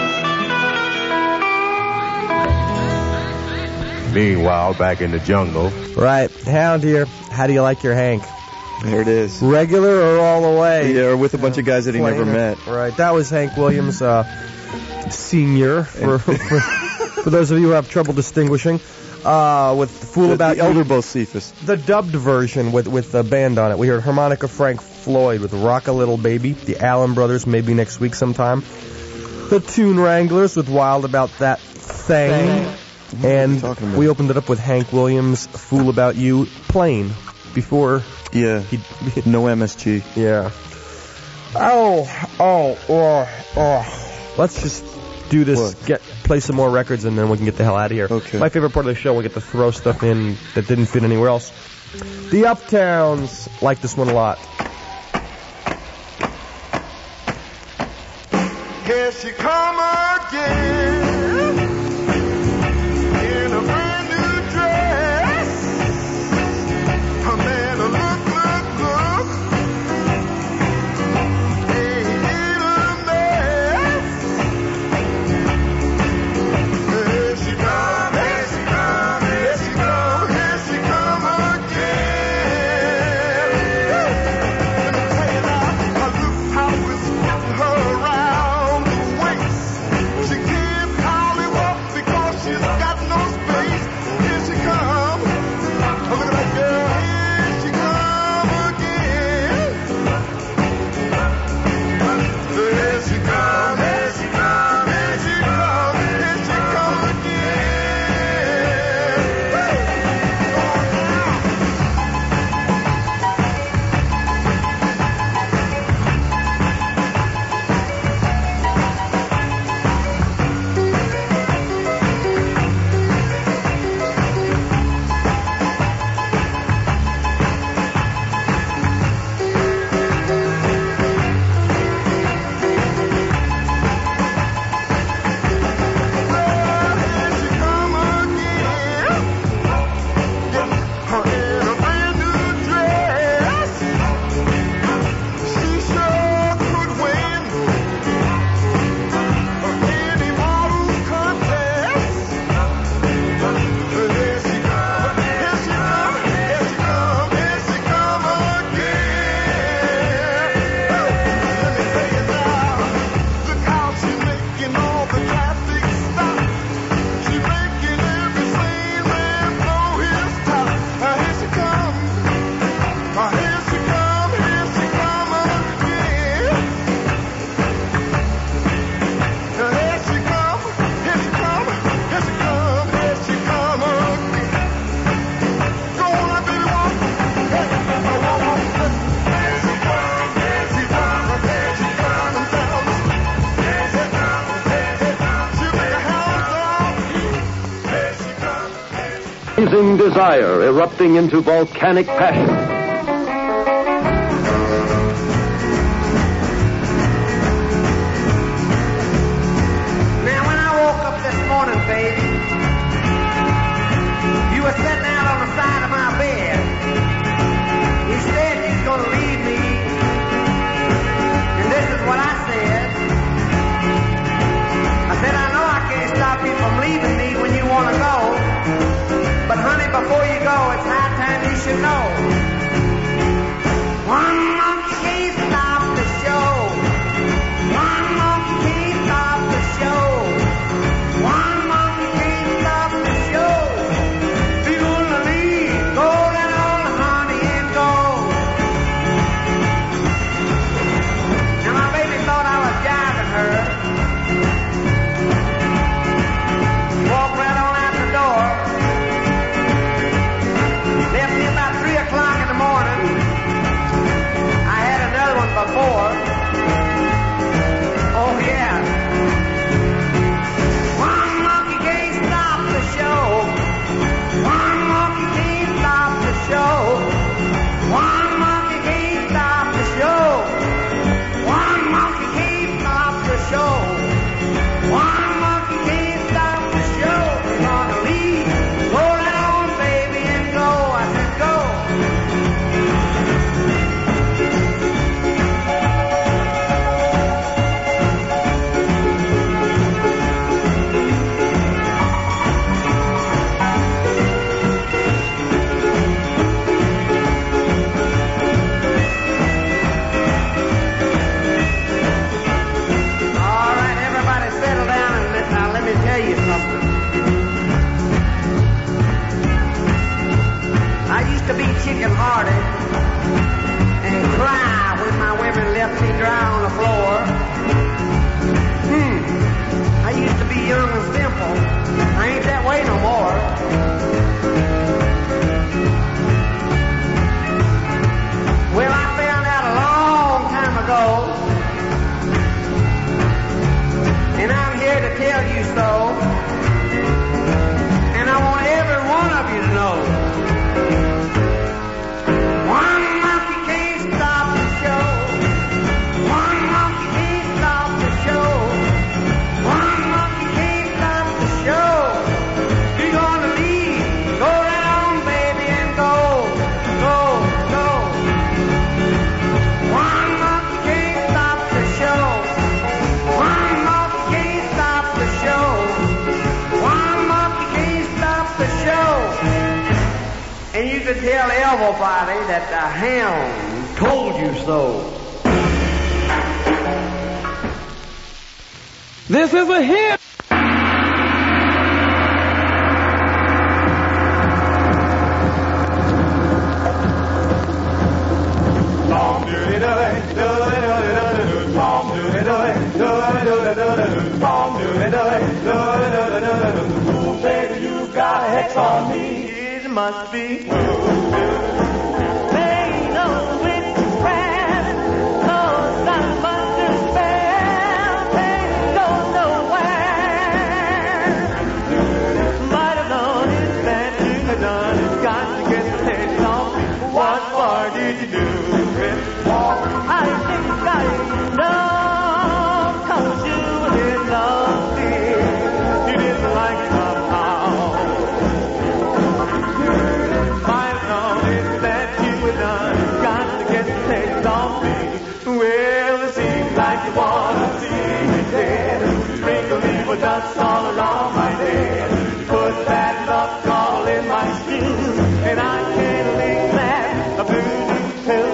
Meanwhile, back in the jungle. Right. Hound here. How do you like your Hank? There it is. Regular or all the way? Yeah, or with a bunch of guys that he never Plainer. met. Right. That was Hank Williams, uh, senior, for, for, for those of you who have trouble distinguishing. Uh, with Fool the, About the You. elder Bocephus. The dubbed version with with the band on it. We heard Harmonica Frank Floyd with Rock a Little Baby. The Allen Brothers, maybe next week sometime. The Tune Wranglers with Wild About That Thing. What and we opened it up with Hank Williams, Fool About You, plain. Before... Yeah, he, no M S G. Yeah. Oh, oh, oh, oh. Let's just do this, What? get play some more records, and then we can get the hell out of here. Okay. My favorite part of the show, we get to throw stuff in that didn't fit anywhere else. The Uptowns like this one a lot. Here she come again in a brand new dress. Her man, look, look, look. Ain't it a mess? Here she come, here she come, here she come, here she come again. Let me tell you now, I look how it's putting her around the waist. She can't hardly walk because she's got no space. Here she come. Oh, look at that girl. Here she come again. Here she come. Here she come. Here she come. Here she come again. Blazing desire erupting into volcanic passion. Now, when I woke up this morning, baby, you were sitting out on the side of my bed. You said you was going to leave me, and this is what I said. I said, I know I can't you know. One monkey can't stop the show. One monkey can't stop the show. One monkey can't stop the show. We're gonna leave, go down on the honey and go. Now my baby thought I was jiving her. Walked right on out the door. Left me about three o'clock in the morning. I had another one before. Oh yeah. One monkey can't stop the show. One monkey can't stop the show. One monkey can't stop the show. One monkey can't stop the show. One monkey can't stop the show. We're gonna leave. Go right on, baby, and go. I said go. All right, everybody settle down and let, now let me tell you something. I used to be chicken-hearted and cry when my women left me dry on the floor. Hmm. I used to be young and simple. I ain't that way no more. Well, I found out a long time ago, and I'm here to tell you so. And I want every one of you to know. One monkey can't stop the show. One monkey can't stop the show. One monkey can't stop the show. You're gonna leave. Go right on, baby, and go. Go, go. One monkey can't stop the show. One monkey can't stop the show. One monkey can't stop the show. And you can tell everybody that the hound told you so. This is a hit. Baby, you got a hex on me. It must be. Ain't no which friend, no son but despair. Ain't go nowhere. Might have known it's bad you had done. It's got to get the taste off me. What more did you do? I think I know, 'cause you did love me. You didn't like it somehow. Might have known it's that you had done. It's got to get the taste off me. Well, it seems like you want to see me dead. Sprinkle me with dust all around my head. Put that love call in my shoes, and I can't leave that a blue pill.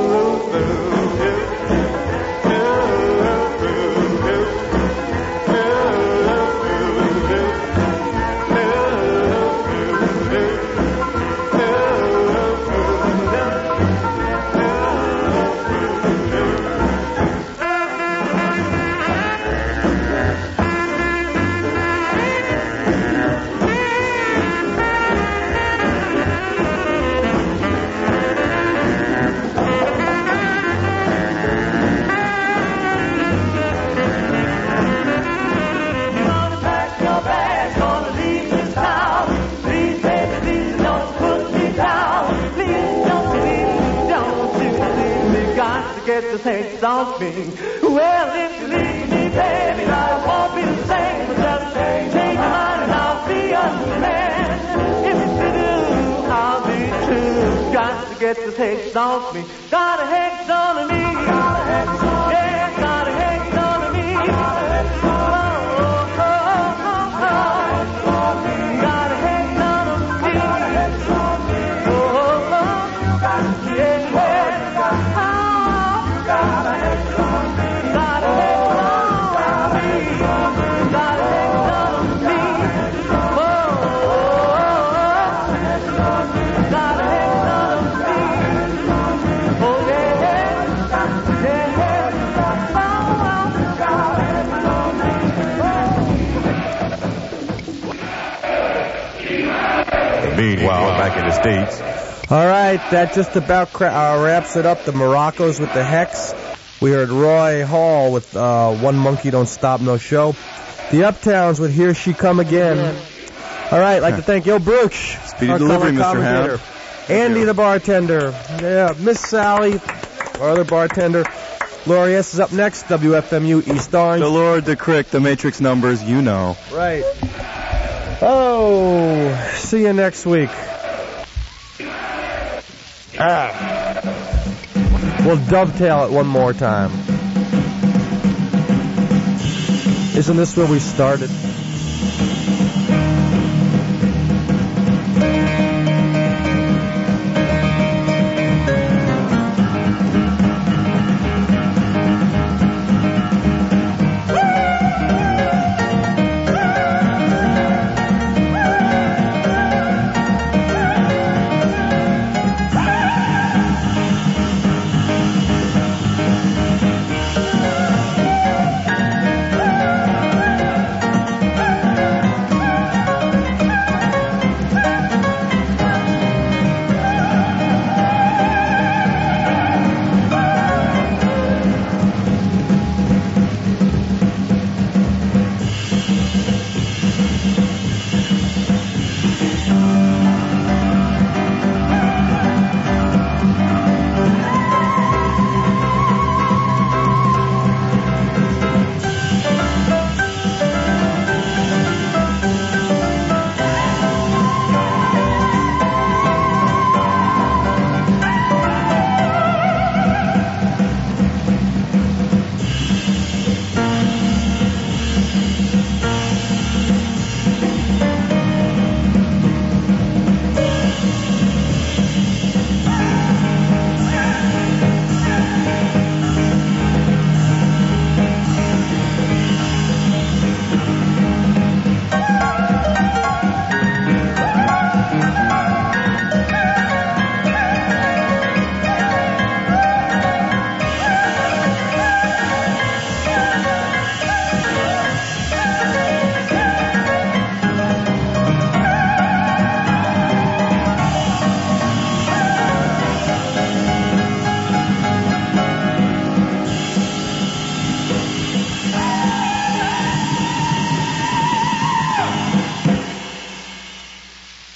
Get the taste off me. Well, if you leave me, baby, I won't be the same. But just change my mind and I'll be a new man. If you do, I'll be true. Got to get the taste off me. Got a hex on me. Got a hex on me. Yeah, got a hex on me. Got a hex on me. Oh, oh, oh, oh, oh. Got a hex on me. Got a hex on me. Oh, oh, oh. meanwhile, back in the States. All right, that just about cra- uh, wraps it up. The Moroccos with the Hex. We heard Roy Hall with uh, One Monkey Don't Stop No Show. The Uptowns with Here She Come Again. All right, I'd like to thank Yo Brooch. Speedy our delivery, color Mister commentator. Andy the bartender. Yeah, Miss Sally, our other bartender. Laurie S. is up next. W F M U East Orange. The Lord, the Crick, the Matrix numbers, you know. Right. Oh, see you next week. Ah. We'll dovetail it one more time. Isn't this where we started?